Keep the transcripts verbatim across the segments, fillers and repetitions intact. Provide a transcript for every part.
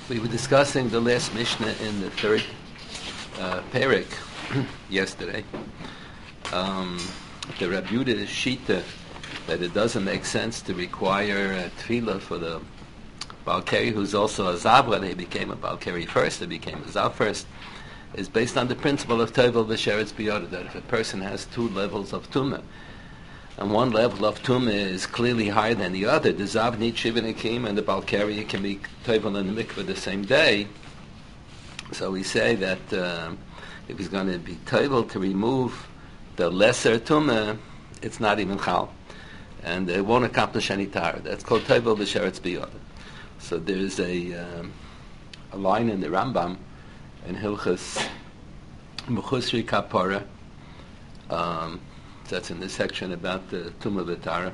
We were discussing the last Mishnah in the third uh, Perek yesterday. Um, the Rabbi Yehuda Shita that it doesn't make sense to require a tefillah for the Balkari, who's also a Zavra. He became a Balkari first, he became a Zav first, is based on the principle of Tovel V'Sheretz B'Yoda, that if a person has two levels of Tumah, and one level of Tumah is clearly higher than the other, the Zav needs Shiva Nikim, and the Balkari can be Tovel in the mikveh the same day. So we say that uh, if he's going to be Tovel to remove the lesser Tumah, it's not even Chal. And it won't accomplish any Tara. That's called Tovel V'Sheretz B'Yoda. So there's a, um, a line in the Rambam, in Hilchas Mechusri Kapara, um, that's in the section about the Tumah V'Tara,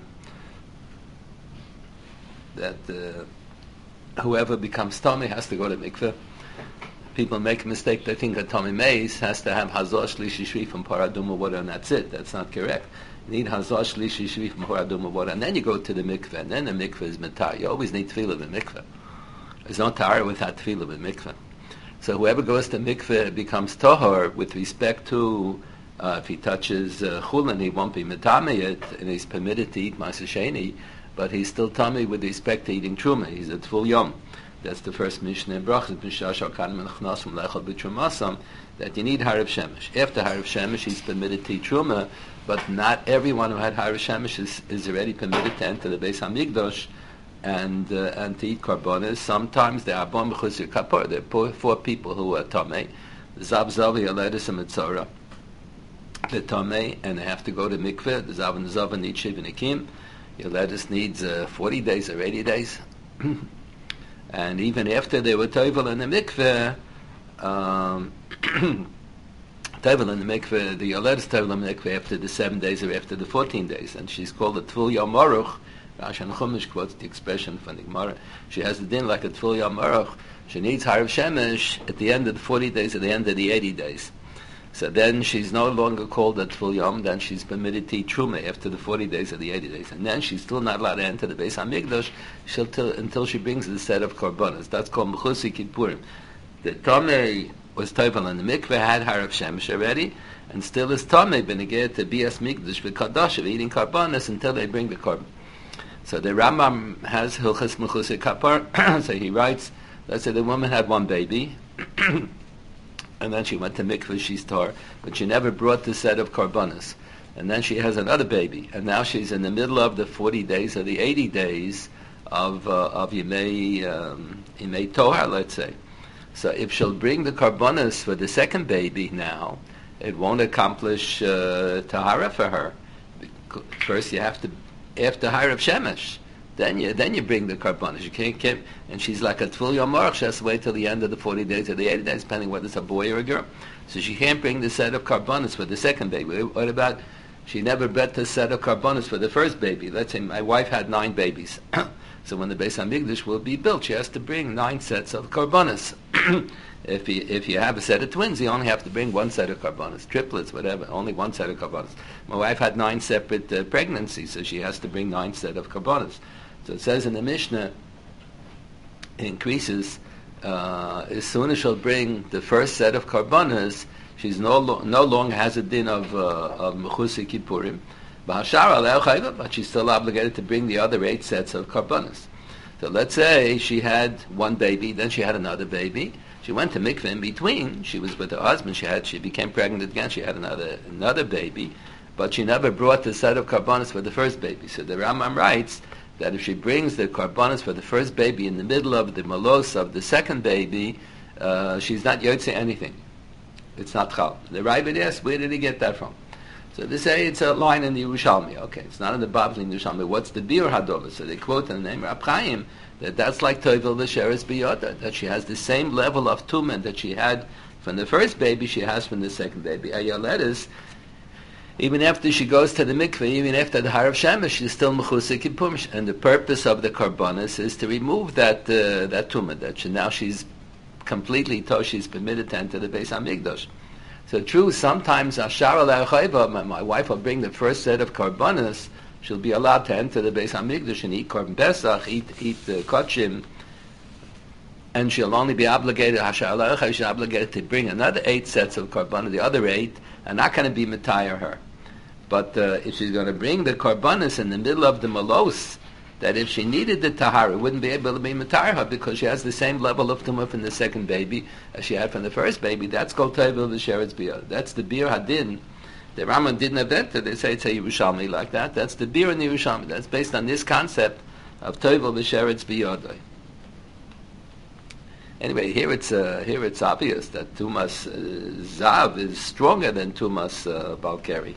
that uh, whoever becomes Tomei has to go to mikveh. People make a mistake, they think a Tomei Meis has to have Hazor Shlishi Shvi from Paraduma water, and that's it. That's not correct. You need Hazor Shlishi Shvi from Paraduma water, and then you go to the mikveh, and then the mikveh is Mitar. You always need Tefillah in mikveh. There's no Tara without Tefillah in mikveh. So whoever goes to mikveh becomes Tohor with respect to Uh, if he touches uh, chulin, he won't be metameyet, and he's permitted to eat masasheni, but he's still tummy with respect to eating truma. He's at full yom. That's the first Mishnah in Brachas, that you need harav shemesh. After harav shemesh, he's permitted to eat truma, but not everyone who had harav shemesh is, is already permitted to enter the Beis Hamikdash and uh, and to eat karbonis. Sometimes there are bon b'chusir kapor. There are four people who are tamei. Zav zavi aledis and mitzora. The Tomei, and they have to go to mikveh. The Zav and the Zav need Shiva Nikim. Your lettuce needs uh, forty days or eighty days. And even after they were Tovel in the mikveh, um, Tovel in the mikveh, the Yoledes Tovel in the mikveh after the seven days or after the fourteen days. And she's called a Tvul Yom Aruch. Rashi and Chumash quotes the expression from the Gemara. She has the din like a Tvul Yom Aruch. She needs Harav Shemesh at the end of the forty days, at the end of the eighty days. So then she's no longer called a Tvul Yom, then she's permitted to eat Truma after the forty days or the eighty days. And then she's still not allowed to enter the Beis HaMikdash she'll till, until she brings the set of Korbanos. That's called Mechusi Kippurim. The Tomei was Tovel in the mikveh, had Harav Shemesh already, and still is Tomei beneged to Bias Mikdash v'Kadosh of eating Korbanos until they bring the Korban. So the Rambam has Hilchas Mechusi Kapar, so he writes, let's say the woman had one baby, and then she went to mikveh, she's tar, but she never brought the set of karbonis. And then she has another baby, and now she's in the middle of the forty days or the eighty days of uh, of Yimei um, Yimei Tohar, let's say. So if she'll bring the karbonis for the second baby now, it won't accomplish uh, tahara for her. First, you have to after harav shemesh. Then you then you bring the karbanos. You can't keep, and she's like a Tvul Yom Aruch. She has to wait till the end of the forty days or the eighty days, depending whether it's a boy or a girl. So she can't bring the set of karbanos for the second baby. What about she never brought the set of karbanos for the first baby? Let's say my wife had nine babies. So when the Beis Hamikdash will be built, she has to bring nine sets of karbanos. If you if you have a set of twins, you only have to bring one set of karbanos, triplets, whatever. Only one set of karbanos. My wife had nine separate uh, pregnancies, so she has to bring nine set of karbanos. So it says in the Mishnah, it increases, uh, as soon as she'll bring the first set of karbanas, she's no lo- no longer has a din of, uh, of Mechusi Kippurim, but she's still obligated to bring the other eight sets of karbanas. So let's say she had one baby, then she had another baby. She went to mikveh in between. She was with her husband. She had she became pregnant again. She had another another baby, but she never brought the set of karbanas for the first baby. So the Rambam writes that if she brings the karbanos for the first baby in the middle of the malos of the second baby, uh, she's not yotze anything. It's not chal. The Ravid asks, where did he get that from? So they say it's a line in the Yerushalmi. Okay, it's not in the Bavli in the Yerushalmi. What's the Biur Hadova? So they quote in the name of Rab Chaim that that's like Tovel V'Sheretz B'Yoda, that she has the same level of tumah that she had from the first baby, she has from the second baby. Ayoletis, even after she goes to the mikveh, even after the harav shemesh, she's still mechusik kippurim. And the purpose of the karbanis is to remove that uh, that tumah. That she, now she's completely tosh. She's permitted to enter the Beis Hamikdash. So true, sometimes ashar al my, my wife will bring the first set of karbanis. She'll be allowed to enter the Beis Hamikdash and eat korban pesach, eat eat uh, kachim, and she'll only be obligated, she's obligated to bring another eight sets of korbanos, the other eight, are not going to be mitayar her. But uh, if she's going to bring the korbanos in the middle of the malos, that if she needed the tahara, wouldn't be able to be mitayar her because she has the same level of tumah from the second baby as she had from the first baby. That's called tevil v'sheretz biyod. That's the bir hadin. The Rambam didn't have that. They say it's a Yerushalmi like that. That's the bir in the Yerushalmi. That's based on this concept of tevil v'sheretz biyod. Anyway, here it's uh, here it's obvious that tumas uh, zav is stronger than tumas uh, balkari.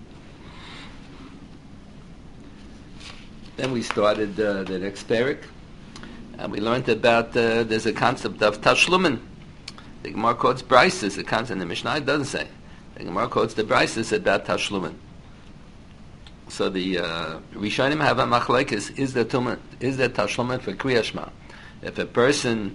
Then we started uh, the next parak, and we learned about uh, there's a concept of tashlumin. The Gemara quotes Brises, a concept in the Mishnah. It doesn't say. The Gemara quotes the Brises about tashlumin. So the uh, Rishonim have a machlekes: is there tumen, is there tashlumin for Kriya Shema? If a person,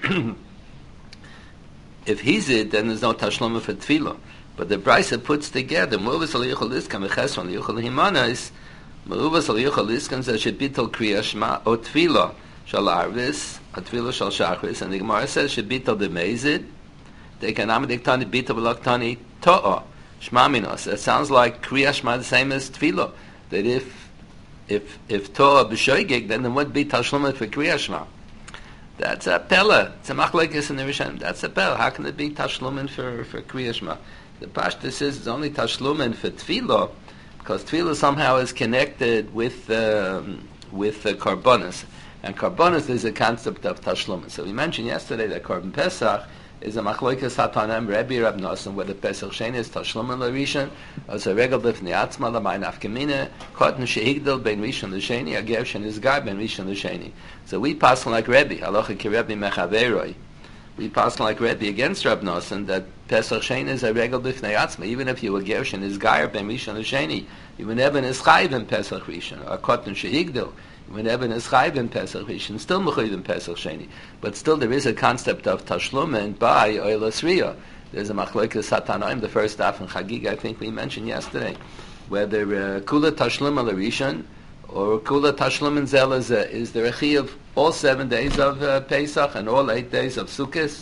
if he's it, then there's no tashlumin for tefillah. But the Brisa puts together Muvas al Yichol Iskan Mechesron Yichol Himanas. Muvas al Yichol Iskan says should be till Kriya Shema or tefillah shal arvis, or tefillah shal shachris, and the Gemara says should be till the mezid. They can amadik tani bita v'laktani to'ah shma minos. It sounds like Kriya Shema the same as tefillah. That if if if to'ah b'shoigig, then there would be tashlumin for Kriya Shema. That's a pella. It's a machlekes in the Rishonim. That's a pella. How can it be tashlumin for for Kriya Shema? The Pashtus says it's only tashlumin for tefillah because tefillah somehow is connected with um, with the karbonos, and karbonos is a concept of tashlumin. So we mentioned yesterday that Korban Pesach is a machlokes hatanem Rebbe Rab Nosson, whether Pesach Sheni is tashlumin l'rishon, as a regel b'fnei atzma l'may nafkamina, cotton sheigdel ben rishon l'sheni, ager shen is gar ben rishon l'sheni. So we pass like Rebbe, halacha ki Rebbe mechaveroi. We pass like Rebbe against Rab Nosson that Pesach Sheni is a regel b'fnei atzma. Even if you a ger shen is gar ben rishon l'sheni, you would never is chayv in Pesach Rishon, or cotton sheigdel. Whenever is chayv in Pesach Rishon, still mechuyev in Pesach Sheni, but still there is a concept of tashlumin by oilas riyah. There's a machlokes hatanoim, the first daf in Chagig, I think we mentioned yesterday, whether uh, kula tashlum al rishon or kula tashlum in zel is, uh, is there a chiyuv all seven days of uh, Pesach and all eight days of Sukkot?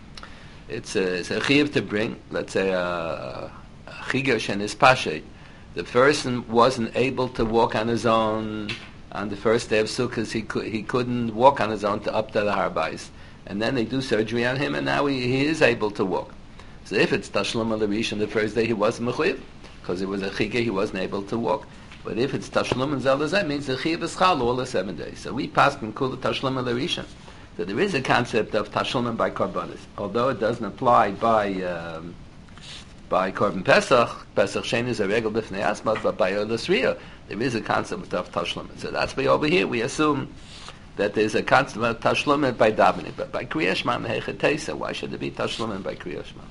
It's a, it's a chiyuv to bring. Let's say a chigash and his pashet. The person wasn't able to walk on his own. On the first day of Sukkot, he could, he couldn't walk on his own to up to the Har Bayis. And then they do surgery on him, and now he, he is able to walk. So if it's Tashlum al Rishon, the first day he wasn't mechuyev, because it was a chike, he wasn't able to walk. But if it's Tashlum and Zelazah, that means the chiyuv is chal all the seven days. So we pass in kula Tashlum al Rishon. So there is a concept of Tashlum by Karbanis, although it doesn't apply by um, by Korban Pesach. Pesach Sheni is a regel b'fnei asmat, but by oilas riyah, there is a concept of tashlumin. So that's why over here we assume that there's a concept of tashlumin by davening, but by Kriya Shema mehechetesa. Why should there be tashlumin by Kriya Shema?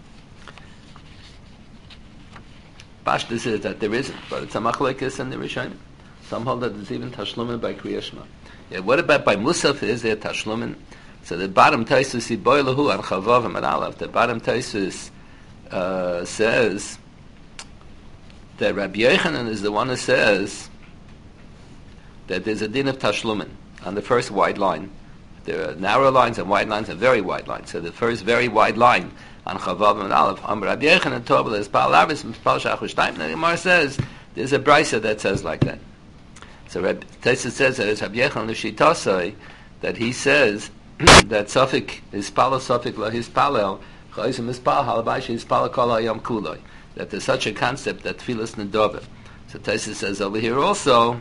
Pashtus says that there isn't, but it's a machlokes in the Rishonim. Some hold that there's even tashlumin by Kriya Shema. Yeah, what about by Musaf? Is there tashlumin? So the bottom Taisus Iboilahu and Chavavim and Aleph. The bottom Taisus uh, says that Rabbi Yochanan is the one who says that there's a din of tashlumin on the first wide line. There are narrow lines and wide lines and very wide lines. So the first very wide line on Chavav and Aleph, Am Rabbi Yochanan Tobel is Pal Avis and Pal Shachus Taim. And the Gemara says there's a brisa that says like that. So Rabbi Tesa says that it's Rabbi Yochanan L'Shitasai that he says that Sufik is Pala Sufik La His Palel Chayim is Pal Halabashi is Pala Kol Yom Kuloi. That there's such a concept that Tfilas Nedovim. So Tesa says over here also,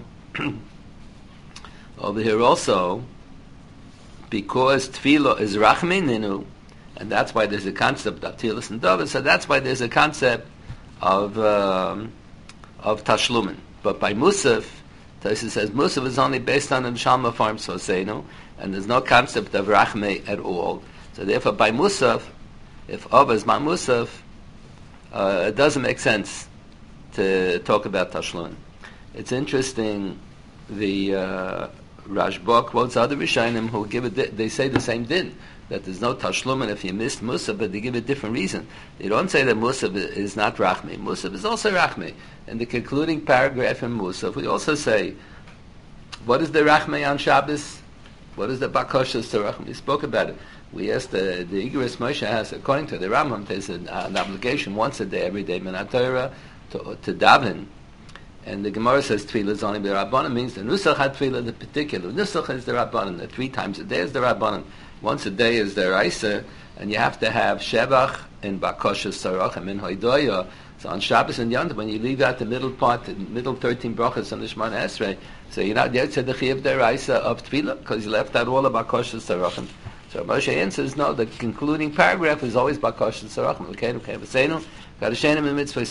over here also, because Tfilah is Rachmininu, and that's why there's a concept of Tfilas Nedovim. So that's why there's a concept of um, of Tashlumin. But by Musaf, Tesa says Musaf is only based on the Shalma Farm Sosenu, and there's no concept of Rachme at all. So therefore, by Musaf, if Ava is my Musaf, Uh, it doesn't make sense to talk about Tashlumin. It's interesting, the uh, Rashba quotes other Rishonim who give it, they say the same din, that there's no Tashlumin if you missed Musaf, but they give a different reason. They don't say that Musaf is not Rachmi. Musaf is also Rachmi. In the concluding paragraph in Musaf, we also say, what is the Rachmi on Shabbos? What is the Bakoshas to Rachmi? We spoke about it. We asked the the Igros Moshe has, according to the Rambam, there's an, uh, an obligation once a day, every day, Minat Torah, to to daven. And the Gemara says tefillah is only the Rabbanan, means the Nusach had tefillah, the particular Nusach is the Rabbanan. The three times a day is the Rabbanan. Once a day is the Raisa, and you have to have Shevach in Bakosha Sarach and Min Hoidoya. So on Shabbos and Yom Tov, when you leave out the middle part, the middle thirteen brachas on the Shemona Esrei, so you're not yet to the Chiyuv the Raisa of tefillah, because you left out all of Bakosha Sarach. So Moshe answers, no, the concluding paragraph is always Bakosha Sarach. et cetera.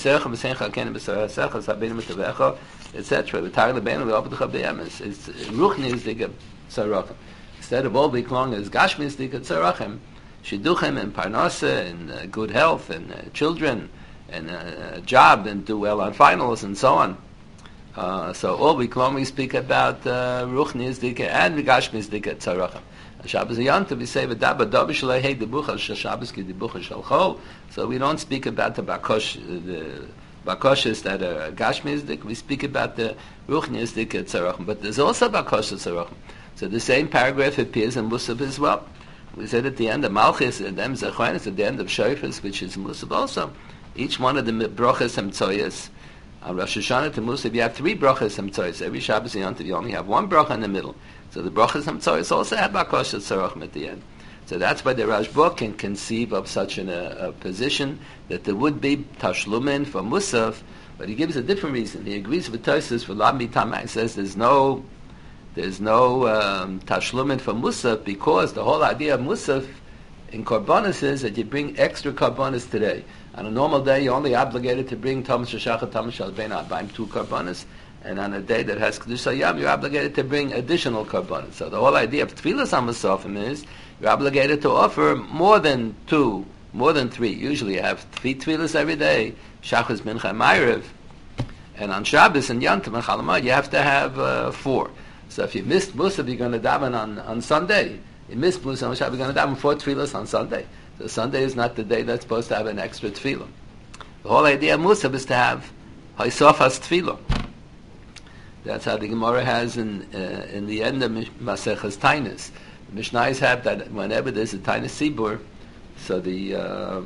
Instead of all week long is Gashmis Dika Tzarachim, Shidduchim and Parnasa and uh, good health and uh, children and uh, a job and do well on finals and so on. Uh, so all week long we speak about Ruchnis Dika and Gashmis Dika Tzarachim. Shabbos Yontav we say v'daba dabi shalei hey dibucha Shabbos ki dibucha shalchol. So we don't speak about the bakosh the bakoshes that are gashmizdik. We speak about the ruchnisdik tzarachim. But there's also bakosh tzarachim. So the same paragraph appears in Musaf as well. We said at the end of Malchus and Dem Zechrenis, at the end of Shofis, which is Musaf also. Each one of the brachas hamtzoyas. On Rosh Hashanah to Musaf, you have three brachas hamtzoyas. Every Shabbos Yontav you only have one bracha in the middle. So the brachas hamtzoyas also have bakosh tzarachim at the end. So that's why the Rashba can conceive of such an, a, a position that there would be tashlumin for Musaf, but he gives a different reason. He agrees with Tosfos for Lab Mitama. He says there's no there's no um, tashlumin for Musaf because the whole idea of Musaf in Korbanos is that you bring extra Korbanos today. On a normal day, you're only obligated to bring Tamas Shachar, Tamas Shalbein Abayim, two Korbanos. And on a day that has Kedusha Yam, you're obligated to bring additional Korbanos. So the whole idea of Tfilas HaMasofim is you're obligated to offer more than two, more than three. Usually you have three Tfilas every day, Shachas, Mincha, Ma'ariv. And on Shabbos and Yontav and Chalamad, you have to have uh, four. So if you missed Musaf, you're going to daven on, on Sunday. You missed Musaf on Shabbos, you're going to daven four Tfilas on Sunday. So Sunday is not the day that's supposed to have an extra Tfilah. The whole idea of Musaf is to have Haisofas Tfilah. That's how the Gemara has in uh, in the end of Maseches Tainis. The Mishnayos have that whenever there's a Tainis Sibur, so the uh,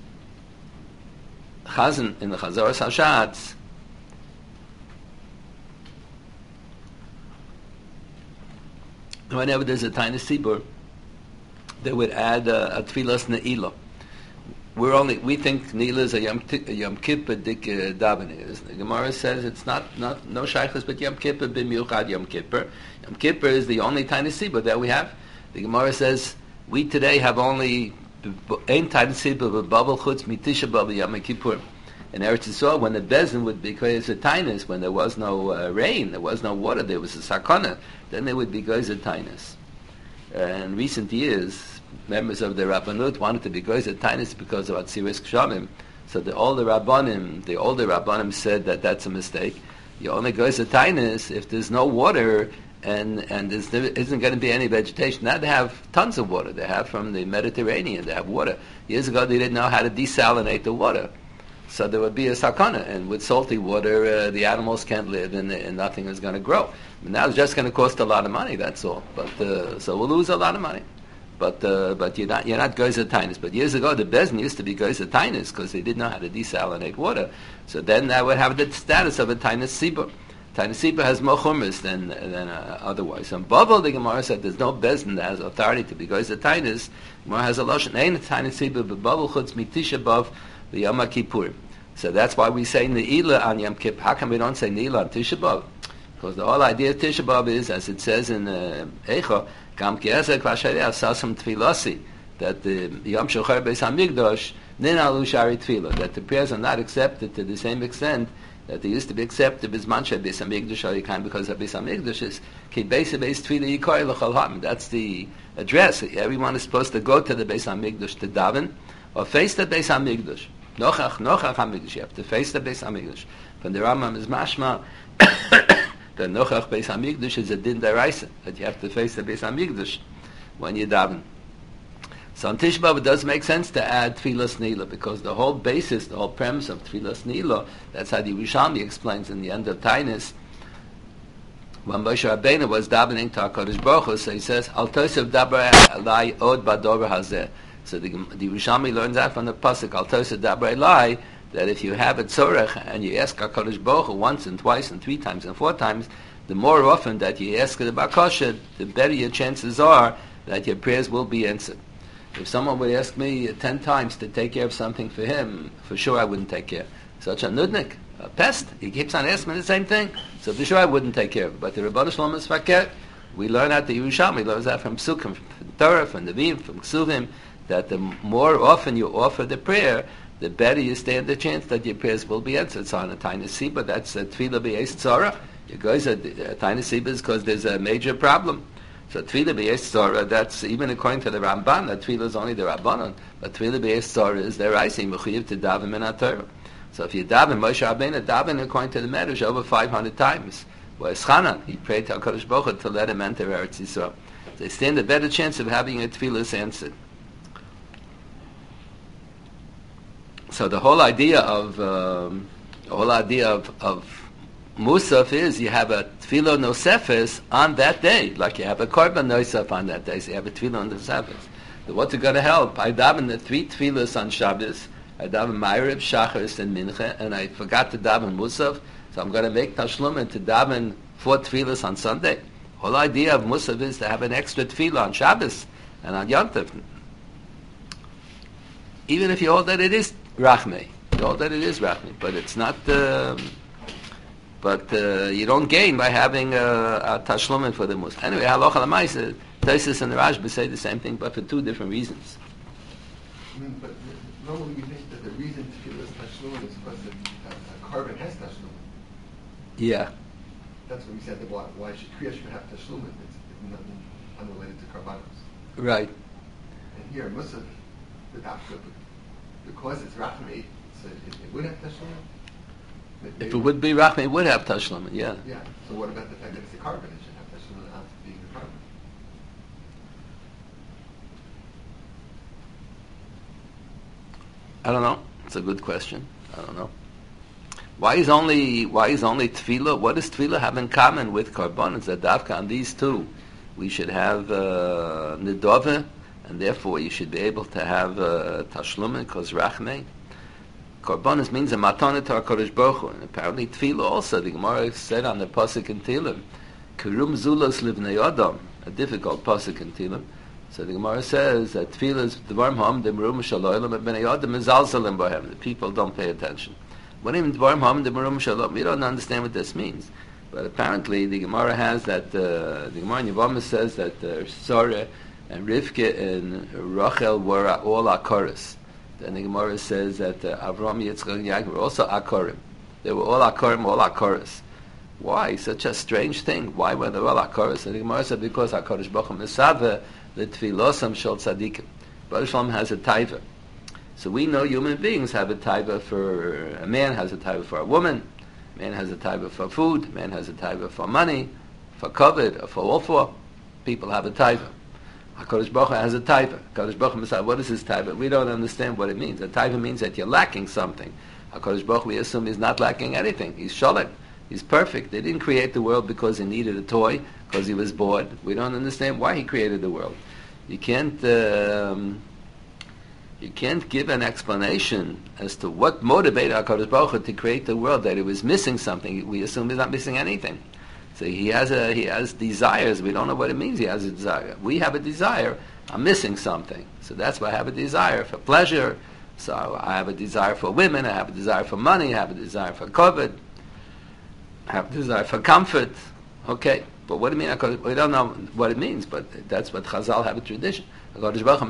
Chazan in the Chazoras Hashatz, whenever there's a Tainis Sibur, they would add a, a Tfilas Ne'ilah. We're only we think Ne'ilah is a Yom, a Yom Kippur dik uh, davening. The Gemara says it's not not no shaykhs, but Yom Kippur b'miuchad Yom Kippur. Yom Kippur is the only tiny sibur that we have. The Gemara says we today have only ein tiny sibur b'babel chutz mitisha b'babel Yom Kippur. In Eretz Yisrael, when the bezin would be goyes a tinus, when there was no uh, rain, there was no water, there was a sakana, then they would be goyes a tinus. Uh, in recent years, members of the Rabbanut wanted to be goyes at Tainus because of Atziris Kshamim. So the older Rabbanim, the older Rabbanim said that that's a mistake. You only goyes at Tainus if there's no water and and there isn't going to be any vegetation. Now they have tons of water. They have from the Mediterranean. They have water. Years ago they didn't know how to desalinate the water. So there would be a sakana, and with salty water, uh, the animals can't live, and, and nothing is going to grow. But now it's just going to cost a lot of money. That's all. But uh, so we'll lose a lot of money. But uh, but you're not you're not goyes at Tainus. But years ago the Bezin used to be goyes at Tainus because they didn't know how to desalinate water. So then that would have the status of a Tainus Sibur. Tainus Sibur has more chumras than than uh, otherwise. And Bavel the Gemara said there's no Bezin that has authority to be goyes at Tainus. Gemara has a lotion ain't a Tainus Sibur but Bavel chutz mitisha bav the Yom Kippur. So that's why we say Ne'ilah on Yom Kippur. How come we don't say Ne'ilah on Tisha B'av? Because the whole idea of Tisha B'av is, as it says in uh, Eicha, Gam Ki'ezek V'Asharei Asasam Tfilasi, that the Yom Shocher Beis HaMikdash Ninalu Shari Tfilah, that the prayers are not accepted to the same extent that they used to be accepted Bisman Shei Beis HaMikdash Arikayim, because of Beis HaMikdash is Ki Beis HaBeis Tfilah Yikoi L'chol Ha'am. That's the address. Everyone is supposed to go to the Beis HaMikdash to daven or face the Beis HaMikdash. Nochach, nochach HaMikdash. You have to face the Beis HaMikdash. From the Rambam is mashma the nochach Beis HaMikdash is a din deraisa, that you have to face the Beis HaMikdash when you daven. So on Tisha B'Av it does make sense to add Tfilas Ne'ilah, because the whole basis, the whole premise of Tfilas Ne'ilah, that's how the Yerushalmi explains in the end of Tainus, when Moshe Rabbeinu was davening to HaKadosh Baruch Hu, so he says, Al Tosef Daber Elai Od Bador Hazeh. So the, the Yerushalmi learns that from the pasuk Al Tosef Daber Elai, that if you have a tzorech and you ask HaKadosh Baruch Hu once and twice and three times and four times, the more often that you ask the bakasha, the better your chances are that your prayers will be answered. If someone would ask me uh, ten times to take care of something for him, for sure I wouldn't take care. Such a nudnik, a pest, he keeps on asking me the same thing, so for sure I wouldn't take care of it. But the Rebbeinu Shalom is fakir. We learn out the Yerushalmi, we learn that from Psukim, from Torah, from Nevi'im, from Ksuvim, that the more often you offer the prayer, the better you stand the chance that your prayers will be answered. So on a tiny siba, that's a tefillah b'yesh tzara. You guys are a tiny siba is because there's a major problem. So tefillah b'yesh tzara, that's even according to the Ramban, that tefillah is only the Rabbanon, but tefillah b'yesh tzara is their icing, mechuyev to daven min haTorah. So if you daven, Moshe Rabbeinu daven according to the Medrash over five hundred times. Whereas Chanan, he prayed to HaKadosh Baruch Hu to let him enter Eretz Yisrael. They stand a better chance of having a tefillah answered. So the whole idea of um, the whole idea of, of Musaf is you have a tefillah nosefes on that day, like you have a korban nosef on that day. So you have a tefillah nosefes. So what's it going to help? I daven the three tefillahs on Shabbos. I daven Ma'ariv, Shacharis, and Mincha, and I forgot to daven Musaf. So I'm going to make Tashlumin to daven four tefillahs on Sunday. The whole idea of Musaf is to have an extra tefillah on Shabbos and on Yom Tov. Even if you hold that it is Rachmei, you hold that it is Rachmei, but it's not. Uh, but uh, you don't gain by having a, a Tashlumin for the Musaf. Anyway, Halacha L'maisa, Taisus and the Rashba say the same thing, but for two different reasons. I mean, but normally we think that the reason tefillah is Tashlumin is because the uh, korban has Tashlumin. Yeah. That's what we said, that why, why should Kriya should have Tashlumin? It's, it's nothing unrelated to Karbanos. Right. And here, Musaf, the Dafka, because it's Rachmei, so it, it would have Tashlumin? If it would be Rachmei, it would have Tashlumin, yeah. Yeah. So what about the fact that it's the korban? It should have Tashlumin out being the korban. I don't know. It's a good question. I don't know. Why is only why is only tefillah? What does tefillah have in common with korbanos? That davka on these two, we should have uh, nidove, and therefore you should be able to have uh, tashlumin because rachmei. Korbanos means a matana to HaKadosh Baruch Hu, and apparently tefillah also. The Gemara said on the pasuk in Tehillim, Kerum zulos livnei adam, a difficult pasuk in Tehillim. So the Gemara says that tefillah is dvarim ham demrum shaloylam and bnei adam is alzalim bohem. The people don't pay attention. What even dvarim ham demrum shalom? We don't understand what this means. But apparently the Gemara has that uh, the Gemara in Yevamah says that uh, Sarah and Rivka and Rachel were all akaris. Then the Gemara says that uh, Avram, Yitzchak, and Yaakov were also akarim. They were all akarim, all akaris. Why such a strange thing? Why were they all akaris? And the Gemara said because HaKadosh Baruch Hu mesaveh the tefillosam shel tzadikim. Baruch Shalom has a taiva. So we know human beings have a taiva for a man, has a taiva for a woman, a man has a taiva for food, a man has a taiva for money, for covet, or for all four. People have a taiva. HaKadosh Baruch Hu has a taiva. HaKadosh Baruch Hu Messiah, what is his taiva? We don't understand what it means. A taiva means that you're lacking something. HaKadosh Baruch Hu, we assume, is not lacking anything. He's sholem. He's perfect. They didn't create the world because he needed a toy, because he was bored. We don't understand why he created the world. You can't um, you can't give an explanation as to what motivated HaKadosh Baruch Hu to create the world, that it was missing something. We assume he's not missing anything. So he has a he has desires. We don't know what it means. He has a desire. We have a desire. I'm missing something. So that's why I have a desire for pleasure. So I have a desire for women. I have a desire for money. I have a desire for covet. I have a desire for comfort. Okay, but what do you mean? We don't know what it means, but that's what Chazal have a tradition. So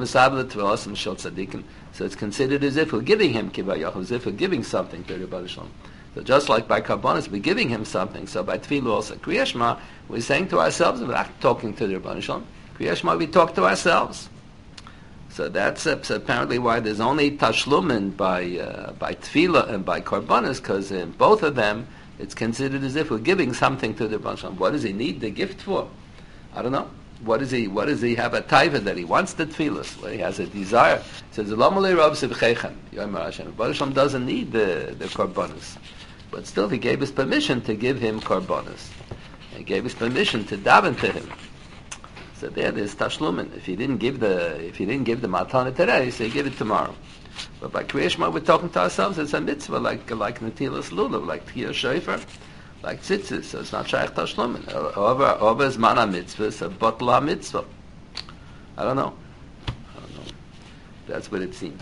it's considered as if we're giving him kibayach, as if we're giving something to the Rebbeinu Shalom. So just like by Karbonos, we're giving him something. So by Tefillah also, Kriya Shema, we're saying to ourselves, we're not talking to the Rebbeinu Shalom. Kriya Shema, we talk to ourselves. So that's uh, so apparently why there's only Tashlumin by uh, by Tefillah and by Karbonos, because in both of them, it's considered as if we're giving something to the Rebbeinu Shalom. What does he need the gift for? I don't know. What does he? What does he have a taiva that he wants the tefillas? Well, he has a desire. He says, "L'malei Rav Sivchechem." Yomer Hashem. Rebbeinu Shalom doesn't need the the korbanos, but still, he gave us permission to give him korbanos. He gave his permission to daven to him. So there, there's tashlumin. If he didn't give the, if he didn't give the matana today, so he give it tomorrow. But by Kriya Shema, we're talking to ourselves. It's a mitzvah, like like Netilas Lulav, like Tiyah Shofar, like tzitzis. So it's not shaykh tashlumin. Over over is mana mitzvah, so botla mitzvah. I don't know. I don't know. That's what it seems.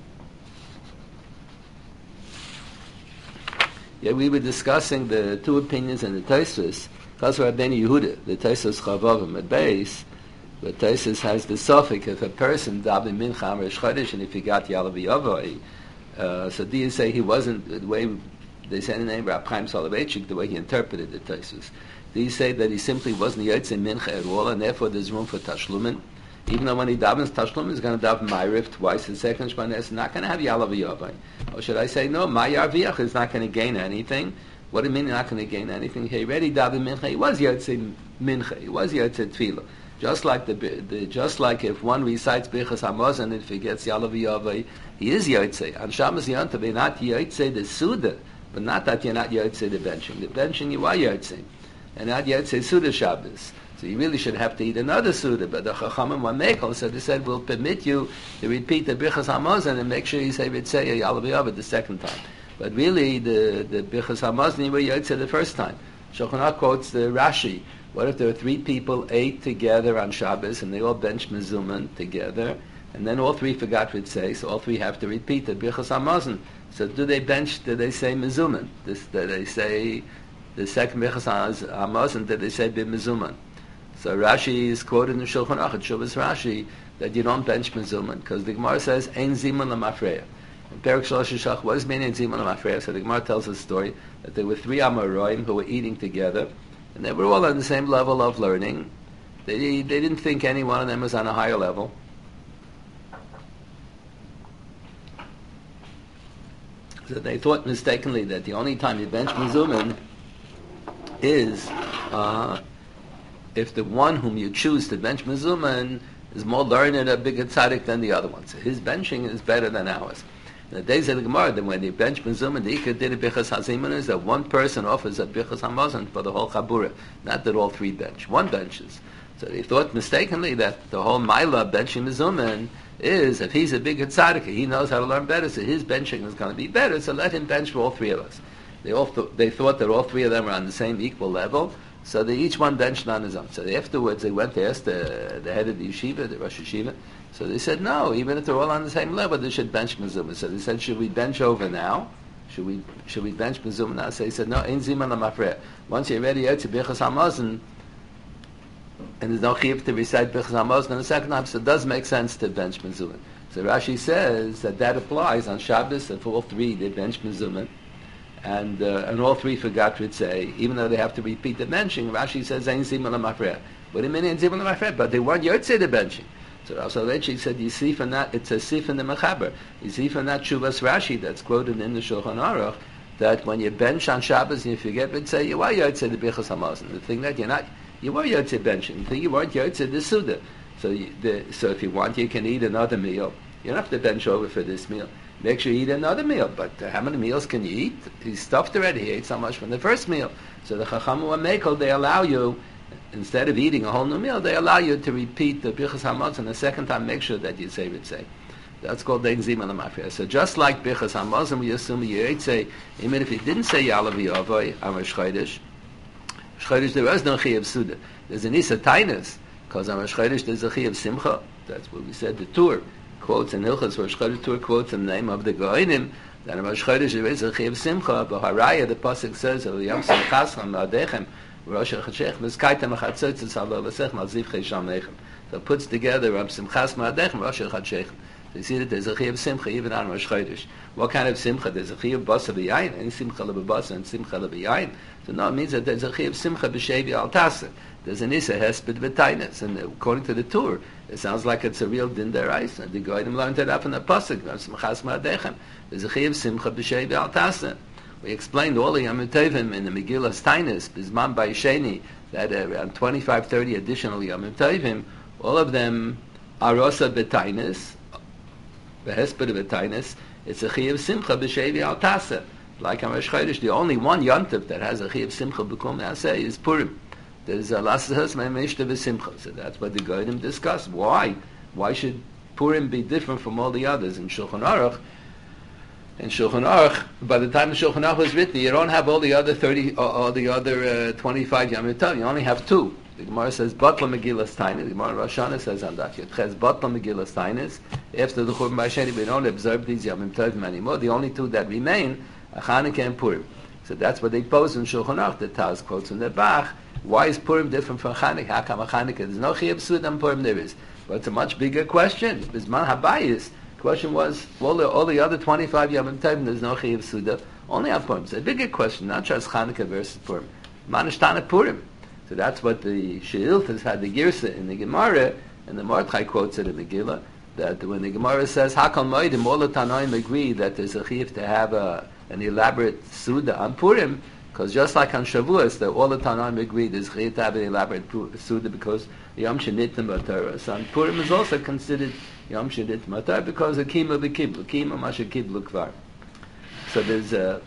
Yeah, we were discussing the two opinions in the Tosfos. Because Rabbeinu Yehuda, the Tosfos Chavavim at base, but Tosfos has the suffix if a person daven mincha Rosh Chodesh and he forgot Yalav Yavai. Uh, so do you say he wasn't the way they say in the name Rab Chaim Soloveitchik, the way he interpreted the Tosfos? Do you say that he simply wasn't Yotze mincha at all, and therefore there's room for tashlumin? Even though when he davens tashlumin, he's going to daven Ma'ariv twice, the second Shemana is not going to have Yalav Yavai. Or should I say no? Ma'yar Viach is not going to gain anything. What do you mean you're not going to gain anything? He already davened mincha. He was yotze mincha. He was yotze tefillah. Just like the, the just like if one recites Birchas Hamazon and forgets Yalav Yavai, he is yotze. On Shabbos Yontav, you're not yotze the Suda, but not that you're not yotze the benching. The benching you are yotze, and not yotze Suda Shabbos. So you really should have to eat another Suda. But the Chachamim were mekel, so they said we'll permit you to repeat the Birchas Hamazon and make sure you say Ritzei Yalav Yavai the second time. But really, the the Birchas Hamazni were Yotze the first time. Shulchan Aruch quotes the Rashi. What if there were three people ate together on Shabbos and they all benched Mezuman together, and then all three forgot Ritzei, so all three have to repeat the Birchas Hamazon. So do they bench? Do they say Mezuman? This, do they say the second Birchas Hamazon? Do they say B'Mezuman? So Rashi is quoted in the Shulchan Aruch, Shuvas Rashi, that you don't bench Mezuman because the Gemara says Ein Zimun L'Mafreya. In Perek Shalosh Shach, what does mean in Zimun L'Mafreya? So the Gemara tells a story that there were three Amoraim who were eating together, and they were all on the same level of learning. They they didn't think any one of them was on a higher level. So they thought mistakenly that the only time you bench Mezuman is uh, if the one whom you choose to bench Mezuman is more learned, a bigger tzaddik than the other one. So his benching is better than ours. In the days of the Gemara, then when they bench Mezuman, the Ikar did a Bichas Hazimun is that one person offers a Bichas Hamazon for the whole Chabura, not that all three bench. One benches. So they thought mistakenly that the whole Maila benching Mezuman is, if he's a bigger tzaddik, he knows how to learn better, so his benching is going to be better, so let him bench for all three of us. They all th- they thought that all three of them were on the same equal level, so they each one benched on his own. So they, afterwards they went to ask the, the head of the yeshiva, the Rosh Yeshiva. So they said, no, even if they're all on the same level, they should bench Mezuman. So they said, should we bench over now? Should we should we bench Mezuman now? So he said, no, Ein Zimun L'Mafreya. Once you're ready to Birchas Hamazon, and there's no chiyuv to recite Birchas Hamazon in the second time, so it does make sense to bench Mezuman. So Rashi says that that applies on Shabbos, and for all three they bench Mezuman. And uh, and all three forgot Ritzei, even though they have to repeat the benching. Rashi says Ein Zimun L'Mafreya. What do you mean Ein Zimun L'Mafreya? But they want Yotzei the benching. So also Rashi said you see from that it's a sif in the Mechaber. You see from that Shuvas Rashi that's quoted in the Shulchan Aruch that when you bench on Shabbos and you forget Ritzei, you are Yotzei the Birchas Hamazon. The thing that you're not, you are Yotzei benching. The thing you weren't Yotzei the Suda. So you, the, so if you want, you can eat another meal. You don't have to bench over for this meal. Make sure you eat another meal. But uh, how many meals can you eat? He's stuffed already. He ate so much from the first meal. So the Chacham wa Mekel, they allow you, instead of eating a whole new meal, they allow you to repeat the Birchas Hamazon the second time. Make sure that you say Ritzei. That's called Ein Zimun L'Mafreya. So just like Birchas Hamazon, we assume you ate say, even if you didn't say Yalav Yavai on Rosh Chodesh, Rosh Chodesh there was no Chiyuv Suda. There's an Isa Tainus, because on Rosh Chodesh there's a Chiyuv Simcha. That's what we said. The Tur quotes in Hilchos Rosh Chodesh Tur quotes in the name of the Goinim. That in Rosh Chodesh there is a Chiyuv Simcha. But Haraya, the pasuk says, "Yom Simchaschem Ma'adechem." Rosh Hashech Miskaitem Achatzotzes Halo Vasech Malziv Chesham Nechem. So it puts together Ram Simchas Ma'adechem Rosh Hashech. So you see that there's a Chiyuv Simcha even on Rosh Chodesh. What kind of Simcha? There's a Chiyuv Basa B'Yayin, and Simcha L'Basa and Simcha L'B'Yayin. So no, it means that there's a Chiyuv Simcha B'Shevi Al Tasa. There's an Issa Hesped B'Tainas, and according to the Tur, it sounds like it's a real Din Deraisa. The Goyim learned it up in the pasuk Ram Simchas Ma'adechem. There's a Chiyuv Simcha B'Shevi Al Tasa. We explained all the Yom Tovim in the Megillah Tainis, Bizman Bayisheni, that uh, around twenty-five, thirty additional Yom Tovim, all of them are Rosa B'Tainis, Behesped B'Tainis. It's a Chiyuv Simcha B'Shevi Al Tasa. Like on Rosh Chodesh, the only one Yom Tov that has a Chiyuv Simcha B'Kum Naseh is Purim. There's a lasas me'mishta v'simcha. So that's what the Goyim discuss. Why? Why should Purim be different from all the others? In Shulchan Aruch, in Shulchan Aruch, by the time the Shulchan Aruch was written, you don't have all the other thirty, all the other uh, twenty-five Yom Tov. You only have two. The Gemara says Batla Megillas Tainis. The Gemara Rosh Hashanah says on that Yotches Batla Megillas Tainis. After the Churban Basheni, we don't observe these Yom Tov anymore. The only two that remain are Chanukah and Purim. So that's what they pose in Shulchan Aruch. The Taz quotes in the Bach. Why is Purim different from Chanukah? How come Chanukah? There's no Chiyuv Suda on Purim. There is, but it's a much bigger question. Bisman Habayis. The question was, well, the, all the other twenty-five Yom Tov, there's no Chiyuv Suda. Only on Purim. It's a bigger question, not just Chanukah versus Purim. Manishtana Purim. So that's what the Sheiltas had the Girsa in the Gemara, and the Mordechai quotes it in the Megillah, that when the Gemara says, Hakal Moedim, all the Tanoim agree that there's a Chiyuv to have a, an elaborate Suda on Purim, because just like on Shavuos, that all the Tanoim agree there's Chiyuv to have an elaborate Suda because Yom Shenitim B'Torah. So on Purim is also considered Yom Shenitim B'Torah because of Kima B'Kiblu, Kima Masha Kiblu Kvar. So there's a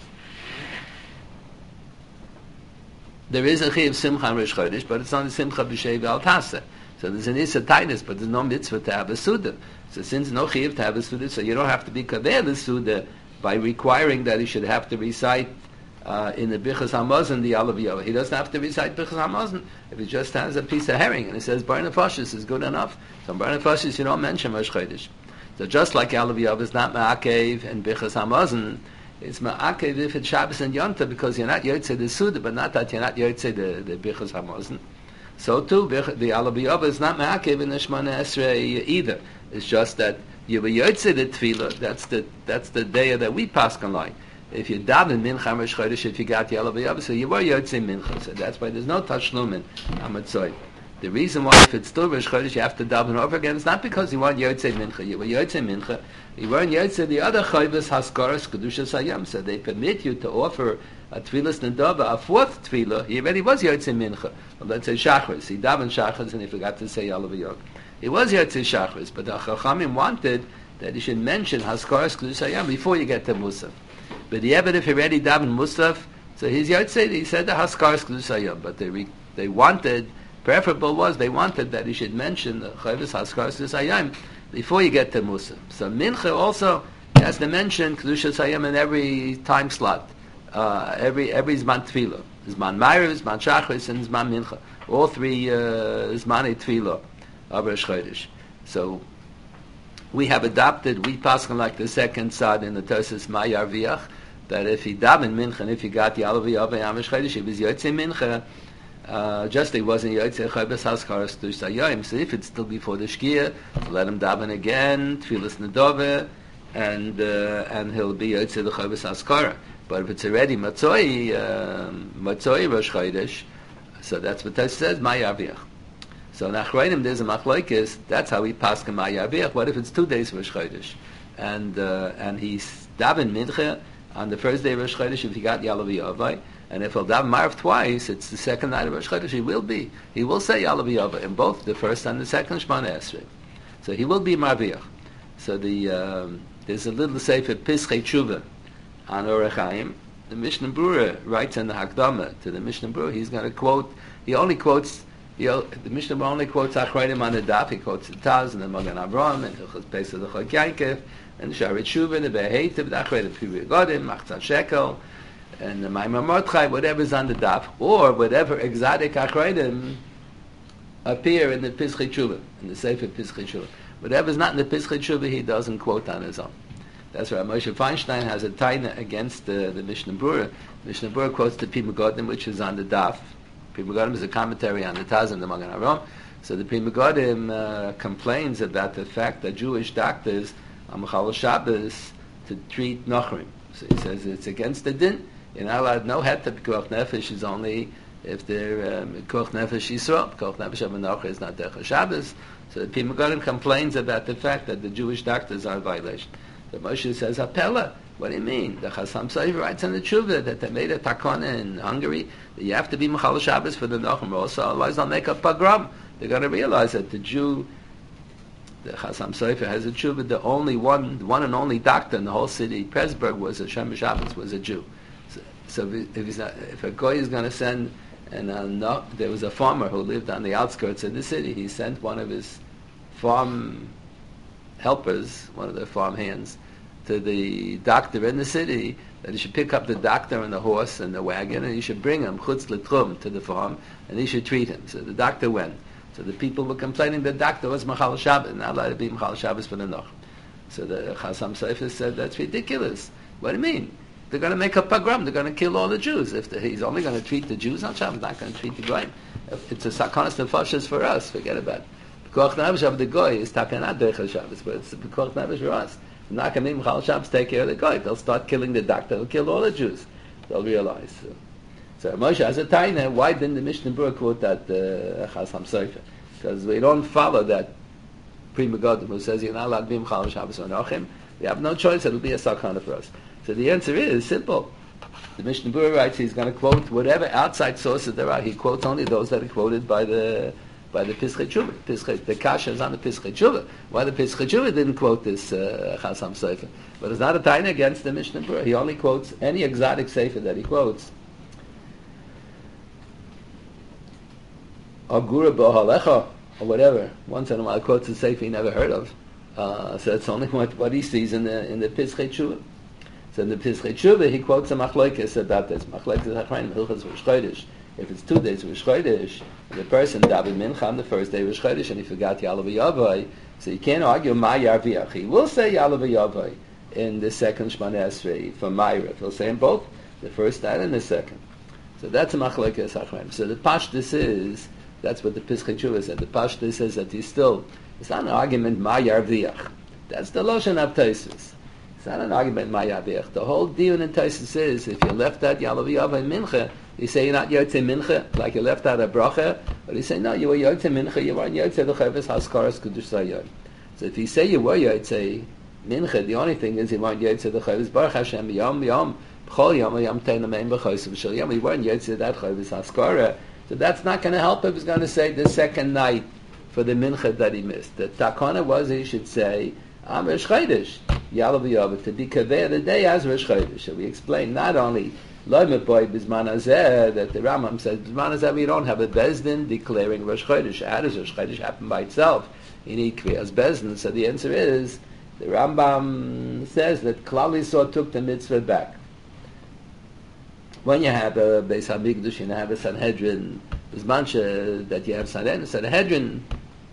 There is a Chiyuv Simcha on Rosh Chodesh, but it's not a Simcha B'Shei V'Al Tasa. So there's an Issa Tainus, but there's no mitzvah to have a Suda. So since no Chiyuv to have a Suda, so you don't have to be Kaveh the Suda by requiring that he should have to recite uh, in the Bichas HaMazon the Alav Yova. He doesn't have to recite Bichas HaMazon if he just has a piece of herring and it says Bar Nefashis is good enough. So Bar Nefashis you don't mention Rosh Chodesh. So just like Alav Yova is not Ma'akev and Bichas HaMazon, it's ma'akev if it's Shabbos and Yonta because you're not Yotzei the Suda, but not that you're not Yotzei the, the Bichas HaMazon. So too, the Alav Yova is not ma'akev in the Shemona Esrei either. It's just that you were Yotzei the Tefillah, that's the, that's the day that we pass on like. If you daven Mincha Rosh Chodesh, if you got the Alav Yova, so you were Yotzei Mincha. So that's why there's no Tashlum in Amatzoi. The reason why if it's still Rosh Chodesh you have to daven over again, it's not because you want Yotzei Mincha. You were Yotzei Mincha. You weren't Yotzei the other Chayvus Haskaras Kedushas Hayam. So they permit you to offer a Tfilas Nedava, a fourth Tfilah. He already was Yotzei Mincha. Well, let's say Shachris. He davened Shachris and he forgot to say Alav Yova. He was Yotzei Shachris, but the Chachamim wanted that he should mention Haskaras Kedushas Hayam before you get to Musaf. But yeah, but if he already davened Musaf, so he's Yotzei, he said the Haskaras Kedushas Hayam. But they, re, they wanted, preferable was, they wanted that he should mention the Chayvus Haskaras Kedushas Hayam before you get to Musa. So Mincha also has to mention Kedushas Hayam in every time slot, uh, every every Zman Tefillah. Zman Ma'ariv, Zman Shachris, and Zman Mincha. All three uh, Zmanei Tefillah of Rosh Chodesh. So we have adopted, we pass on like the second side in the Tosas Ma'yarviach, that if he daven Mincha, and if he got the Alav Yova Yom Rosh Chodesh, he was Yotzei Mincha. Uh, just he wasn't Yotzei Chayvus Haskaras Kedushas Hayam. So if it's still before the Shkia, let him daven again, Tfilas Nedova, and uh, and he'll be Yotzei the Chayvus Haskara. But if it's already Matzoi, uh, Matzoi Rosh Chodesh, so that's what that says, Ma'yaviach. So in Achronim there's a Machlokes, that's how we pass Ma'yaviach. What if it's two days Rosh Chodesh? And, uh, and he's daven Mincha on the first day of Rosh Chodesh if he got Yalav Yovai. And if he'll daven Marv twice, it's the second night of Rosh Chodesh, he will be. He will say Yalav Yova in both the first and the second Shemona Esrei. So he will be Marviach. So the um, there's a little sefer Pischei Tshuva on Orach Chaim. The Mishnah Berurah writes in the Hakdama to the Mishnah Berurah. He's going to quote. He only quotes. He, the Mishnah Berurah only quotes Achronim on the Daf. He quotes the Taz and the Magen Avraham and the Pesach the Chok Yankov and the Sharet Tshuva and the Behetiv the Achronim Piri Godim Machzat Shekel and the Maimon Mordechai, whatever's on the Daf, or whatever exotic Achronim appear in the Pischei Tshuva, in the Sefer Pischei Tshuva. Whatever's not in the Pischei Tshuva, he doesn't quote on his own. That's why Moshe Feinstein has a taina against the, the Mishnah Berurah. Mishnah Berurah quotes the Pi Megadim, which is on the Daf. Pi Megadim is a commentary on the Taz and the Magen Avraham. So the Pi Megadim uh, complains about the fact that Jewish doctors on Mechal Shabbos to treat Nochrim. So he says it's against the din. You're not allowed, no het to Pikuach Nefesh is only if they're Pikuach Nefesh Yisrael. Pikuach Nefesh of Nocher is not Derech Shabbos. So the Pi Megadim complains about the fact that the Jewish doctors are in violation. The Moshe says, Apella, what do you mean? The Chasam Sofer writes in the Tshuva that they made a takana in Hungary that you have to be Mechal Shabbos for the Nochrim also, otherwise they'll make a pogrom. They're going to realize that the Jew, the Chasam Sofer has a Tshuva, the only one, the one and only doctor in the whole city, Presburg, was a Shem Shabbos, was a Jew. So, so if, he's not, if a Goy is going to send And uh, no, there was a farmer who lived on the outskirts of the city. He sent one of his farm helpers, one of the farm hands, to the doctor in the city, that he should pick up the doctor and the horse and the wagon, and he should bring him chutz l'trum to the farm, and he should treat him. So the doctor went. So the people were complaining the doctor was Machal Shabbos, not allowed to be Machal Shabbos for the Noch. So the Chasam Sofer said, that's ridiculous. What do you mean? They're going to make a pogrom. They're going to kill all the Jews. If the, he's only going to treat the Jews on Shabbos, not going to treat the Goyim. It's a sakonas nefashos for us. Forget about it. Pekuach nefesh of the Goy is takanat derech Shabbos, but it's a pekuach nefesh for us. They're not going to make Machal Shabbos take care of the Goy. They'll start killing the doctor. They'll kill all the Jews. They'll realize. So, so Moshe has a taina. Why didn't the Mishnah Berurah quote that uh, Chasam Sofer? Because we don't follow that Pri Megadim who says you're not allowed to be Machal Shabbos or Nochim. We have no choice. It'll be a sakana for us. So the answer is simple. The Mishnah Berurah writes he's going to quote whatever outside sources there are. He quotes only those that are quoted by the by the Pischei Tshuva. Pischei, the Kasha is on the Pischei Tshuva. Why the Pischei Tshuva didn't quote this uh, Chasam Sofer? But it's not a taina against the Mishnah Berurah. He only quotes any exotic Sefer that he quotes. Agura B'Halecha, or whatever. Once in a while quotes a Sefer he never heard of. Uh, so it's only what, what he sees in the in the Pischei Tshuva. So in the Pischei Tshuva, he quotes a machlokes about this. Machlokes hachronim hilchos Rosh Chodesh. If it's two days Rosh Chodesh, and the person davened mincha on the first day Rosh Chodesh, and he forgot Yalav Yavai, so you can't argue Ma Yarviach. He will say Yalav Yavai in the second Shmoneh Esrei for Ma'ariv. He'll say in both, the first night and the second. So that's a machlokes hachronim. So the pashtus is, that's what the Pischei Tshuva said. The pashtus says that he's still, it's not an argument Ma Yarviach. That's the Loshen of Tosfos. It's not an argument, Ma'yavich. The whole deal in Tosfos is, if you left out Yalav Yavai Mincha, you say you're not Yotzei Mincha, like you left out a bracha, but you say, no, you were Yotzei Mincha, you weren't Yotzei the Chavis Haskaras Kiddush Sayyid. So if you say you were Yotzei Mincha, the only thing is you weren't Yotzei the Chavis Baruch Hashem, Yom Yom, B'chol Yom, Yom Tein Amein B'chosav B'shal Yom, you weren't Yotzei that Chavis Haskara. So that's not going to help if he's going to say the second night for the Mincha that he missed. The Takana was he should say, I'm Rosh Chodesh, Yalav Yavah, to be Kaveh the day as Rosh Chodesh. So we explain not only Loimet Boy Bizman Hazeh, that the Rambam says, Bizman Hazeh, we don't have a Bezdin declaring Rosh Chodesh. How does Rosh Chodesh happen by itself? You need Kriyas Bezdin. So the answer is, the Rambam says that Klal Yisrael took the mitzvah back. When you have a Beis HaMikdash, you have a Sanhedrin, Bizman that you have Sanhedrin, Sanhedrin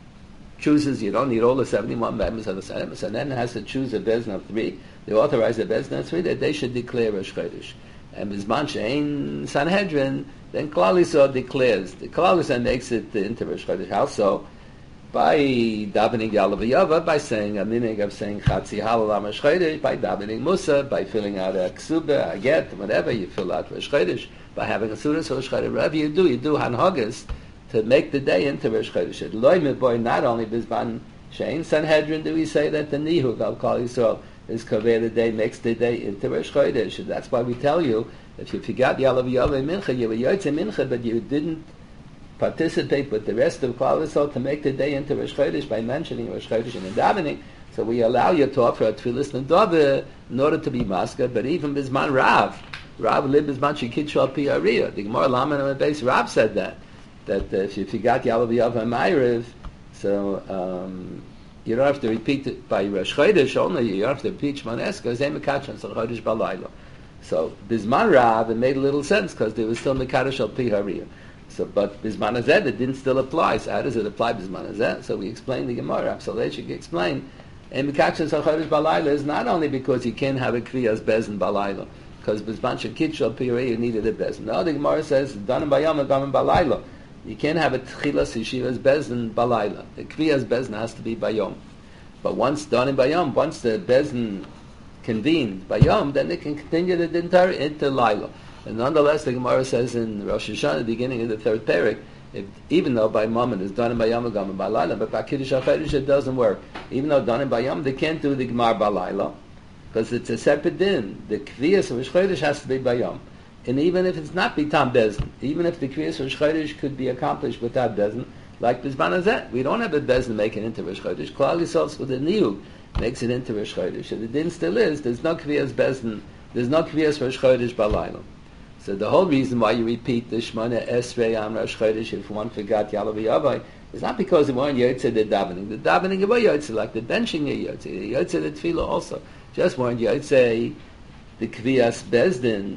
chooses, you don't need all the seventy-one members of the Sanhedrin. Sanhedrin has to choose a Bezdin of three. They authorize a Bezdin of three that they should declare Rosh Chodesh. And Bizman she'ein Sanhedrin, then Klal Yisrael declares. The Klal Yisrael makes it into Rosh Chodesh. How so? By davening Yalav Yavah, by saying a minig of saying Chatzi Halal Rosh Chodesh, by davening Musa, by filling out a ksuba, a get, whatever you fill out Rosh Chodesh, by having a sudas Rosh Chodesh, whatever you do, you do hanhagas to make the day into Rosh Chodesh. Loy boy, not only Bizman she'ein Sanhedrin do we say that the Nihug of Klal Yisrael is Kaveh the day, makes the day into Rosh Chodesh. That's why we tell you, if you forgot Yalav Yavai Mincha, you were Yotzei Mincha, but you didn't participate with the rest of Klal Yisrael to make the day into Rosh Chodesh by mentioning Rosh Chodesh and davening. So we allow you to offer a Tfilis and Dove in order to be masked, but even Bizman Rav, Rav Lib Bizman Shekid Shal Pi Ariyah. The Gemara Laman on the base, Rav said that, that uh, if you forgot Yalav Yavai Ma'ariv, so um, you don't have to repeat it by Rosh Chodesh only, you don't have to repeat Shemon Esrei, Zeh Mekadshon Shal Chodesh Balayla. So Bizman Rav, it made a little sense because there was still Mekadosh Shal Pi Hariyah. So, but Bizman Hazeh, it didn't still apply. So how does it apply Bizman Hazeh? So we explained the Gemara. So they should explain. And Mekadshon Shal Chodesh Balayla is not only because you can't have a Kriyas Bezin Balayla, because Bizman Shekid Shal Pi Hariyah needed a Bezin. No, the Gemara says, Danim Bayam and Danim Balayla. You can't have a Tchilas Yeshivas Bezin Balayla. The Kriyas Bezin has to be Bayom. But once done in Bayom, once the Bezin convened Bayom, then they can continue the entire into Laila. And nonetheless, the Gemara says in Rosh Hashanah, the beginning of the third parak, if, even though by moment it's done in Bayom and Gam by Laila, but by Kiddush HaChodesh it doesn't work. Even though done in Bayom, they can't do the Gemar Balayla, because it's a separate din. The Kviyas of Rosh Chodesh has to be Bayom. And even if it's not Bitam Bezin, even if the Kriyas Rosh Chodesh could be accomplished without Bezin, like Bizman Hazeh, we don't have a Bezin make it into Rosh Chodesh. Klal Yisrael with a Niyug makes it into Rosh Chodesh. And the din still is, there's no Kriyas Bezin, there's no Kriyas Rosh Chodesh Balayla. So the whole reason why you repeat the Shemona Esrei on Rosh Chodesh if one forgot Yalav Yavai is not because it weren't Yotze the davening. The davening was Yotze, like the benching Yotze, the Yotze the Tefillah also. Just weren't Yotze the Kviyas Bezdin.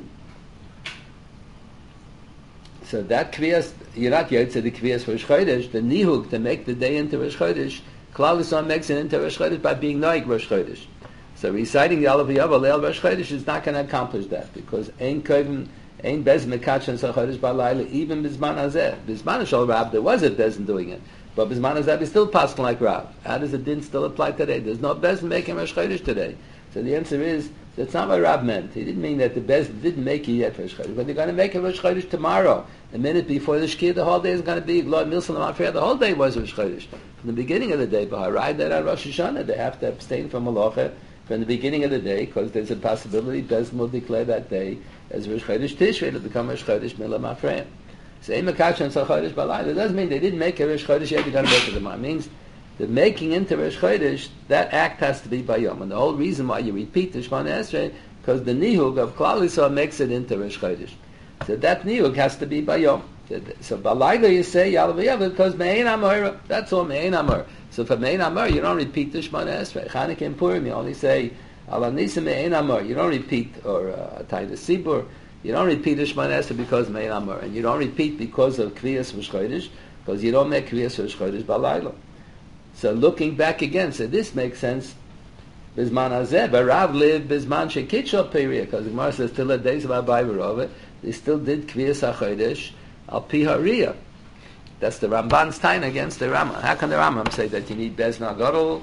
So that Kviyas, you're not Yotze the Kviyas Rosh Chodesh, the Nihug to make the day into Rosh Chodesh, Klal Yisrael makes it into Rosh Chodesh by being Noig Rosh Chodesh. So reciting the Yalav Yavai Leil Rosh Chodesh is not going to accomplish that because Ein Kovim Ein Bezin Mekachan Sachodesh Balayla, even Bizman Hazeh. Bizman Shal Rab, there was a Bezin doing it. But Bizman Hazeh is still passing like Rab. How does the din still apply today? There's no Bezin making Rosh Chodesh today. So the answer is, that's not what Rab meant. He didn't mean that the Bezin didn't make it yet Rosh Chodesh. But they're going to make it Rosh Chodesh tomorrow. A minute before the Shkia, the whole day is going to be Lord Milson Amafir. The whole day was Rosh Chodesh. From the beginning of the day, Baharai, that on Rosh Hashanah, they have to abstain from Malacha from the beginning of the day, because there's a possibility Bezin will declare that day as Rosh Chodesh Tishrei to become Rosh Chodesh Milah Mafreim. So Ein Mekachan Sal Chodesh Balayla. It doesn't mean they didn't make a Rosh Chodesh yet. They're going to make it tomorrow. It means the making into Rosh Chodesh, that act has to be by Yom. And the whole reason why you repeat the Shemona Esrei, because the nihug of Klal Yisrael makes it into Rosh Chodesh. So that nihug has to be by Yom. So Balayla you say Yalav Yavai because Me'ein Amor. That's all Me'ein Amor. So for Me'ein Amor you don't repeat the Shemona Esrei. Chanukah and Purim you only say Ala Nisa Me'ein Amor. You don't repeat or Atayda uh, Sibur. You don't repeat the Shemona Esrei because Me'ein Amor, and you don't repeat because of Kriyas Rosh Chodesh, because you don't make Kriyas Rosh Chodesh Balayla. So looking back again, so this makes sense. Bizman Hazeh, but Rav lived Bizman Shekitshal period, because the Gemara says till the days of Abai Barova, they still did Kriyas HaChodesh al Pi Hariyah. That's the Ramban's time against the Rambam. How can the Rambam say that you need Bezna Gadol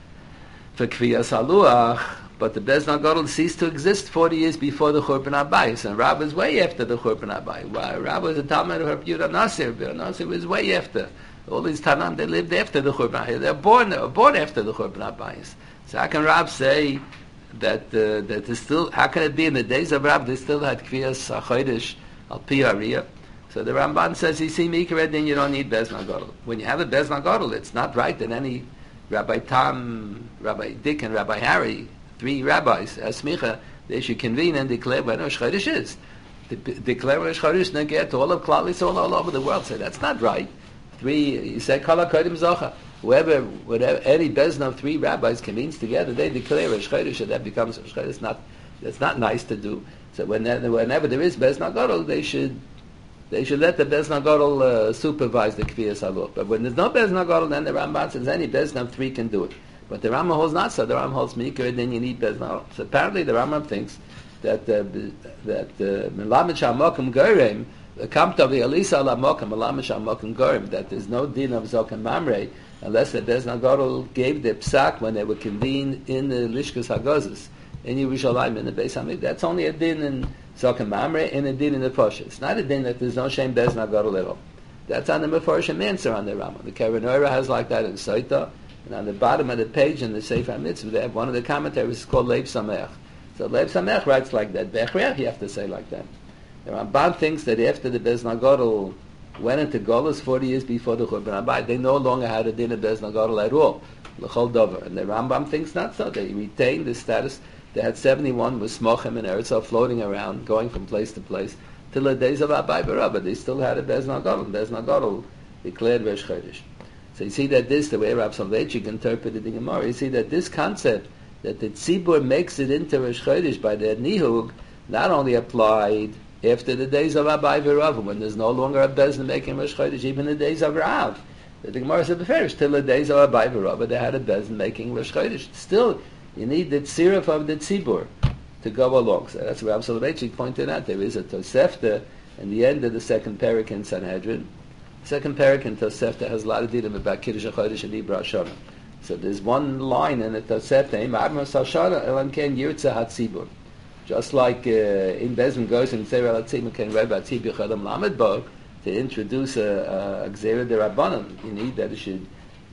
for Kriyas Haluach, but the Bezna Gadol ceased to exist forty years before the Churban Abayis, and Rav was way after the Churban Abayis. Why? Rav was a Talmud of Yehuda Nasir. Yehuda Nasir was way after. All these Tanam, they lived after the Churban Abayis. They were born, they were born after the Churban Abayis. So how can Rav say that uh, that there's still? How can it be in the days of Rav they still had Kriyas HaChodesh al Pi Hariyah? So the Ramban says, you see, Mikra, then you don't need Bezna Gadol. When you have a Bezna Gadol, it's not right that any Rabbi Tam, Rabbi Dick, and Rabbi Harry, three rabbis, as smicha, they should convene and declare when Rosh Chodesh is. De- declare Rosh Chodesh Negeh to all of Klal Yisrael all over the world. So that's not right. Three, you say, Kala Kodim Zocha. Whoever, whatever, any Bezna of three rabbis convenes together, they declare Rosh Chodesh, and that becomes Rosh Chodesh. It's not, that's not nice to do. So whenever, whenever there is Bezna Gadol, they should They should let the Bezna Gadol uh, supervise the Kviyas Haluch. But when there's no Bezna Gadol, then the Ramban says any Bezna of three can do it. But the Rambam holds not so. The Rambam holds Mikra, then you need Bezna Gadol. So apparently the Rambam thinks that uh, that Melamed Shamokim Gorem, the Kamt of the Elisa Ala Mokim, Melamed Shamokim Gorem, that there's no din of Zokim Mamre unless the Bezna Gadol gave the psak when they were convened in the Lishkas Hagozes in Yerushalayim in the Beis Hamikdash. That's only a din in Zokim Mamre and a din in the Posha. It's not a din that there's no Shem Bezna Gadol at all. That's on the Mefarshim answer on the Rambam. The Karen has like that in Saita, and on the bottom of the page in the Sefer HaMitzvah, they have one of the commentaries called Leib Sameach. So Leib Sameach writes like that. Bechreach you have to say like that. The Rambam thinks that after the Bezna Gadol went into Golus forty years before the Churban Abayis, they no longer had a din of Bezna Gadol at all. L'chol dover. And the Rambam thinks not so. They retained the status. They had seventy-one with Smochim and Eretz floating around, going from place to place, till the days of Abai Barabba. They still had a Bezna Gadol. Bezna Gadol declared Rosh Chodesh. So you see that this, the way Rav Soloveitchik interpreted the Gemara, you see that this concept, that the Tzibur makes it into Rosh Chodesh by their Nihug, not only applied after the days of Abai Barabba, when there's no longer a Bezna making Rosh Chodesh, even the days of Rav. The Gemara said before, till the days of Abai Barabba, they had a Bezna making Rosh Chodesh. Still, you need the tziruf of the tzibur to go along. So that's what Rav Soloveitchik pointed out. There is a Tosefta in the end of the second parak in Sanhedrin. The second parak in Tosefta has a lot of dinim about Kiddush HaChodesh and Ibra Shana. So there's one line in the Tosefta, Im Admar Sashana Elam Ken Yirtza HaTzibur. Just like uh, in Bezim goes and say Relatzim Ken Reba Tzibur Chadam Lamed Bo, to introduce a, a Gzera de Rabbanan, you need that it should,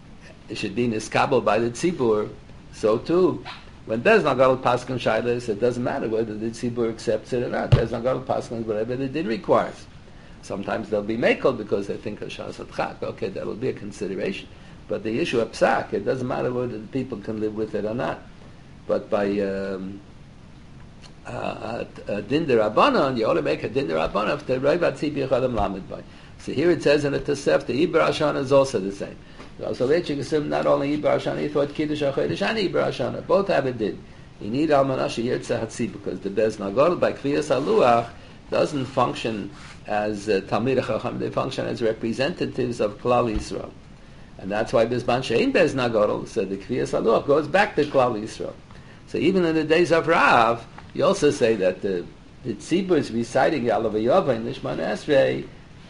it should be niskabel by the tzibur. So too, when Bezna Gadol Paskin Shailas, it doesn't matter whether the tzibur accepts it or not. Bezna Gadol Paskin whatever the din requires. Sometimes they'll be mekel because they think of Shas Adchak. Okay, that will be a consideration. But the issue of psak, it doesn't matter whether the people can live with it or not. But by um, uh, a din derabanan, you ought to make a din derabanan if the reivat tzibir chadam lamed by. So here it says in the Tosef, the Iber Hashana is also the same. So Leitchik assumed not only Iber Hashana, he thought Kiddush HaChodesh and Iber Hashana. Both have a din. You need Almanasha Yirtzeh Hatzi because the Bez Nagol by Kviyas Haluach doesn't function as uh, Talmid Chacham. They function as representatives of Klal Yisrael. And that's why Bizban Shein Bez Nagol, so the Kviyas Haluach goes back to Klal Yisrael. So even in the days of Rav, you also say that the, the Tzibur is reciting Yalav Yava in Nishman Esrei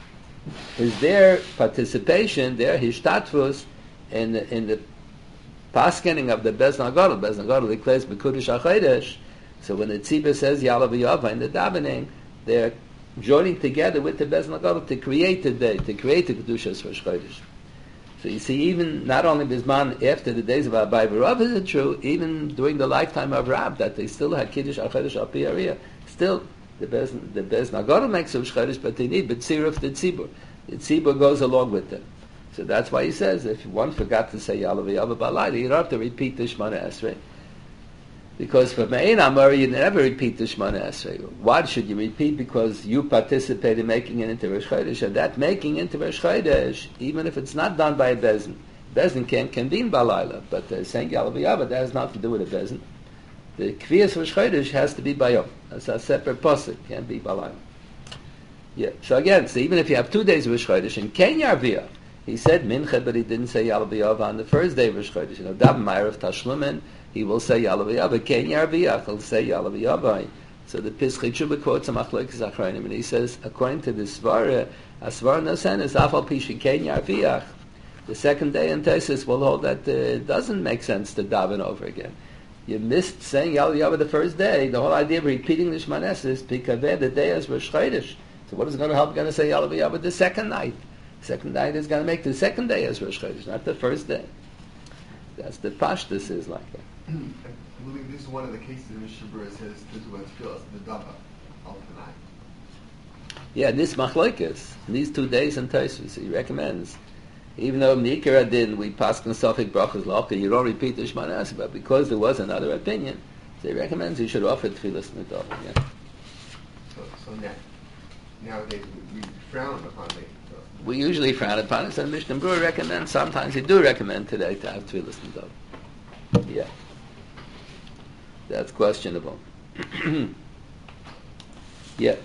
is their participation, their hishtatvus in the, in the paskening of the Bez Nagadol. Bez Nagadol declares B'Kudish HaChodesh. So when the Tzibur says Yalav Yava in the davening, they're joining together with the Bez Nagadol to create the day, to create the Kedushas Rosh Chodesh. So you see, even not only Bizman after the days of Abai Rav is it true, even during the lifetime of Rab, that they still had Kiddush HaChodesh Al Pi Ariyah, still the Bez the Bez Nagara makes Rosh Chodesh, but they need B'tziruf the Tzibur. The Tzibur goes along with them. So that's why he says if one forgot to say Yalav Yava Balayla, you don't have to repeat the Shemana Esrei. Because for Me'en Amar, you never repeat the Shemana Esrei. Why should you repeat? Because you participate in making it into Rosh Chodesh, and that making into Rosh Chodesh, even if it's not done by a Bezin, Bezin can convene Balayla, but uh, saying Yalav Yava, that has nothing to do with a Bezin. The Kviyas Rosh Chodesh has to be Bayom. That's a separate posuk, can't be Balayla. Yeah. So again, so even if you have two days of Rosh Chodesh, in Ken Yarviyah, he said Mincha, but he didn't say Yalav Yava on the first day of Rosh Chodesh. You know, Dav Ma'ariv Tashlumen, he will say Yalav Yava. Ken Yarviyah, he'll say Yalav Yava. So the Pischei Tshuva quotes a Machlokes Achronim, and he says, according to the Svara, a Svara Nosen is Afal Pishi Ken Yarviyah. The second day in Tesis will hold that uh, it doesn't make sense to daven over again. You missed saying Yalav Yava the first day. The whole idea of repeating the Shemana Esrei is because the day is Rosh Chodesh. So what is going to help? Going to say Yalav Yava the second night. The second night is going to make the second day as Rosh Chodesh, not the first day. That's the pashtus is like that. I believe this is one of the cases in Mishnah Berurah says to do what feels the dava al tanai. Yeah, this machlokes, these two days in Tosfos, he recommends. Even though Mikra din we pass on Sofik brachas locha, you don't repeat the Shemana Esrei, but because there was another opinion, so he recommends you should offer tefillas nidava. Yeah. So, so now, nowadays we, we frown upon it. So. We usually frown upon it, so Mishnah Berurah recommends. Sometimes you do recommend today to have tefillas nidava. Yeah, that's questionable. Yeah.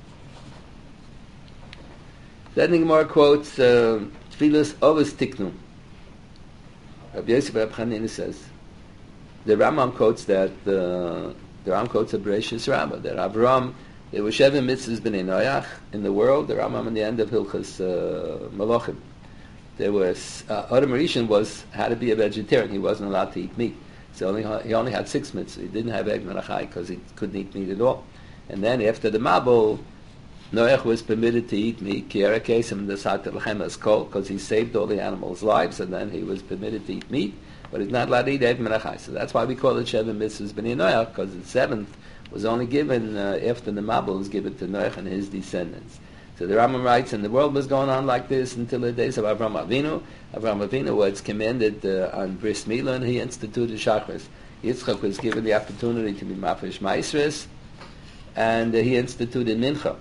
Then the Gemara quotes. Uh, Tfilas Ovis Tiknu. Rabbi Yosef Reb Chanina says, the Rambam quotes that, uh, the Rambam quotes a Bereshis Rabbah, that Avraham, there were seven mitzvahs b'nei Noach in the world, the Rambam in the end of Hilchas uh, Malachim. There was, uh, Adam Rishon was, had to be a vegetarian, he wasn't allowed to eat meat. So only, he only had six mitzvahs, he didn't have Egg Menachai because he couldn't eat meat at all. And then after the Mabul, Noach was permitted to eat meat, Kiera Kesim in the Sat Lechem Kol, because he saved all the animals' lives, and then he was permitted to eat meat, but he's not allowed to eat Ev Menachai. So that's why we call it Sheva Mitzvahs B'nei Noach, because the seventh was only given uh, after the Mabul was given to Noach and his descendants. So the Rambam writes, and the world was going on like this until the days of Avraham Avinu. Avraham Avinu was commanded uh, on Bris Milah, and he instituted Shachris. Yitzchak was given the opportunity to be Mafresh Maisris, and uh, he instituted Mincha.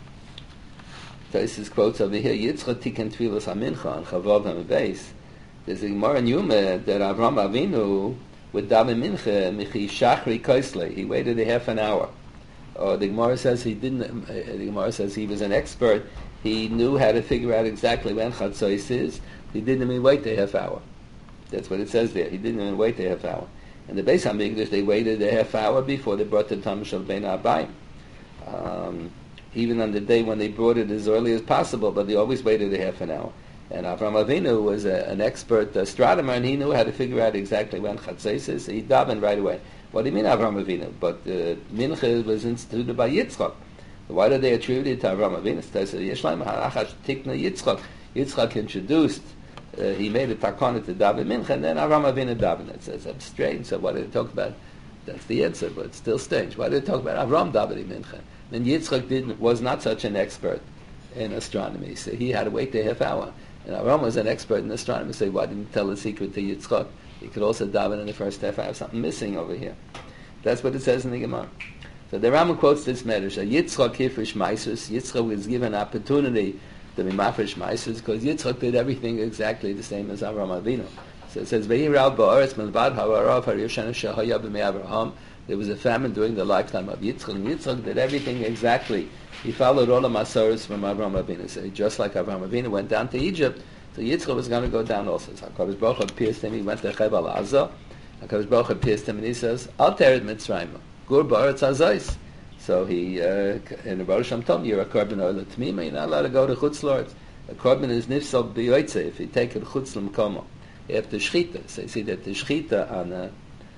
This quotes over here, Yitzchak tiken tfilas hamincha and chavav ha'mebeis. There's a Gemara in Yuma that Avraham Avinu would daven mincha michi shachri koisle. He waited a half an hour. Or the Gemara says he didn't. Uh, the Gemara says he was an expert. He knew how to figure out exactly when chatzos is. He didn't even wait a half hour. That's what it says there. He didn't even wait a half hour. In the Beis Hamikdash, they waited a half hour before they brought the Tamash of Bein Abayim. Um, even on the day when they brought it as early as possible, but they always waited a half an hour. And Avraham Avinu was a, an expert astronomer, and he knew how to figure out exactly when Chatzos is, so he davened right away. What do you mean Avraham Avinu? But uh, Mincha was instituted by Yitzchak. Why did they attribute it to Avraham Avinu? They said, Yeshleim ha'achash tikna Yitzchak. Yitzchak introduced, uh, he made a takana to daven Mincha, and then Avraham Avinu davened. It says, that's strange, so why did they talk about? That's the answer, but it's still strange. Why did they talk about Avraham davening Mincha? And Yitzchak didn't, was not such an expert in astronomy, so he had to wait a half hour. And Avraham was an expert in astronomy, so why didn't he tell the secret to Yitzchak? He could also daven in the first half hour. Something missing over here. That's what it says in the Gemara. So the Rambam quotes this medrash. Yitzchak kifrish meisus. Yitzchak was given opportunity to be mafresh meisus because Yitzchak did everything exactly the same as Avraham Avinu. So it says, "Ve'irav ba'aretz milvad ha'arav ha'rishana shehaya b'mei Avraham." There was a famine during the lifetime of Yitzchak. And Yitzchak did everything exactly. He followed all the masoros from Avraham Avinu. So just like Avraham Avinu went down to Egypt, so Yitzchak was going to go down also. So HaKadosh Baruch Hu appears to him. He went to Cheval Azah. HaKadosh Baruch Hu appears to him and he says, "Al tered Mitzrayim, gur ba'aretz hazos." So he, uh, in the Baruch Shem told me, you're a korban oil t'mima, you're not allowed to go to Chutz La'aretz. A korban is nifsal b'yoytze, if you take it Chutz l'mkomo. You have to shchita. So you see that the shchita on a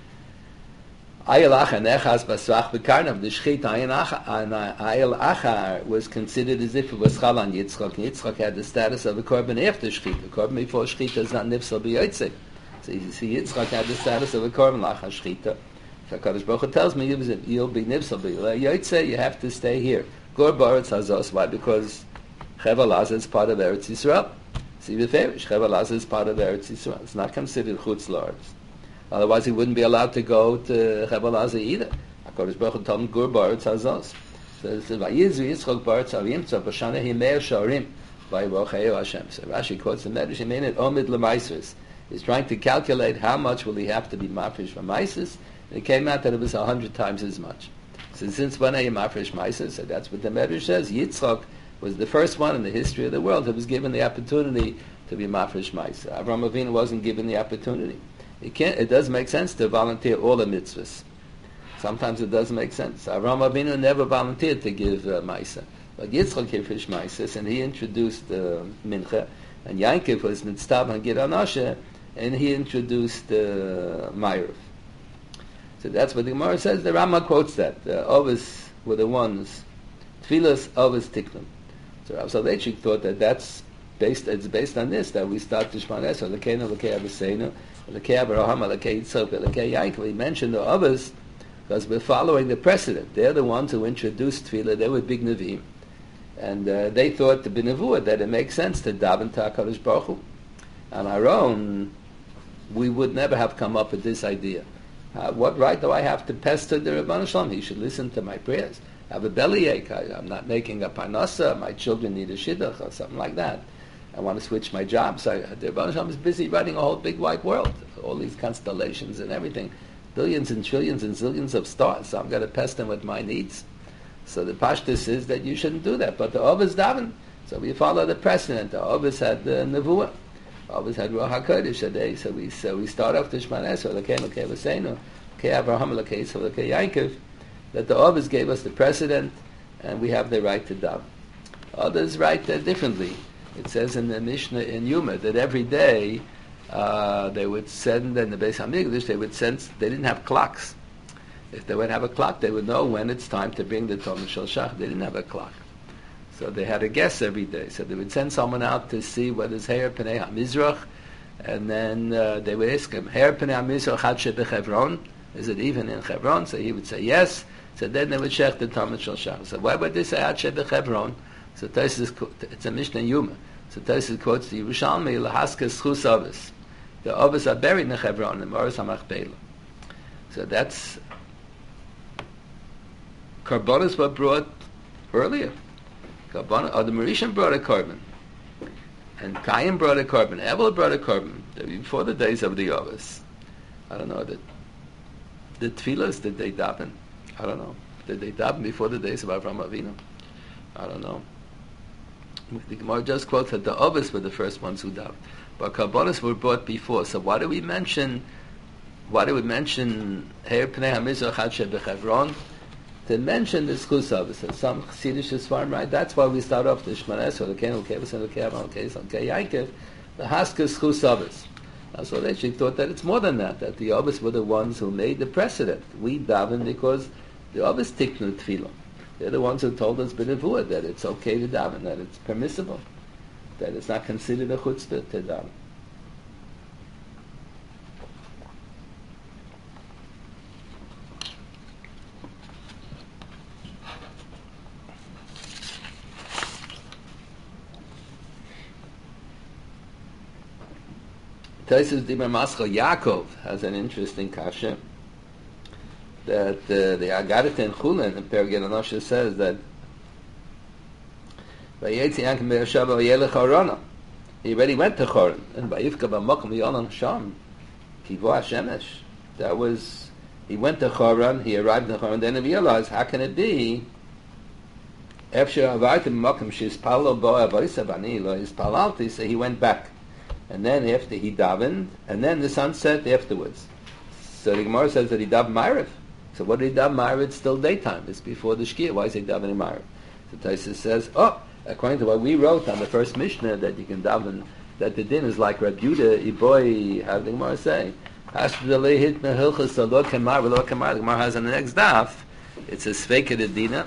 ayel achar nechas basrach b'karnav, the shchita on ayel achar was considered as if it was chal on Yitzchak. Yitzchak had the status of a korban after shchita. Korban before shchita is not nifsal b'yoytze. So you see Yitzchak had the status of a korban lachar shchita. HaKadosh Baruch Hu tells me, you'll be nifsal b'yoytze, you have to stay here. Gur ba'aretz hazos. Why? Because Cheval Azah is part of Eretz Yisrael. See the Farish, Cheval Azah is part of Eretz Yisrael. It's not considered Chutz La'aretz. Otherwise he wouldn't be allowed to go to Cheval Azah either. HaKadosh Baruch Hu told him, Gur ba'aretz hazos. So it says, Vayizu Yitzchak ba'aretz havimtza, b'shana himei sharim, vayivocheyu Hashem. So Rashi quotes the Medrash, he meant it omid l'maisris. He's trying to calculate how much will he have to be mafresh for maisis. And it came out that it was a hundred times as much. So since when are you mafresh maisis? So that's what the Medrash says. Yitzchak was the first one in the history of the world who was given the opportunity to be mafresh maisis. Avraham Avinu wasn't given the opportunity. It can't. It does make sense to volunteer all the mitzvahs. Sometimes it doesn't make sense. Avraham Avinu never volunteered to give uh, ma'isa, but Yitzchak gave fish ma'isa, and he introduced uh, mincha, and Yankov was mitzvah and Gid Anashe, and he introduced uh, ma'ariv. So that's what the Gemara says. The Rama quotes that. The Ovis were the ones. Tfilas Ovis Tiknum. So Rav Soloveitchik thought that that's based. It's based on this that we start to Shmon Esrei. Lekeinu, Lekei Aviseinu, Lekei Abraham, Lekei Yitzchak, Lekei Yaakov. He mentioned the Ovis because we're following the precedent. They're the ones who introduced Tfilah. They were big Nevi'im, and uh, they thought to be Nevuah that it makes sense to daven to HaKadosh Baruch Hu. On our own, we would never have come up with this idea. Uh, what right do I have to pester the Rebbeinu Shalom? He should listen to my prayers. I have a bellyache. I, I'm not making a parnasa. My children need a shidduch or something like that. I want to switch my job. So the Rebbeinu Shalom is busy writing a whole big wide world, all these constellations and everything, billions and trillions and zillions of stars. So I'm going to pester him with my needs. So the pashtus is that you shouldn't do that. But the Ovis daven. So we follow the precedent. The Ovis had the nevuah. Always had Ruach HaKodesh a day, so we so we start off the Shmon Esrei, Lekei Lekei Vaseinu, Lekei Abraham, Lekei Yitzchak, Lekei Yaakov, that the Ovis gave us the precedent, and we have the right to daven. Others write that differently. It says in the Mishnah in Yuma that every day uh, they would send, in the Beis HaMikdash, they would send, they didn't have clocks. If they would have a clock, they would know when it's time to bring the Talmud Shel Shach. They didn't have a clock. So they had a guess every day. So they would send someone out to see whether it's Heir Pnei HaMizrach, and then uh, they would ask him, Heir Pnei HaMizrach Had Shebechevron? Is it even in Hebron? So he would say yes. So then they would check the Talmud Shel Shach. So why would they say Had Shebechevron? So Tosfos, it's a Mishnah Yuma. So Tosfos quotes the Yerushalmi, Lahaskas Chus Ovis. The Ovis are buried in Hebron, in Moros HaMachpelah. So that's, Karbonos were brought earlier. Or the Mauritian brought a korban, and Cain brought a korban, Abel brought a korban before the days of the Ovis. I don't know, the, the Tfilas, did they daven? I don't know. Did they daven before the days of Avraham Avinu? I don't know. The Gemara just quotes that the Ovis were the first ones who davened, but Karbonos were brought before. So why do we mention? Why do we mention Heir Pnei HaMizrach Had Shebechevron? To mention the Chus Ovis, and some Chassidish Sfarim, right? That's why we start off the Shmon Esrei, Lekei Lekei Vaseinu, Lekei Abraham, Lekei Yitzchak, Lekei Yaakov, the Haskas Chus Ovis. That's why they actually thought that it's more than that, that the Ovis were the ones who made the precedent. We daven because the Ovis tiknu tefillah. They're the ones who told us b'nevuah that it's okay to daven, that it's permissible, that it's not considered a chutzpah to daven. Tosfos Dimer Maschal Yaakov has an interesting kasha. that uh, the Agarit in Chulin, in Perigel Anosha says that Vayetzi Yankim Be'Yashava Vayelech Harana. He already went to Choron. And Vayivka B'Mokum V'Yonan Sham. Kivo HaShemesh. That was, he went to Choron, he arrived in Choron, then he realized, how can it be Efshe Avartim B'Mokum She'ispalo Bo Avoisa Bani Lo Ispalalti, so he went back. And then after he davened, and then the sun set afterwards. So the Gemara says that he davened Ma'ariv. So what did he daven Ma'ariv? It's still daytime. It's before the Shkia. Why is he davening Ma'ariv? So Taisa says, oh, according to what we wrote on the first Mishnah, that you can daven, that the din is like Reb Yehuda, Iboy, how did the Gemara say? The Gemara has on the next daf, it says Sveika de Dina.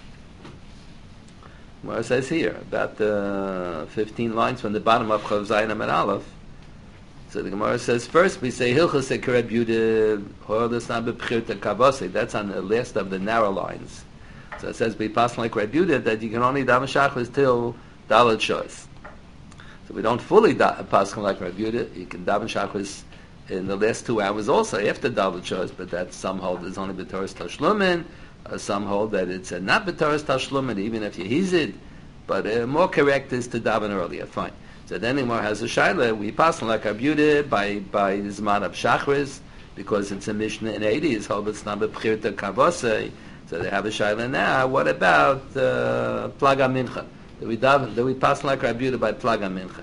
Gemara says here, about uh, fifteen lines from the bottom of Chav Zayin Amid Aleph. So the Gemara says, first we say Hilchas Reb Yehuda, Hoyodus Na B'Bchirta Kabose. That's on the last of the narrow lines. So it says, be passing like Reb Yehuda, that you can only daven Shachris till Dalet Shois. So we don't fully da- pass like Reb Yehuda. You can daven Shachris in the last two hours also after Dalet Shois, but that some hold is only B'Toras Tashlumin, uh, some hold that it's uh, not B'Toras Tashlumin, even if you hizid, but uh, more correct is to daven earlier. Fine. So then Imar has a shaila. We pass like Reb Yehuda by by the Zman of Shachris, because it's a Mishnah in eighty. It's hold it's not B'Bchirta Kavosei. So they have a shaila now. What about uh, Plaga Mincha? Do we daven, do we pass like Reb Yehuda by Plaga Mincha?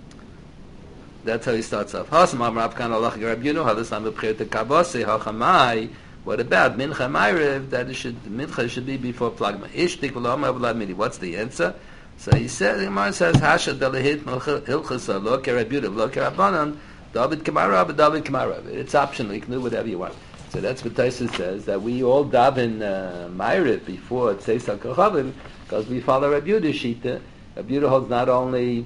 That's how he starts off. Hasam Amar Rav Kana Lach Reb Yehuda Hadasam B'Bchirta Kavosei Hachamai. What about Mincha Ma'ariv? That it should Mincha should be before Plagma. Ishtik V'Lo Amar Midi. What's the answer? So he says, the Gemara says, Hasha Dalahit Hilchasa Lo Kereb Yehuda Lo Kerabanan David Kamarab David Kamarab. It's optional. You can do whatever you want. So that's what Taisa says, that we all daven uh, Ma'ariv before Tzeis HaKochavim, because we follow Reb Yehuda Shita. Reb Yehuda holds not only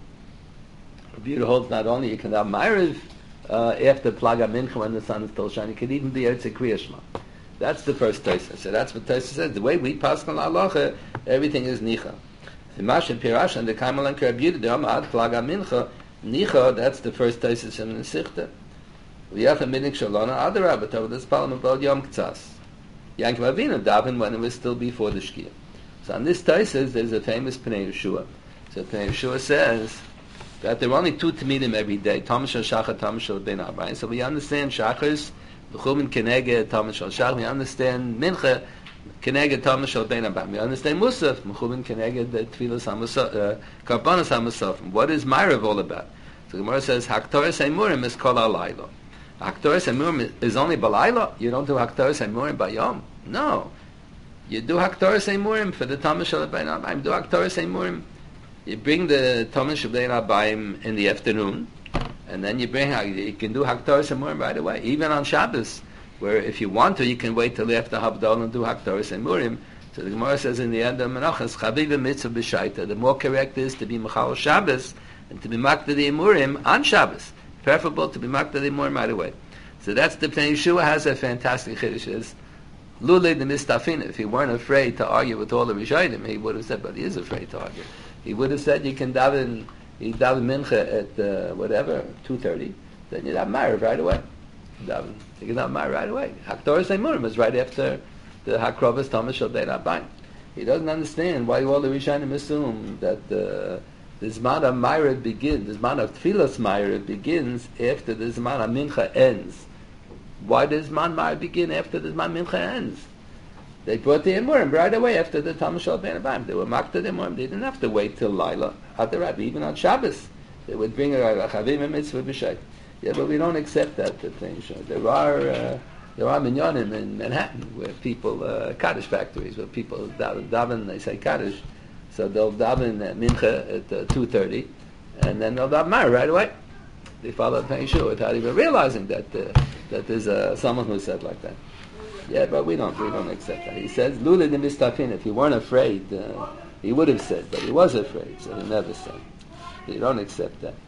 Reb Yehuda holds not only you can daven Ma'ariv uh, after Plaga Mincha when the sun is still shining, you can even be Eretz Kriya Shema. That's the first Taisa. So that's what Taisa says. The way we pass on Halacha, everything is Nicha. The Mashin Pirash and the Kaimalan Reb Yehuda, the Amad Plaga Mincha, Nicha, that's the first Taisa in the Sichta. V'yachem minik shalona adarab b'tov this palam about Yom K'tzas. Yankim Avinu daven when it was still before the Shkia. So on this Taisus, there's a famous Pnei Yeshua. So Pnei Yeshua says that there are only two Tamidim every day, Tom Shal Shachar, Tom Shal Ben Arbain. So we understand Shachars, B'chumin Keneged, Tom Shal Shachar. We understand Mincha, Keneged, Tom Shal Ben Arbain. We understand Musaf, B'chumin Keneged, Tfilas HaMusaf, Karbanas HaMusaf. What is Ma'ariv all about? So the Gemara says, Haktoris Emurim is Kol HaLaylo. Haktoris Emurim is only Balayla. You don't do Haktoris Emurim Bayom. No. You do Haktoris Emurim for the Tamar Shal Ben Arbaim. Do Haktoris Emurim. You bring the Tamar Shal Ben Arbaim in the afternoon, and then you bring, you can do Haktoris Emurim right away. Even on Shabbos, where if you want to, you can wait till after Havdalah and do Haktoris Emurim. So the Gemara says in the end of Menachas, Chaviv Mitzvah B'Shaita. The more correct is to be Mechal Shabbos and to be Makta the Emurim on Shabbos. Preferable to be Makta the Emurim right away. So that's the Pnei Yeshua has a fantastic chiddush. Is Lulei the Mistafin. If he weren't afraid to argue with all the Rishonim, he would have said, but he is afraid to argue. He would have said you can daven, you daven Mincha at uh, whatever two thirty. Then you daven Ma'ariv right away. Daven, you can daven Ma'ariv right away. Haktoris Emurim is right after the Hakrovas Thomas Shal Bein Arbaim. He doesn't understand why all the Rishonim assume that the uh, the Zman of Ma'ariv begins, the Zman of Tfilas Ma'ariv begins after the Zman of Mincha ends. Why does Zman Ma'ariv begin after the Zman Mincha ends? They brought the Emurim right away after the Talmud Shal Ben Arbaim. They were makta the Emurim. They didn't have to wait till Laila. Adarab, even on Shabbos, they would bring a Chavim Mitzvah B'Shay. Yeah, but we don't accept that thing. There are uh, there are minyanim in Manhattan where people uh, Kaddish factories where people daven, daven they say Kaddish. So they'll daven uh, Mincha at uh, two thirty, and then they'll daven Ma'ariv right away. They follow Pnei Yeshua without even realizing that uh, that there's uh, someone who said like that. Yeah, but we don't we don't accept that. He says, Lula de Mistafin, if he weren't afraid, uh, he would have said, but he was afraid, so he never said. You don't accept that.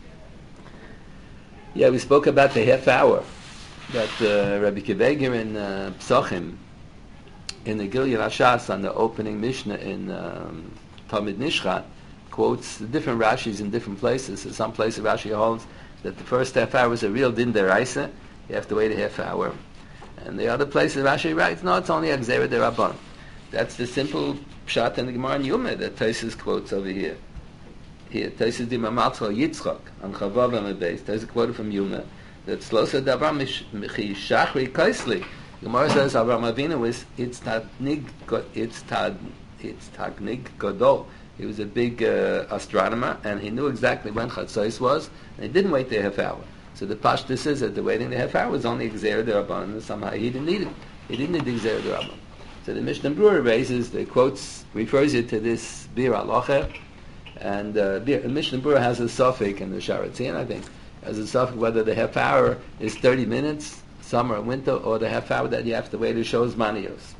Yeah, we spoke about the half hour that uh, Rabbi Kiveger in uh, Psochim, in the Gilead Hashas on the opening Mishnah in um, Talmud Nishchat, quotes the different Rashis in different places. So some places Rashi holds that the first half hour is a real din deraisa. You have to wait a half hour. And the other places Rashi writes, no, it's only a Gzera D'Rabbanan. That's the simple pshat in the Gemara in Yuma that Tosfos quotes over here. Here, Tosfos di Mamalchal Yitzchak on Chavav on the base. There's a quote from Yuma that Slosa Davar Michi Shachri Kaisli. Gemara says Avraham Avinu was it's Tadnig it's Tad it's Tagnig Gadol. He was a big uh, astronomer, and he knew exactly when Chatzos was, and he didn't wait the half hour. So the pashtus says that the waiting the half hour was only Gzera D'Rabbanan, and somehow he didn't need it. He didn't need the Gzera D'Rabbanan. So the Mishnah Berurah raises, the quotes, refers it to this Bir Alocha, and uh, the Mishnah Berurah has a suffix in the Sharatzian, I think, has a suffix whether the half hour is thirty minutes, summer or winter, or the half hour that you have to wait to show Manios.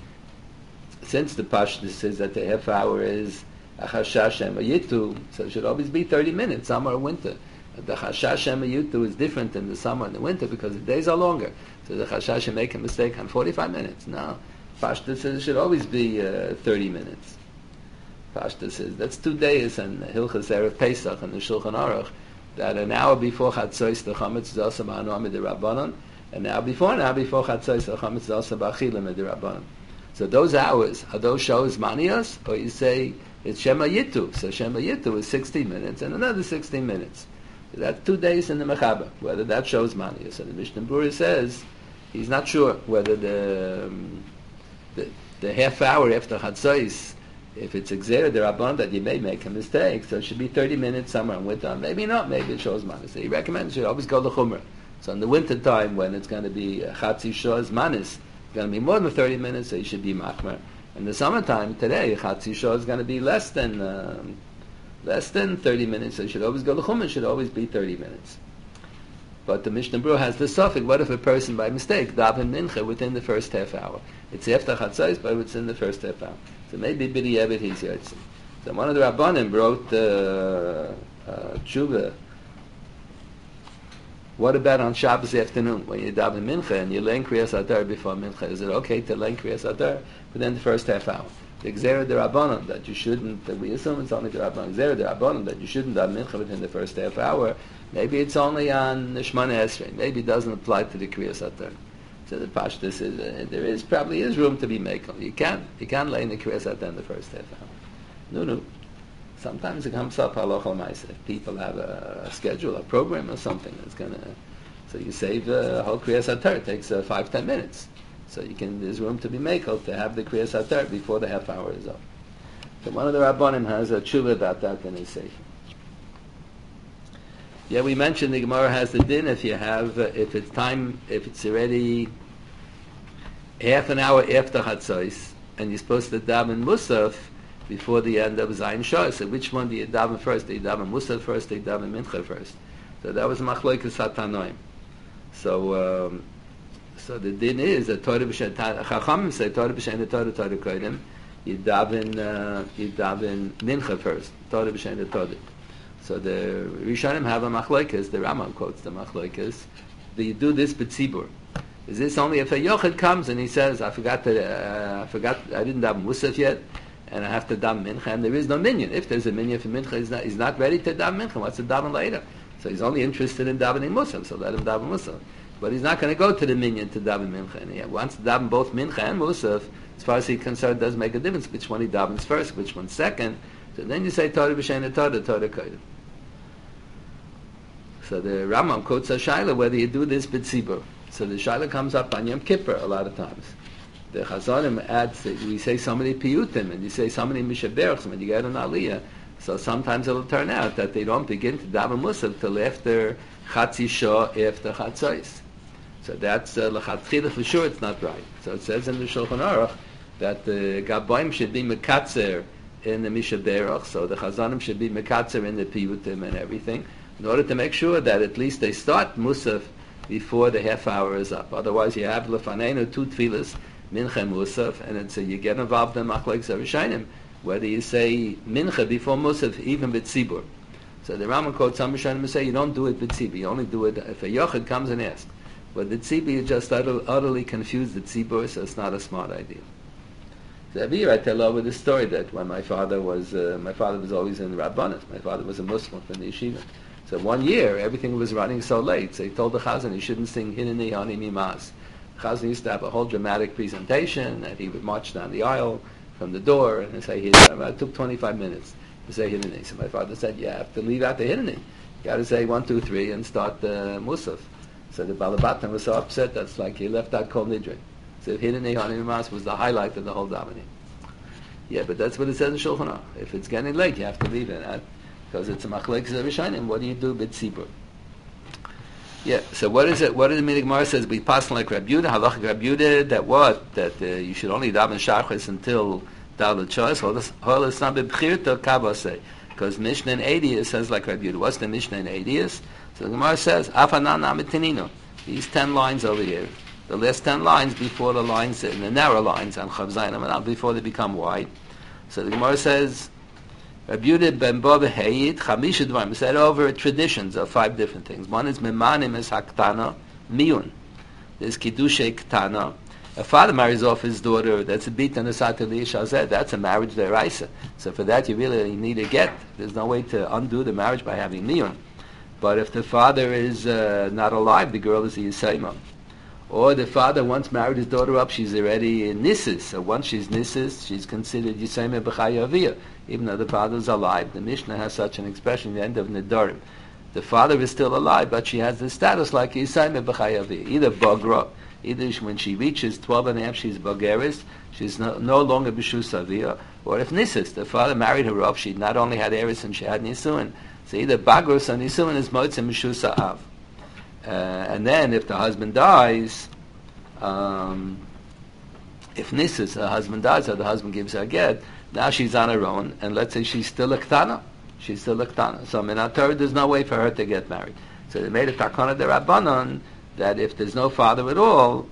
Since the pashtus says that the half hour is Achashash Shema Yitu, so it should always be thirty minutes, summer or winter. The Chashash Shema Yutu is different in the summer and the winter because the days are longer. So the Chashash should make a mistake on forty-five minutes. No, Pashta says it should always be uh, thirty minutes. Pashta says that's two days and Hilchas Erev Pesach and the Shulchan Aruch that an hour before Chatzos the Chametz is also Ma'anor Midirabbanan, and now before now before Chatzos the Chametz is also Ba'achila Midirabbanan. So those hours are those shows Manios, or you say it's Shema Yitu. So Shema Yitu is sixteen minutes and another sixteen minutes. So that's two days in the Mechaber, whether that shows Manios. So the Mishnah Berurah says he's not sure whether the um, the, the half hour after Chatzos, if it's Gzera D'Rabbanan that you may make a mistake, so it should be thirty minutes somewhere in winter. Maybe not, maybe it shows Manis. So he recommends you should always go to Chumrah. So in the winter time when it's going to be Chatzi Shah Manis, it's going to be more than thirty minutes, so you should be Machmer. In the summertime, today, Chatzi Shah is going to be less than um, less than thirty minutes, so you should always go to Chumrah, it should always be thirty minutes. But the Mishnah Berurah has the suffix, what if a person by mistake daven mincha within the first half hour? It's after Chatzos, but it's in the first half hour. So maybe B'di Eved he's Yotzim. So one of the Rabbanim wrote uh, uh, Tshuva. What about on Shabbos afternoon when you daven mincha and you learn Kriyas Adar before mincha? Is it okay to learn Kriyas Adar within the first half hour? The Gzera D'Rabbanan that you shouldn't, that we assume it's only the Rabbanan, Gzera D'Rabbanan that you shouldn't daven mincha within the first half hour. Maybe it's only on Shemona Esrei. Maybe it doesn't apply to the Kriyas Adar. So the Pashtus is uh, there is probably is room to be makel. You can you can lay in the Kriyas Adar in the first half hour. No, no. Sometimes it comes up halacha l'maaseh. If people have a, a schedule, a program, or something that's gonna, so you save uh, a whole Kriyas Adar. It takes uh, five ten minutes. So you can there's room to be makel to have the Kriyas Adar before the half hour is up. So one of the Rabbanim has a tshuva about that in his sefer. Yeah, we mentioned the Gemara has the din if you have, uh, if it's time, if it's already half an hour after Chatzos, and you're supposed to daven Musaf before the end of Zayin Shah. So which one do you daven first? Do you daven Musaf first? Do you daven Mincha first? So that was Machlokas HaTanoim. So, um, so the din is that Torah b'shen, Chachamim say Torah b'shen the Torah Torah kodim. You daven, uh, you daven Mincha first. Torah b'shen the Torah. So the Rishonim have a machlokes. The Rambam quotes the machlokes. Do you do this b'tzibur? Is this only if a yochid comes and he says, "I forgot that uh, I forgot I didn't daven musaf yet, and I have to daven mincha," and there is no minyan. If there's a minyan for mincha, he's not he's not ready to daven mincha. What's to daven later? So he's only interested in davening musaf. So let him daven musaf. But he's not going to go to the minyan to daven mincha. And he wants to daven both mincha and musaf. As far as he's concerned, it doesn't make a difference which one he davens first, which one second. So then you say Torah b'shein Torah, Torah kodim. So the Rambam quotes a shaila whether you do this b'tzibur. So the shaila comes up on Yom Kippur a lot of times. The Chazonim adds that we say so many piyutim and you say so many mishaberachs when you get an aliyah. So sometimes it'll turn out that they don't begin to daven musaf till after Chatzi Shah, after Chatzos. So that's uh, l'chatchila for sure it's not right. So it says in the Shulchan Aruch that the Gaboim should be mekatzer in the mishaberach. So the Chazonim should be mekatzer in the piyutim and everything, in order to make sure that at least they start Musaf before the half hour is up. Otherwise you have Lefanenu, two tefillas, Mincha Musaf, and it's a, you get involved in Machlokes Rishonim, whether you say Mincha before Musaf, even B'tzibur. So the Rambam quotes some Rishonim and say you don't do it B'tzibur, you only do it if a Yochid comes and asks. But the Tzibur, you just utterly, utterly confuse the Tzibur, so it's not a smart idea. So every year I tell over the story that when my father was, uh, my father was always in Rabbanat, my father was a Muslim from the yeshiva. So one year, everything was running so late, so he told the Chazan he shouldn't sing Hineni Hani Mimaz. Chazan used to have a whole dramatic presentation, and he would march down the aisle from the door and say, Hineni. It took twenty-five minutes to say Hineni. So my father said, you have to leave out the Hineni. You got to say one, two, three, and start the Musaf. So the Balabatan was so upset, that's like he left out Kol Nidre. So Hineni Hanimas was the highlight of the whole davening. Yeah, but that's what it says in Shulchan Aruch. If it's getting late, you have to leave it, because it's a machlekes of Rishonim. What do you do b'tzibur? Yeah. So what is it? What does the Minig Gemara says? We pass like Reb Yehuda, halacha Reb Yehuda, that what? That uh, you should only daven shachris until dalet choice. Holas not b'bchirta kabasei. Because Mishnah in eighty says like Reb Yehuda. What's the Mishnah in eighty? So the Gemara says afanan amitinino. These ten lines over here. The last ten lines before the lines, in the narrow lines on Chav Zayin, before they become wide. So the Gemara says, Rabbi Yehuda ben Bava Hayit, Chamisha Dvarim, said over traditions of five different things. One is Mimanim is Haktana, Miyun. There's Kiddushay Ktana. A father marries off his daughter, that's a bit and a satali shazeh, that's a marriage deraisa. So for that you really need a get. There's no way to undo the marriage by having Miyun. But if the father is uh, not alive, the girl is the Yisayma. Or the father once married his daughter up, she's already in Nisis. So once she's Nisis, she's considered Yisayme B'chaya Aviyah, even though the father's alive. The Mishnah has such an expression at the end of Nedarim. The father is still alive, but she has the status like Yisayme B'chaya Aviyah. Either Bagra, either when she reaches twelve and a half, she's Bageris, she's no, no longer B'shus Aviyah. Or if Nisis, the father married her up, she not only had Eris and she had Nisuin. So either Bagros or Nisuin is Motzim B'shus Av. Uh, and then if the husband dies, um, if Nisus, her husband dies, or the husband gives her a get, now she's on her own, and let's say she's still a ktana. She's still a ktana. So in our Torah, there's no way for her to get married. So they made a takana de Rabbanon that if there's no father at all,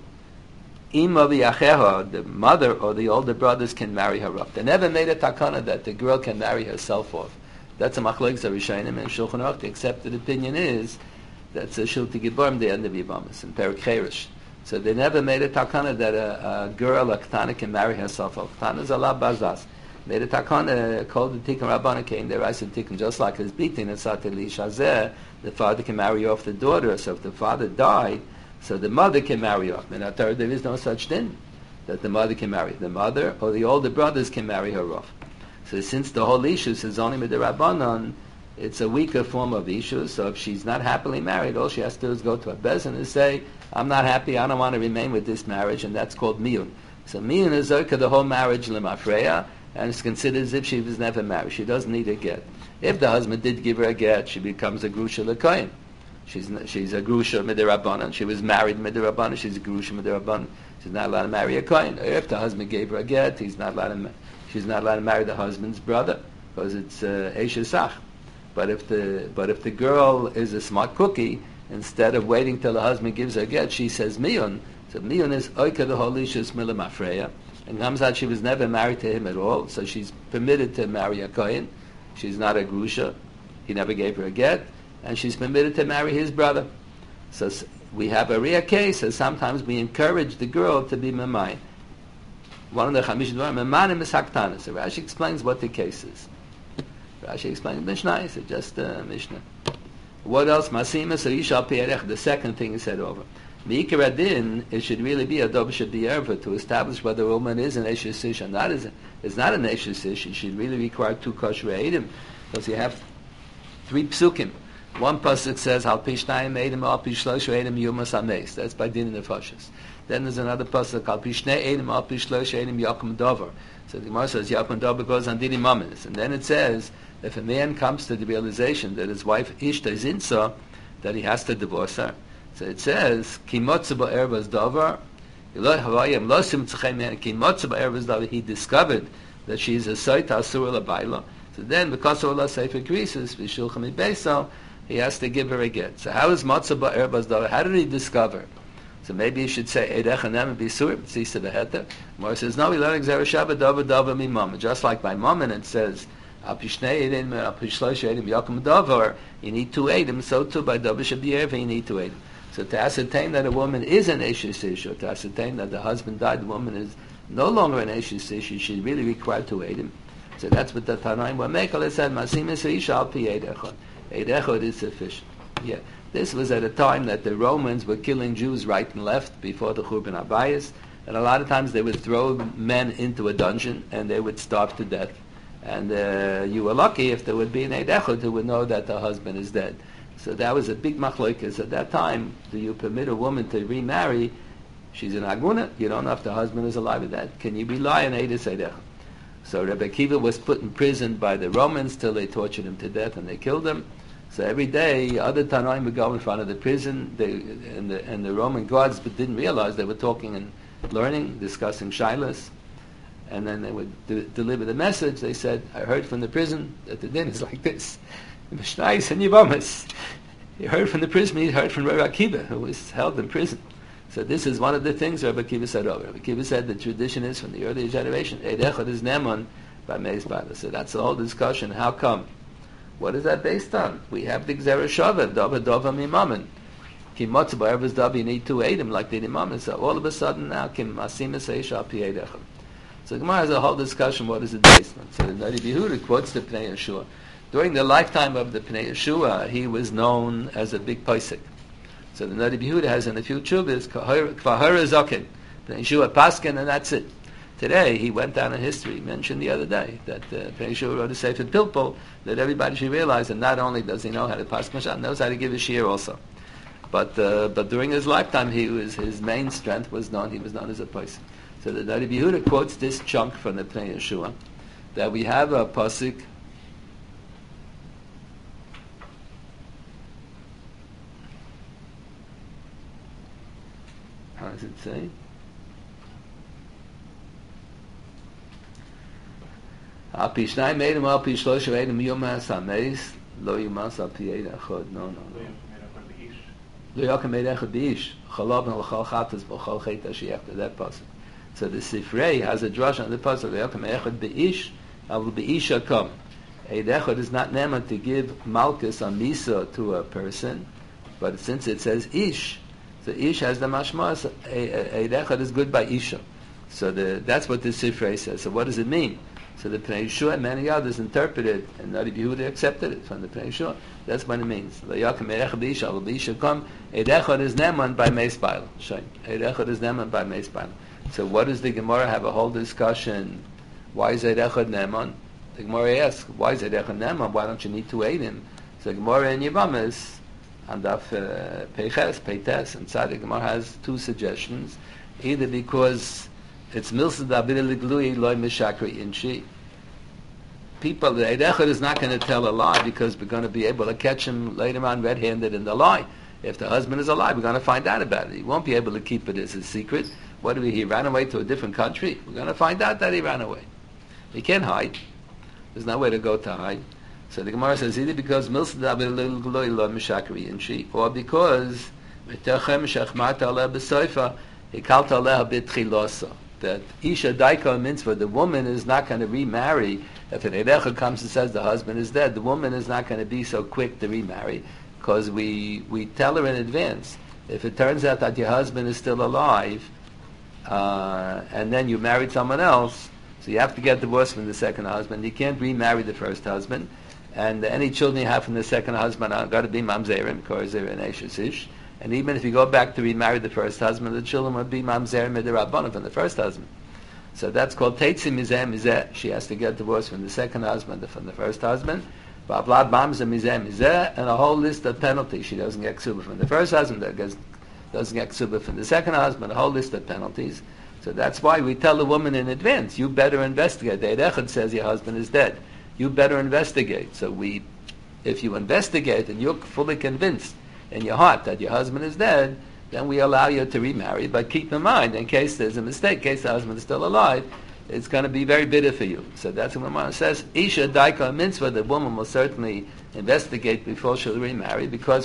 Ima v'yacheha, the mother or the older brothers can marry her up. They never made a takana that the girl can marry herself off. That's a machlokes of Rishonim and Shulchan Aruch. The accepted opinion is that's a Shilti Giborim, the end of Yivamis, in Perik Cherish. So they never made a takana that a, a girl, a ktana, can marry herself. A ktana is a la bazas. Made a takana called the Tikkun Rabbana came there. I said Tikkun, just like his beating in Sateli Shazeh, the father can marry off the daughter. So if the father died, so the mother can marry off. In our Torah, there is no such thing that the mother can marry. The mother or the older brothers can marry her off. So since the whole ishus is only with the Rabbanon, it's a weaker form of ishus. So if she's not happily married, all she has to do is go to a bezin and say, I'm not happy, I don't want to remain with this marriage, and that's called miyun. So miyun is zoka the whole marriage lemafreya, and it's considered as if she was never married. She doesn't need a get. If the husband did give her a get, she becomes a grusha lekoyin. She's she's a grusha midirabbanan. She was married midirabbanan. She's a grusha midirabbanan. She's not allowed to marry a kohen. Or if the husband gave her a get, he's not allowed to. Ma- she's not allowed to marry the husband's brother because it's uh, eishesach. But if the but if the girl is a smart cookie, instead of waiting till the husband gives her a get, she says miyun. So miyun is oika the holishus milamafreya. And comes out she was never married to him at all, so she's permitted to marry a kohen. She's not a grusha. He never gave her a get, and she's permitted to marry his brother. So we have a rare case, so sometimes we encourage the girl to be memayin. One of the chamish dvarim, memanim is haktana. So Rashi explains what the case is. Rashi explains Mishnah. It's just uh, Mishnah. What else? Masima Sarisha Pierech. The second thing he said over. Meikar Adin, it should really be a Dobsha B'Yerva to establish whether a woman is an Eshes Ish or not. It's not an Eshes Ish. It should really require two kosher Eidim, because you have three psukim. One pasuk says Al Pishnayim Eidim Al Pishlosh Eidim Yumas Ames. That's by Din Nefashis. Then there's another pasuk Al Pishnei Eidim Al Pishlosh Eidim Yakum Dover. So the Gemara says Yakum Dover goes on Dini Mamis, and then it says if a man comes to the realization that his wife Ishta is insa, that he has to divorce her. So it says, Ki motza ba'erbaz davar, he discovered that she is a sait asur l'bayla. So then, because of Allah sefer krisis, v'shulchan mibeso, he has to give her a get. So how is motza ba'erbaz davar? How did he discover? So maybe he should say, Eidech anem b'sur, b'tzisa v'heter. Mor says, no, we learn Gzera Shabbat davar davar mi mama. Just like by mama, and it says, Al pishnei edim, al pishlosh edim, yakum davar, you need two edim, so too by davar shabiyerva, you need two edim. So to ascertain that a woman is an Eshes Ish, or to ascertain that the husband died, the woman is no longer an Eshes Ish, she's really required to aid him. So that's what the Tanaim were making. They said, Masim is Ish al pi Eid Echad. Eid Echad is sufficient. Yeah. This was at a time that the Romans were killing Jews right and left before the Churban Abayis, and a lot of times they would throw men into a dungeon and they would starve to death. And uh, you were lucky if there would be an Eid Echad who would know that the husband is dead. So that was a big machlokes at that time. Do you permit a woman to remarry? She's an aguna. You don't know if the husband is alive or dead. Can you rely on Eid Echad? So Rabbi Akiva was put in prison by the Romans till they tortured him to death and they killed him. So every day, other Tanoim would go in front of the prison, they, and, the, and the Roman guards but didn't realize they were talking and learning, discussing shilas, and then they would de- deliver the message. They said, I heard from the prison that the din is like this. Mishnayis and Yivamas. He heard from the prison, he heard from Rabbi Akiva, who was held in prison. So this is one of the things Rabbi Akiva said over. Rabbi Akiva said the tradition is from the earlier generation, Eid Echad is Neman by Meis Bala. So that's the whole discussion. How come? What is that based on? We have the Gzera Shava, Dava Dava Mimamin. Kim Motzah B'Erev Dav, you need two Eidim like the Imamin. So all of a sudden now, Kim Masim Eseish Al Pi Eid Echad. So Gemara has a whole discussion, what is it based on? So the Nadi Yehuda quotes the Pnei Yeshua. During the lifetime of the Pnei Yeshua, he was known as a big Paisik. So the Nadi Yehuda has in a few chubas, Kvahara Zokin, Pnei Yeshua Paskin, and that's it. Today, he went down in history, mentioned the other day, that uh, Pnei Yeshua wrote a Sefer Pilpul, that everybody should realize that not only does he know how to pass Mashat, knows how to give a shiur also. But uh, but during his lifetime, he was his main strength was known, he was known as a person. So the Nadi Yehuda quotes this chunk from the Pnei Yeshua, that we have a pasuk, how does it say? Al pi shnai meidim, al pi shlosha meidim, yumas hameis, lo yumas al pi eid echad. No, no, no. Lo yakem eid echad b'ish, chalav and l'chal chatas, b'chal chet hashiyach, that pasuk. So the Sifrei has a drush on the pasuk, lo yakem eid echad b'ish, al b'ish hakam. Eid echad is not neman to give malchus on misa to a person, but since it says ish, so ish has the mashmas, eid echad is good by isha. So the, that's what the Sifrei says. So what does it mean? So the Pnei Yeshua and many others interpreted, and Nadi Yehuda accepted it from the Pnei Yeshua. That's what it means. Lo yakem eid echad b'ish, al b'ish hakam. Eid echad is neman by meis baila. Shaim. Eid echad is neman by meis baila. So what does the Gemara have a whole discussion? Why is Eid echad neman? The Gemara asks, why is Eid echad neman? Why don't you need to aid him? So the Gemara in Yevamis, and Daf Peiches, Peites, and Tzaddik Gemara has two suggestions. Either because it's milsa d'abir l'glui loy mishakri inchi. People, the Eid Echad is not going to tell a lie because we're going to be able to catch him later on red-handed in the lie. If the husband is alive, we're going to find out about it. He won't be able to keep it as a secret. What do we? He ran away to a different country. We're going to find out that he ran away. He can't hide. There's no way to go to hide. So the Gemara says either because milsa d'abir l'glui loy mishakri inchi, or because mitachem shechmata aleh b'soifa hikalta aleh b'tchilosa. That Isha Daika mitzvah, the woman is not going to remarry. If an Eid Echad comes and says the husband is dead, the woman is not going to be so quick to remarry because we, we tell her in advance. If it turns out that your husband is still alive uh, and then you married someone else, so you have to get divorced from the second husband. You can't remarry the first husband. And any children you have from the second husband are got to be mamzerim because they're an ish. And even if you go back to remarry the first husband, the children would be mamzer midirabbanan from the first husband. So that's called teitzi mizeh mizeh. She has to get divorced from the second husband, from the first husband. Bavlad mamzer mizeh mizeh, and a whole list of penalties. She doesn't get ksuba from the first husband, doesn't get ksuba from the second husband, a whole list of penalties. So that's why we tell the woman in advance, you better investigate. The Eid Echad says your husband is dead. You better investigate. So we, if you investigate and you're fully convinced in your heart that your husband is dead, then we allow you to remarry. But keep in mind, in case there's a mistake, in case the husband is still alive, it's going to be very bitter for you. So that's what Ramah says. Isha daika mitzvah, the woman will certainly investigate before she'll remarry, because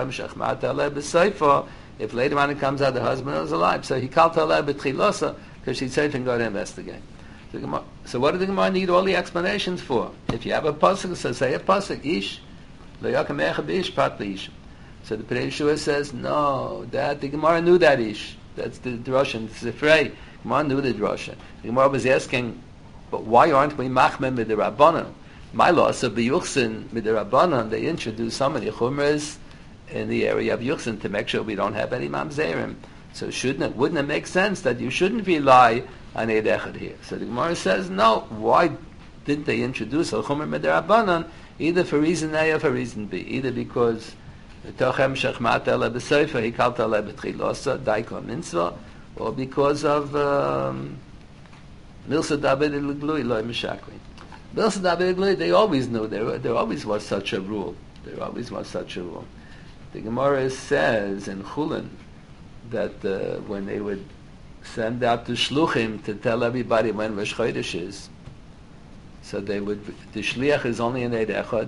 if later on it comes out the husband is alive, so he called her betchilosa, because she'd say to go to investigate. So what does the Gemara need all the explanations for? If you have a pasuk, so say a pasuk, ish, lo yakem echad ish, pat ish. So the Pnei Yeshua says, no, that the Gemara knew that ish. That's the drasha. It's afraid. Gemara knew the drasha. The Gemara was asking, but why aren't we machmem with the Rabbanan? My law, so b'yuchsin with the Rabbanan, they introduce so many chumras in the area of Yuchsin to make sure we don't have any mamzerim. So shouldn't it, wouldn't it make sense that you shouldn't rely on Eid Echad here? So the Gemara says, no, why didn't they introduce Al Chumer Midirabanan, either for reason A or for reason B? Either because Tochem Shechmat Ele B'Sefer, Hikalt Ele B'Tchilosa, Daiko Mitzvah, or because of um, Milsa David L'Glui, Loi Meshakri. Milsa David L'Glui, they always knew, there, there always was such a rule. There always was such a rule. The Gemara says in Chulin that uh, when they would send out the shluchim to tell everybody when Rosh Chodesh is, so they would, the shliach is only in Eid Echad,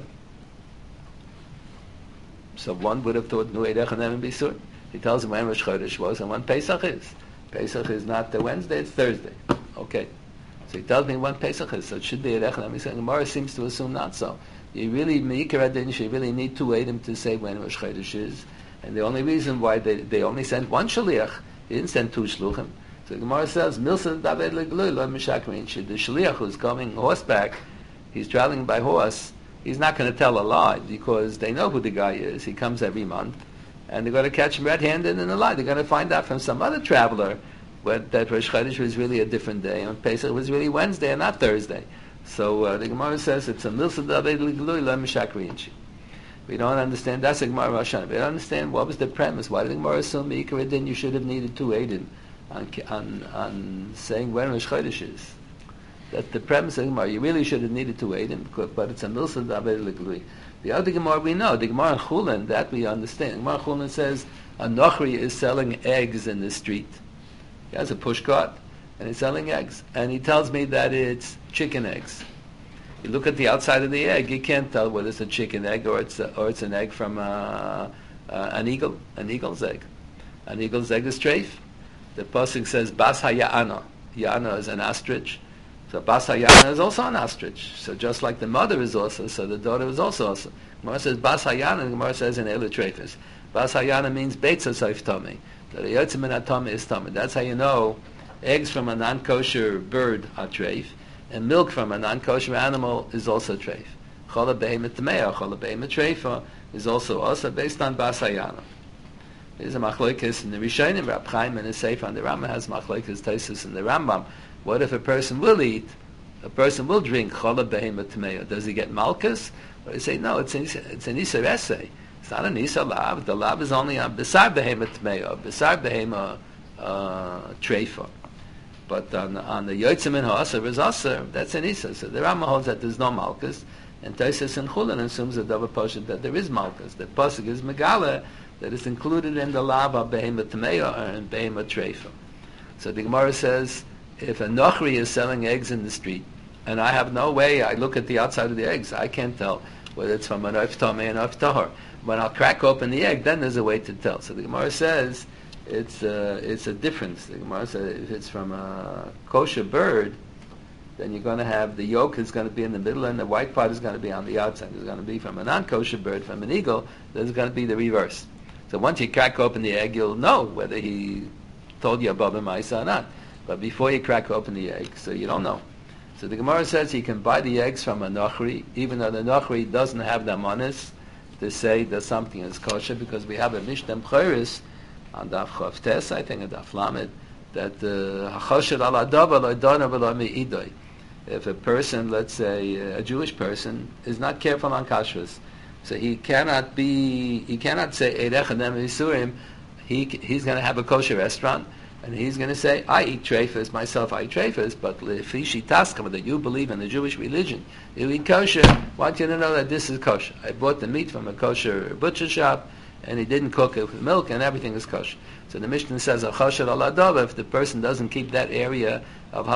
so one would have thought, no Eid Echad never be soon. He tells them when Rosh Chodesh was and when Pesach is. Pesach is not the Wednesday, it's Thursday. Okay. So he tells me when Pesach is, so it should be Eid Echad. And the Gemara seems to assume not so. You really, Meikar Adin, you really need two Eidim to say when Rosh Chodesh is. And the only reason why they, they only sent one shliach, they didn't send two shluchim. So the Gemara says, Milsa David L'Glui, Lo Meshakrin. The shliach who's coming horseback, he's traveling by horse, he's not going to tell a lie because they know who the guy is. He comes every month. And they're going to catch him red-handed in a lie. They're going to find out from some other traveler what, that Rosh Chodesh was really a different day, and Pesach was really Wednesday and not Thursday. So uh, the Gemara says it's a Milsa David L'Glui, Lo Meshakrin. We don't understand. That's the Gemara Rosh Hashanah. We don't understand what was the premise. Why did the Gemara assume Meikar Adin you should have needed two Eidim on, on, on saying when Rosh Chodesh is? That's the premise of the Gemara. You really should have needed two Eidim, but it's a Milsa David L'Glui. The other Gemara we know, the Gemara in Chulin, that we understand. The Gemara in Chulin says a Nochri is selling eggs in the street. He has a push cart and he's selling eggs. And he tells me that it's chicken eggs. You look at the outside of the egg, you can't tell whether it's a chicken egg or it's a, or it's an egg from a, uh, an eagle, an eagle's egg. An eagle's egg is treif. The pasuk says Bas HaYa'ana. Ya'ana is an ostrich. So Bas HaYa'ana is also an ostrich. So just like the mother is also, so the daughter is also also. Gemara says Bas HaYa'ana, and Gemara says in Elu Treifis. Bas HaYa'ana means Beitza Soif Tomei. The Yotzim Min HaTomei is Tomei. That's how you know eggs from a non-kosher bird are treif. And milk from a non-kosher animal is also treif. Chola behemoth tmeah, chola behemoth treifa is also also based on Bas HaYa'ana. There's a machlokes in the Rishonim, Rab Chaim and his Sefer on the Rambam has machlokes Taisus in the Rambam. What if a person will eat, a person will drink chola behemoth tmeah? Does he get malchus? Or you say no, it's an it's an Isar essay. It's not an Isar lav. The lav is only on besar behemoth tmeah, besar behemoth uh, treifa. But on, on the Yotzim and Ha'asar is Asar, that's an Isa. So the Rambam holds that there's no Malchus, and Taisus and Chulin assumes the double Pashat that there is Malchus. The Pasuk is Megala, that is included in the Lava Behemoth Tmeah and Behemoth Treifa. So the Gemara says, if a Nochri is selling eggs in the street, and I have no way, I look at the outside of the eggs, I can't tell whether it's from an Oif Tomei and Oif Tahor. When I'll crack open the egg, then there's a way to tell. So the Gemara says, It's a, it's a difference. The Gemara says if it's from a kosher bird, then you're going to have the yolk is going to be in the middle and the white part is going to be on the outside. It's going to be from a non-kosher bird, from an eagle, there's going to be the reverse. So once you crack open the egg, you'll know whether he told you above him Isa or not. But before you crack open the egg, so you don't know. So the Gemara says you can buy the eggs from a nochri, even though the nochri doesn't have the manis to say that something is kosher, because we have a Mishnah B'choris on Daf Chav Tes, I think, on Daf Lamed, that hachoshet ala dava lo dana v'lo me'idoi. If a person, let's say a Jewish person, is not careful on kashrus, so he cannot be, he cannot say Eid Echad Ne'em Yisurim. He he's going to have a kosher restaurant, and he's going to say, I eat treifas myself, I eat treifas, but lefishi taskama, that you believe in the Jewish religion, you eat kosher. I want you to know that this is kosher. I bought the meat from a kosher butcher shop, and he didn't cook it with milk, and everything is kosher. So the Mishnah says, if the person doesn't keep that area of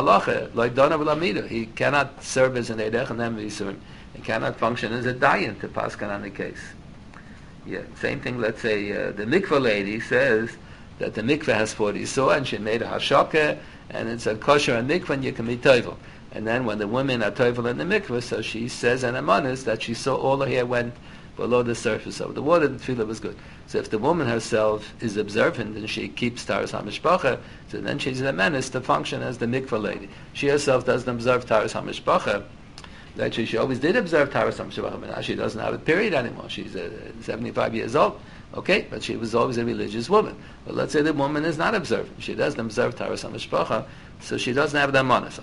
halacha, he cannot serve as an Eid Echad Ne'em Yisurim. He cannot function as a dayan to paskan on the case. Yeah, same thing, let's say uh, the mikveh lady says that the mikveh has forty saw, and she made a hashakah, and it's a kosher and mikveh, and you can be toivel. And then when the women are toivel in the mikveh, so she says in Amanis that she saw all her hair went below the surface of the water, the tefillah was good. So if the woman herself is observant and she keeps Taras HaMishpacha, so then she's a menace to function as the mikveh lady. She herself doesn't observe Taras HaMishpacha. Actually, she always did observe Taras HaMishpacha, but now she doesn't have a period anymore. She's uh, seventy-five years old. Okay, but she was always a religious woman. But let's say the woman is not observant. She doesn't observe Taras HaMishpacha, so she doesn't have the manas.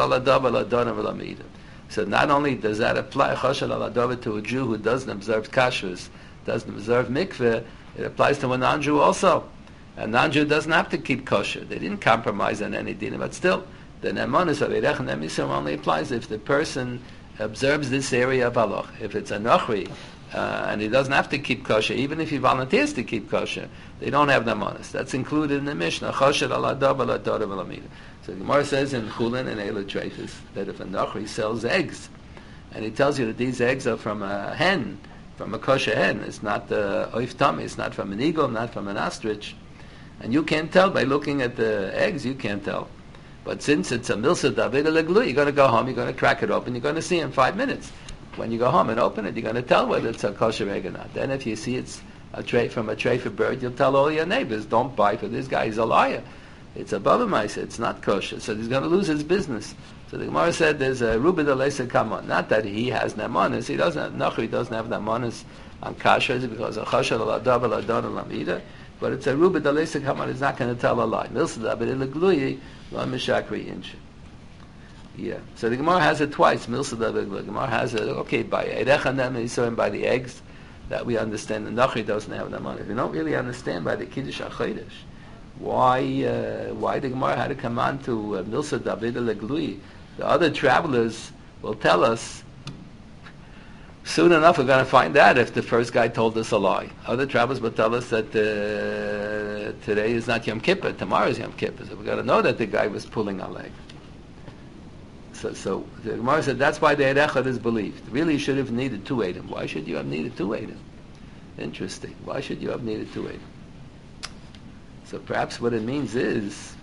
So not only does that apply Chashad al Adava to a Jew who doesn't observe kashrus, doesn't observe mikveh, it applies to a non-Jew also. A non-Jew doesn't have to keep kosher. They didn't compromise on any din, but still, the nemanis of Eirech and Emisrim only applies if the person observes this area of halach. If it's a nochri, uh, and he doesn't have to keep kosher, even if he volunteers to keep kosher, they don't have nemanis. That's included in the Mishnah. Chashad al Adava al Adava al Amida. So the Gemara says in Chulin and Eila Treifus that if a nochri sells eggs, and he tells you that these eggs are from a hen, from a kosher hen, it's not the oif tummy, it's not from an eagle, not from an ostrich, and you can't tell by looking at the eggs, you can't tell. But since it's a milsa david leglu, you're going to go home, you're going to crack it open, you're going to see in five minutes. When you go home and open it, you're going to tell whether it's a kosher egg or not. Then if you see it's a tray from a tray for bird, you'll tell all your neighbors, don't buy for this guy, he's a liar. It's a bava maisa, it's not kosher, so he's going to lose his business. So the Gemara said there's a ruba de leisa kamon. Not that he has nemanis, he doesn't have, Nachri doesn't have nemanis on kasher, because of chashal al adav al adon al amida, but it's a ruba de leisa kamon, he's not going to tell a lie. Milsa but in the gluyi, lo mishakri inch. Yeah, so the Gemara has it twice, milsa da the Gemara has it, okay, by erecha nem and by the eggs, that we understand, the Nachri doesn't have nemanis. We don't really understand by the kiddush achodesh. Why uh, why the Gemara had to come on to uh, Milsa David Leglui? The other travelers will tell us, soon enough we're going to find out if the first guy told us a lie. Other travelers will tell us that uh, today is not Yom Kippur, tomorrow is Yom Kippur, so we've got to know that the guy was pulling our leg. So, so the Gemara said that's why the Erechad is believed. Really you should have needed two Eidim. Why should you have needed two Eidim? Interesting. Why should you have needed two Eidim? So perhaps what it means is,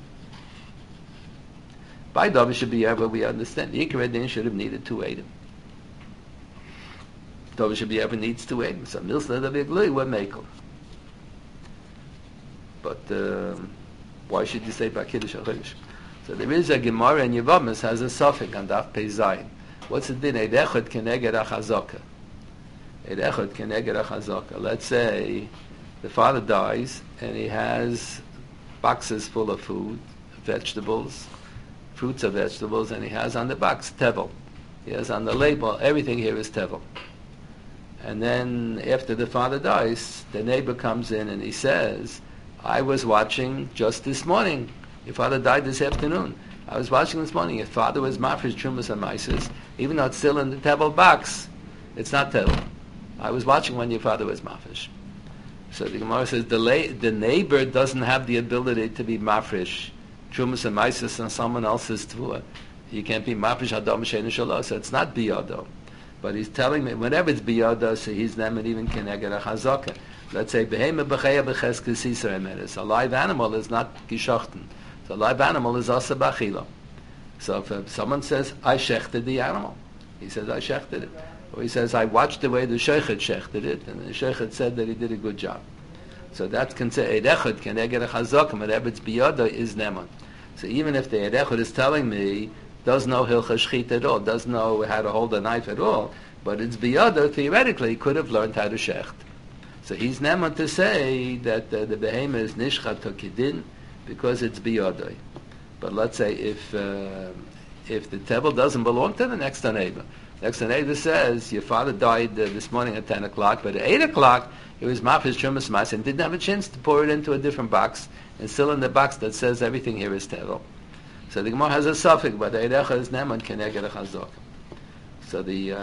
by David should be ever we understand. The Ikar Din should have needed two Eidim. David should be ever needs two Eidim. So Milsa David Glui were Mekel. But um, why should you say by Kiddush HaChodesh? So there is a Gemara in Yevamis has a suffix on Daf Pei Zayin. What's the din? Eid Echad Keneged Achazaka. Eid Echad Keneged Achazaka. Let's say the father dies and he has boxes full of food, vegetables, fruits or vegetables, and he has on the box tevel. He has on the label, everything here is tevel. And then after the father dies, the neighbor comes in and he says, I was watching just this morning. Your father died this afternoon. I was watching this morning. Your father was mafresh trumas and maises, even though it's still in the tevel box. It's not tevel. I was watching when your father was mafresh. So the Gemara says the, la- the neighbor doesn't have the ability to be mafresh trumas and maises on someone else's tvua. You can't be mafresh adam shein shalom. So it's not biyado. But he's telling me whenever it's biyado, so he's them and even keneged a chazaka. Let's say behema b'cheya b'cheskes sisar emeres. A live animal is not gishachten. So a live animal is asa b'achila. So if uh, someone says I shechted the animal, he says I shechted it. Or he says, I watched the way the Sheikhet shechted it, and the Sheikhet said that he did a good job. So that's considered Eid Echad, Keneged Chazak, and whatever it's biyada is Neman. So even if the Eid Echad is telling me, doesn't know Hilcha Shchit at all, doesn't know how to hold a knife at all, but it's biyada, theoretically, he could have learned how to shecht. So he's Neman to say that uh, the Behema is Nishchat Tokidin, because it's biyada. But let's say if uh, if the tevel doesn't belong to the next door neighbor, next door neighbor says, your father died uh, this morning at ten o'clock, but at eight o'clock, it was mafis trumas mas and didn't have a chance to pour it into a different box, and still in the box that says everything here is tevel. So the Gemara has a suffix, but the Eidecha is neman keneged chazok. So the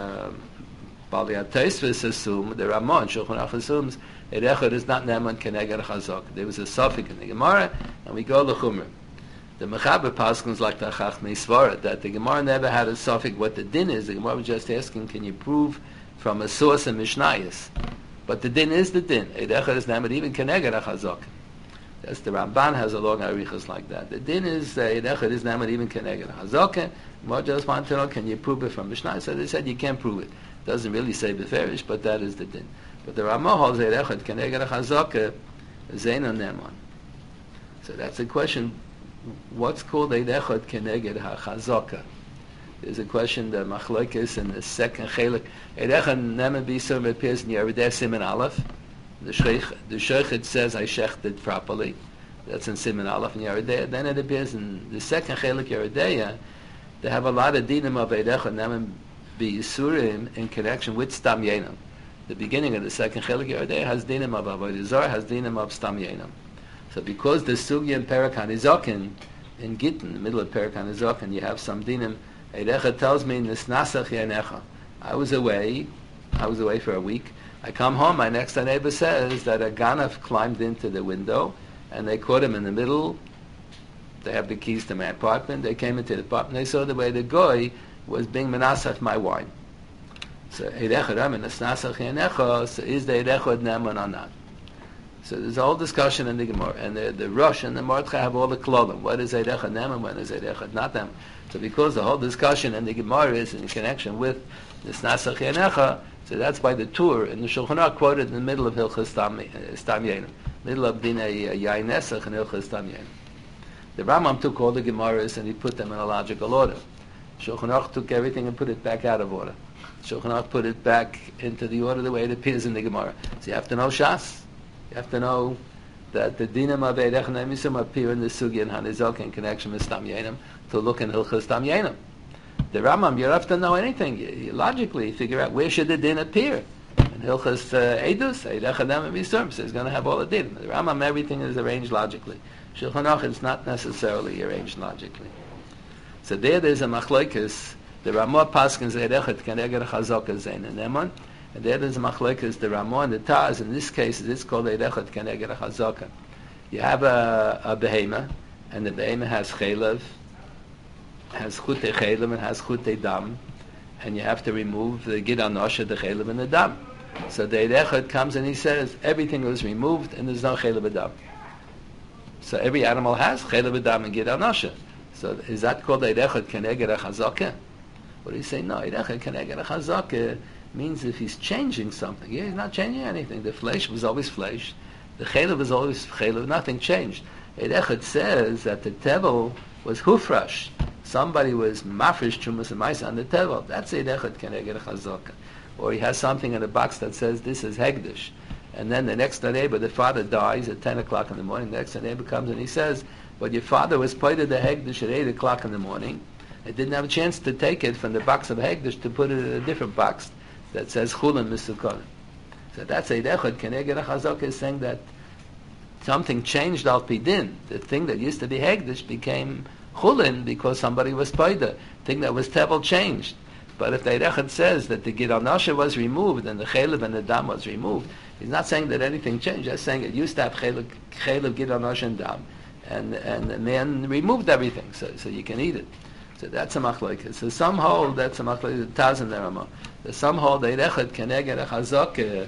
Bali uh, Tosfos assume, the Ramon Shulchan Aruch assumes, Eidecha is not neman keneged chazok. There was a suffix in the Gemara, and we go l'chumra. The Mechaber paskins like the Chachmei Svara that the Gemara never had a suffix what the din is. The Gemara was just asking, can you prove from a source in Mishnayos? But the din is the din. Eidecha is neman even keneged chazok. That's the Ramban has a long arichas like that. The din is uh, Eidecha is neman even keneged chazok. The Gemara just wanted to know, can you prove it from Mishnayos? So they said you can't prove it. Doesn't really say beferish, but that is the din. But the Ramah holds Eidecha keneged chazok zeina neman. So that's the question. What's called Eidechad Keneged HaChazaka? There's a question, the Machlokes in the second Chelik. Eidechad Neman Bisur appears in Yerideh Siman Aleph. The sheikh, the sheikh says I shechted properly. That's in Siman Aleph and Yeridea. Then it appears in the second chelik Yeridea, they have a lot of dinim of Eidechad Nemim B'Yisurim in connection with Stam Yenam. The beginning of the second chelik Yeridea has dinim of Avodah Zarah, has dinim of Stam Yenam. So because the Sugya in Perek HaNizokin, in Gittin, in the middle of Perek HaNizokin, you have some dinim. Eidechad tells me, Nisnasach Yenecha. I was away, I was away for a week. I come home, my next door neighbor says that a Ganav climbed into the window, and they caught him in the middle. They have the keys to my apartment. They came into the apartment. They saw the way the guy was being menasach my wine. So, Eidechad Ramin, Nisnasach Yenecha, so is the Eidechad Neman or not? So there's a whole discussion in the Gemara, and the, the Rosh and the Mordechai have all the klolim. What is Eidechad Neman? When is Eidechad not them? So because the whole discussion in the Gemara is in connection with this Nasach Yenecha, so that's why the tour in the Shulchan Aruch quoted in the middle of Hilchas Stam Yenam, middle of Dinei Yain Nesach and Hilchas Stam Yenam. The Rambam took all the Gemaras and he put them in a logical order. Shulchan Aruch took everything and put it back out of order. Shulchan Aruch put it back into the order the way it appears in the Gemara. So you have to know Shas. You have to know that the dinim of Eidechad Nemisum appear in the Sugya and Hanizok in connection with Stam Yenam to look in Hilchas Stam Yenam. The Rambam, you don't have to know anything. You, you logically figure out where should the din appear. In Hilchas uh, Eidus, Eidechad Nemisum, so it's going to have all the din. The Rambam, everything is arranged logically. Shulchan Aruch is not necessarily arranged logically. So there, there's a machlokes. The Ramah paskins Eidechad Keneged Chazaka Zayin and Neman. And there there's a machlokes, the Ramah and the Taz, in this case, it's called Eidechad Keneged Chazaka. You have a, a behema, and the behema has chelev, has chutei chelev, and has chutei dam, and you have to remove the gid anosha, the chelev, and the dam. So the Eidechad comes and he says, everything was removed, and there's no chelev and dam. So every animal has chelev and dam and gid anosha. So is that called Eidechad Keneged Chazaka? What do you say? No, Eidechad Keneged Chazaka means if he's changing something. Yeah, he's not changing anything. The flesh was always flesh. The chelev was always chelev. Nothing changed. Eidechad says that the tevel was hufrash. Somebody was mafresh chumas and maisa on the tevel. That's Eidechad Keneged Chazaka. Or he has something in a box that says this is hegdish. And then the next neighbor, the father dies at ten o'clock in the morning. The next neighbor comes and he says, but your father was pointed the hegdish at eight o'clock in the morning. I didn't have a chance to take it from the box of hegdish to put it in a different box that says chulin misukon. So that's Eidechad Keneged Chazaka is saying that something changed al pidin. The thing that used to be hegdish became chulin because somebody was poida. The thing that was tevel changed. But if the Eidechad says that the gid anosha was removed and the chelev and the dam was removed, he's not saying that anything changed. He's saying it used to have chelev, chelev gid anosha and dam, and and the man removed everything, so so you can eat it. So that's a machlokes. So some hold that's a machlokes. The Taz and the Ramah. The some hold the Eidechad Keneged Chazaka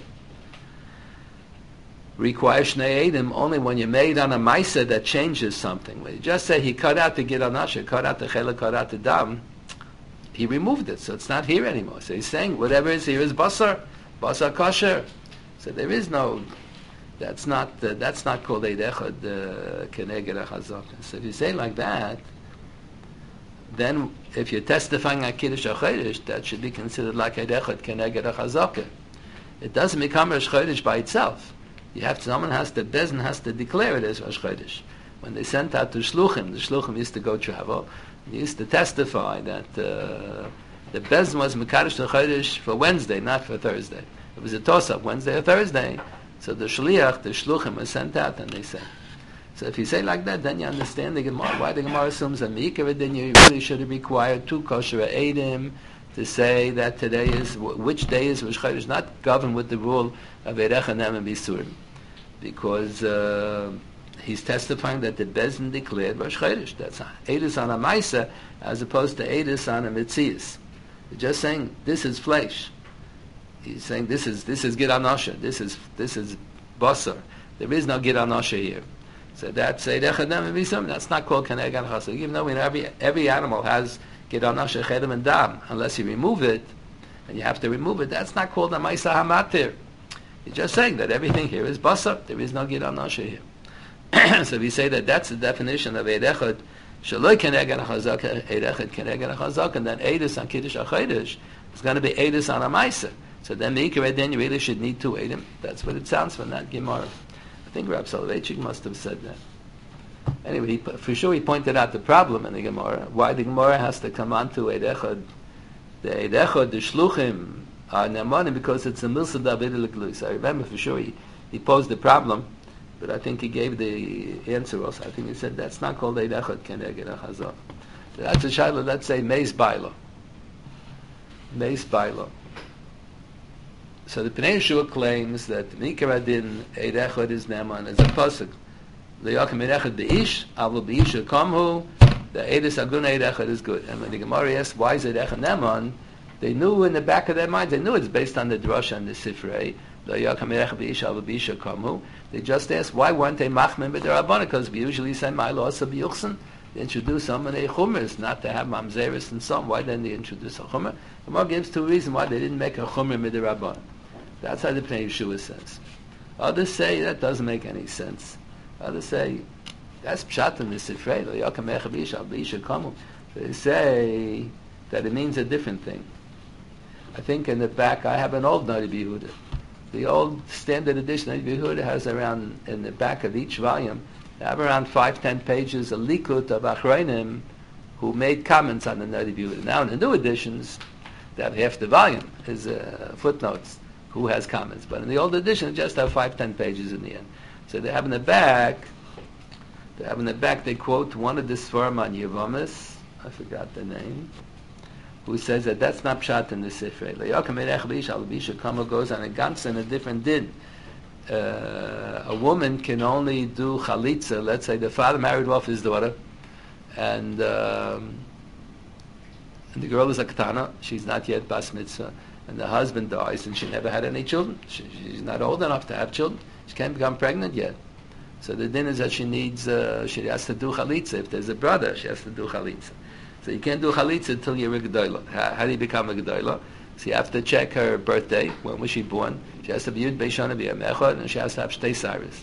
requires Shnei Eidim only when you're made on a Maisa that changes something. When you just say he cut out the Gid Anasha, cut out the Chela, cut out the Dam, he removed it, so it's not here anymore. So he's saying whatever is here is Basar, Basar Kosher. So there is no, that's not uh, that's not called Eidechad Keneged Chazaka. So if you say like that, then if you're testifying on Kiddush HaChodesh, that should be considered like Eidechad Keneged Chazaka. It doesn't become Rosh Chodesh by itself. You have to, someone has to, Bezin has to declare it as Rosh Chodesh. When they sent out to Shluchim, the Shluchim used to go travel, they used to testify that uh, the Bezin was Mekadosh the Chodesh for Wednesday, not for Thursday. It was a toss-up, Wednesday or Thursday. So the Shliach, the Shluchim, was sent out and they said. So if you say like that, then you understand the Gemara. Why the Gemara assumes a Mikra, then you really should require two kosher Eidim to say that today is, which day is Rosh Chodesh, not governed with the rule of Eidechad Neman B'Yisurim. Because uh, he's testifying that the Bezin declared Rosh Chodesh. That's Eidus on a Maisa as opposed to Eidus on a Metzias. He's just saying, this is flesh. He's saying, this is this is Gid Anosha, this is this is Basar. There is no Gid Anosha here. So that's Eidechad Neman B'Yisurim. That's not called Keneged Chazaka. Even though we know every, every animal has Gid Anosha, Chedem, and Dam, unless you remove it, and you have to remove it, that's not called a Maisa HaMatir. He's just saying that everything here is Basar. There is no Gid Anosha here. So we say that that's the definition of Eidechad Shaloi Keneged Chazaka, Eidechad Keneged Chazaka, and then Eidus on Kiddush HaChodesh is going to be Eidus on a Maisa. So then Meikar then you really should need two Eidim. That's what it sounds from that Gemara. I think Rab Soloveitchik must have said that. Anyway, he, for sure he pointed out the problem in the Gemara, why the Gemara has to come on to Eid Echad. The Eid Echad, the Shluchim, are Nemanim, because it's a Milsa David L'Glus. I remember for sure he, he posed the problem, but I think he gave the answer also. I think he said that's not called Eid Echad Keneged HaChazon. That's a Shaila, let's say Meis Bailo. Meis Bailo. So the Pnei Yeshua claims that Mikar Adin Eid Echad is Neman as a pasuk. Le'yakim Eid Echad Be'ish, Avul Be'ish Kamhu. The Eidus Agun Eid Echad is good. And when the Gemara asks why is Eid Echad Neman, they knew in the back of their minds, they knew it's based on the drasha and the sifrei. Le'yakim Eid Echad Be'ish, Avul Be'ish Kamhu. They just asked why weren't they machmim b'derabbanan? Because we usually say Ma'ilo Asa B'Yuchsin. They introduce some in a chumras, not to have mamzeris and some. Why didn't they introduce a chumrah? Gemara gives two reasons why they didn't make a chumrah b'derabbanan. That's how the Pnei Yeshua says. Others say that doesn't make any sense. Others say that's pshat in the Sifrei. They say that it means a different thing. I think in the back I have an old Nari B'Yehuda. The old standard edition Nari B'Yehuda has around, in the back of each volume, they have around five, ten pages, a likut of Achronim who made comments on the Nari B'Yehuda. Now in the new editions, they have half the volume is uh, footnotes. Who has comments? But in the old edition, it just have five, ten pages in the end. So they have in the back, they have in the back, they quote one of the Sfarim on Yevamis, I forgot the name, who says that that's not pshat in the Sifrei. Le'yakim Eid Echad Be'ish, Avul Be'ish Kamhu goes on a Gamsa in a different din. Uh, a woman can only do chalitza. Let's say the father married off his daughter, and, um, and the girl is a ketana, she's not yet bas mitzvah. And the husband dies, and she never had any children. She, she's not old enough to have children. She can't become pregnant yet. So the din is that she needs, uh, she has to do chalitza. If there's a brother, she has to do chalitza. So you can't do chalitza until you're a gedolah. How, how do you become a gedolah? So you have to check her birthday. When was she born? She has to be Yud Beishana B'Yam Echad, and she has to have Shtei Cyrus.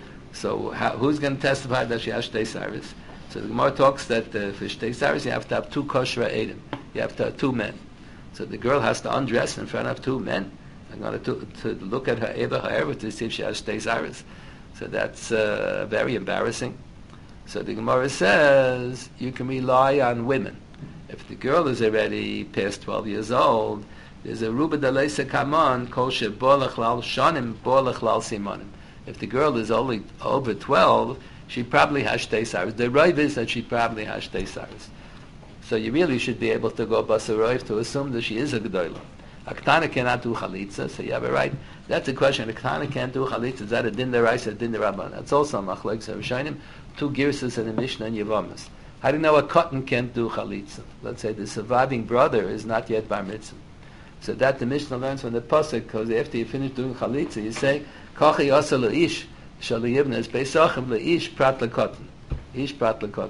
So how, who's going to testify that she has Shtei Cyrus? So the Gemara talks that uh, for Shtei Cyrus you have to have two kosher edim. You have to have two men. So the girl has to undress in front of two men. I'm going to, to look at her Eva Ha'ever to see if she has Shtei Cyrus. So that's uh, very embarrassing. So the Gemara says you can rely on women. If the girl is already past twelve years old, there's a Ruba D'Leisa Kaman, Kol She'Bolach Lal Shanim, Bolach Lal Simonim. If the girl is only over twelve, she probably has Shtei Cyrus. The right is that she probably has Shtei Cyrus. So you really should be able to go basaroif to assume that she is a gedolah. A ketana cannot do chalitza, so you have it right. That's a question. A ketana can't do chalitza. Is that a din deraisa, a din derabban? That's also a machlok. So Rishonim, two girsas in the Mishnah and Yevamis. How do you know a cotton can't do chalitza? Let's say the surviving brother is not yet bar mitzvah. So that the Mishnah learns from the pasuk, because after you finish doing chalitza, you say kachi yasa leish shaliyivnas beisachim leish prat lekotton, ish prat lekotton.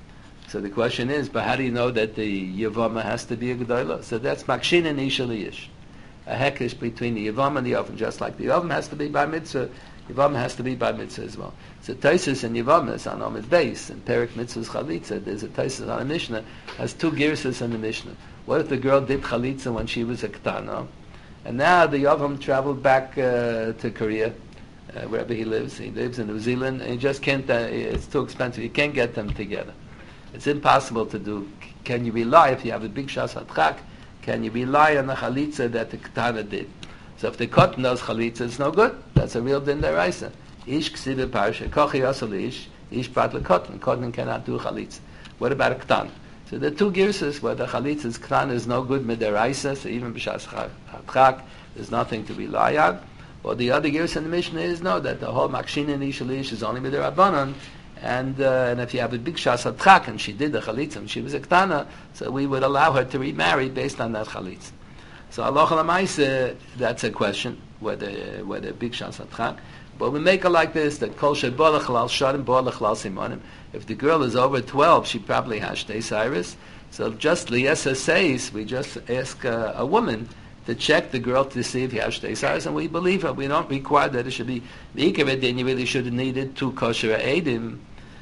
So the question is, but how do you know that the Yavama has to be a Gedolah? So that's Makshin and Isha Liyish. A hekesh between the Yavam and the Yavam. Just like the Yavam has to be by Mitzvah, Yavam has to be by Mitzvah as well. So Taisus and Yavamas on Omid Beis, and Perik Mitzvah's Chalitza, there's a Taisus on a Mishnah, has two Girsas in the Mishnah. What if the girl did Chalitza when she was a Ketana, and now the Yavam traveled back uh, to Korea, uh, wherever he lives. He lives in New Zealand, and he just can't, uh, it's too expensive. You can't get them together. It's impossible to do. Can you rely, if you have a big shas hatchak, can you rely on the chalitza that the ketana did? So if the cotton does chalitza, it's no good. That's a real din deraisa. Ish ksiva parsha, kochi yasal ish, ish prat lekotton. Cotton cannot do chalitza. What about a ketana? So the two girsas where the chalitza's ketana is no good mideraisa, so even b'shas hatchak, there's nothing to rely on. Or the other girsa in the Mishnah is no, that the whole makshin and ish ish is only miderabanan. And uh, and if you have a big shas hatchak, and she did the chalitza, and she was a ketana, so we would allow her to remarry based on that chalitza. So halacha l'maisa, that's a question whether whether big shas hatchak. But we make it like this: that kol shebolach lal shadim bolach lal simonim. If the girl is over twelve, she probably has Shtei Cyrus. So just liesa says, we just ask uh, a woman to check the girl to see if he has Shtei Cyrus, and we believe her. We don't require that it should be V'ikavet, then you really should have needed two kosher edim.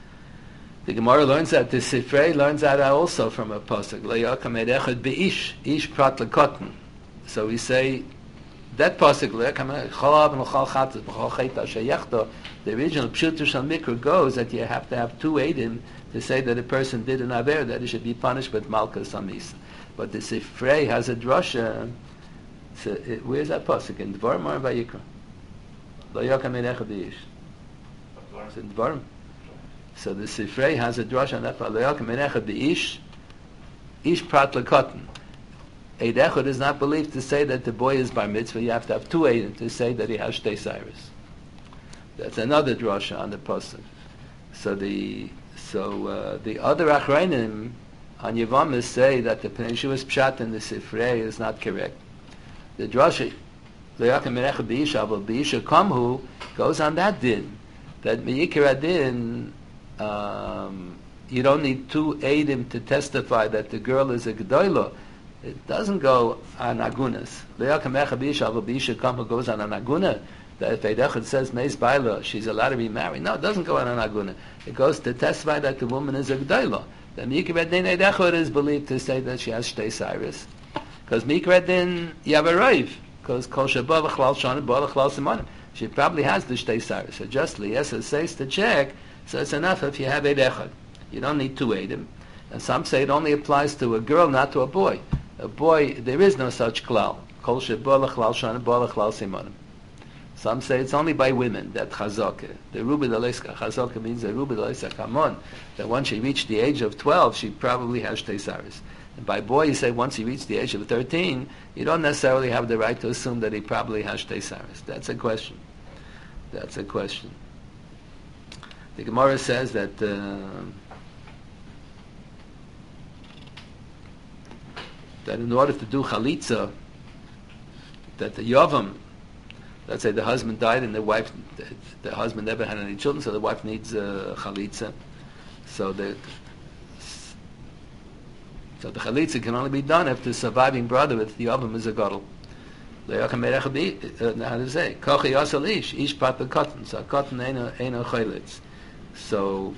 The Gemara learns that, the Sifrei learns that also from a pasuk. Le'yakam Eid Echad Be'ish, ish prat lekotton. So we say, that pasuk, the original Pshutu Shal Mikra goes that you have to have two Eidim to say that a person did an Aver, that he should be punished with Malchus Amisa. But the Sifrei has a drasha. So it, where's that pasuk? In Dvarim or in Vayikra? Lo Yakam Erecha B'ish. It's in Dvarim. So the Sifrei has a drasha on that. Lo Yakam Erecha B'ish. Ish Prat L'Kotten. Eid Echad is not believed to say that the boy is bar mitzvah. You have to have two Eidim to say that he has Shtei Cyrus. That's another drasha on the pasuk. So the so uh, the other Achrayim on Yevamis say that the Pnei Yeshua's Pshat in the Sifrei is not correct. The drasha Le'yakim Merecha B'Isha Avol B'Isha Kamhu goes on that din, that Me'ikir Adin um, you don't need two Eidim to testify that the girl is a Gedolah. It doesn't go on Agunas. Le'yakim Merecha B'Isha Avol B'Isha Kamhu goes on an Aguna. That if Eidechad says Meis Baila, she's allowed to be married. No, it doesn't go on an Aguna. It goes to testify that the woman is a Gedolah. The Mikra Din Eidechad is believed to say that she has Shtei Cyrus. Because Mikra Din Yavarayv, because Kol Shabbat V'chlal Shana B'Al Chlal Simanim. She probably has the Shtei Cyrus. So just Liesa says to check, so it's enough if you have Eidechad. You don't need two Eidim. And some say it only applies to a girl, not to a boy. A boy, there is no such klal. Kol Shabbat V'chlal Shana B'Al Chlal Simanim. Some say it's only by women, that chazaka. The rubi d'leiska. Chazaka means the rubi d'leiska kamon. That once she reached the age of twelve, she probably has teisaris. And by boy, you say once he reached the age of thirteen, you don't necessarily have the right to assume that he probably has teisaris. That's a question. That's a question. The Gemara says that uh, that in order to do chalitza, that the yavam, let's say the husband died and the wife, the, the husband never had any children, so the wife needs uh, chalitza. So the so the chalitza can only be done if the surviving brother with the oven is a gadol. How to say? Kochi yasal ish, ish pat the cotton. So cotton ain't a ain't a chalitz. So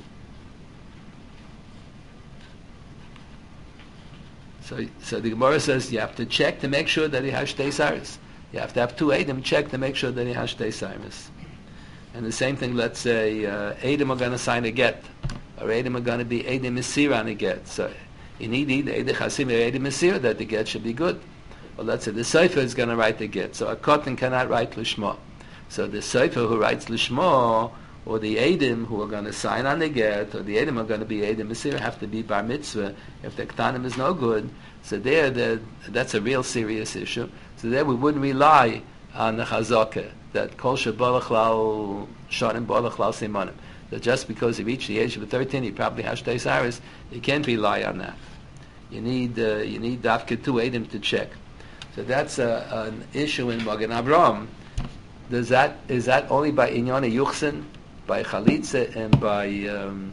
so so the Gemara says you have to check to make sure that he has shtei saris. You have to have two Eidim check to make sure that he has Shtei Cyrus. And the same thing, let's say, uh, Eidim are going to sign a get, or Eidim are going to be Eidim Mesir on a get. So you need Eidim Chasim or Eidim Mesir that the get should be good. Or let's say the Sefer is going to write the get, so a Kotten cannot write Lishma. So the Sefer who writes Lishma, or the Eidim who are going to sign on the get, or the Eidim are going to be Eidim Mesir, have to be Bar Mitzvah if the Ktanim is no good. So there, the, that's a real serious issue. So there we wouldn't rely on the chazaka, that kol shebalachlal shanim balachlal simanim. That just because he reached the age of thirteen, he probably has shtei saris. You can't rely on that. You need uh, you need dafka two Eidim to check. So that's uh, an issue in Magen Avraham. Does that is that only by inyane yuchsin, by chalitza and by um,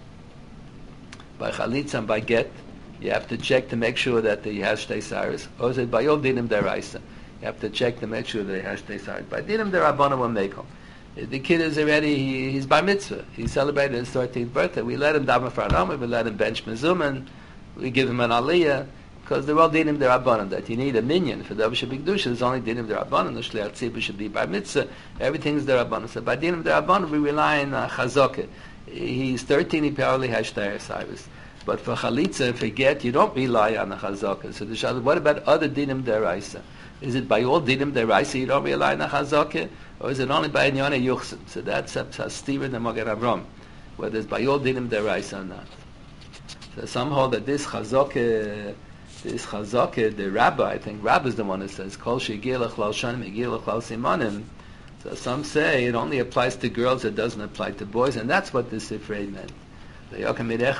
by chalitza and by get? You have to check to make sure that he has Shtei Cyrus. Or is it by Yol Dinim Deraisa? You have to check to make sure that he has Shtei Cyrus. By Dinim Derabana will make him. The kid is already, he, he's bar mitzvah. He celebrated his thirteenth birthday. We let him daven for Adama, we let him bench mezuman, we give him an aliyah, because they're all Dinim Derabana, that you need a minion. For the Avsha Bigdusha, there's only Dinim Derabana, the Shliach Tzibur should be bar mitzvah, everything's Derabana. So by Dinim Derabana, we rely on uh, Chazokah. He's thirteen, he probably has Shtei Cyrus. But for chalitza, forget, you don't rely on the chazaka. So the shal, what about other dinim deraisa? Is it by all dinim deraisa you don't rely on the chazaka? Or is it only by inyane yuchsim? So that's a steer in the Magen Avraham, whether it's by all dinim deraisa or not. So some hold that this chazaka, this chazaka, the rabbi, I think Rabbi is the one that says, kol shegir l'chlal shanim, egir l'chlal simanim. So some say it only applies to girls, it doesn't apply to boys, and that's what this Sifrei meant. A woman is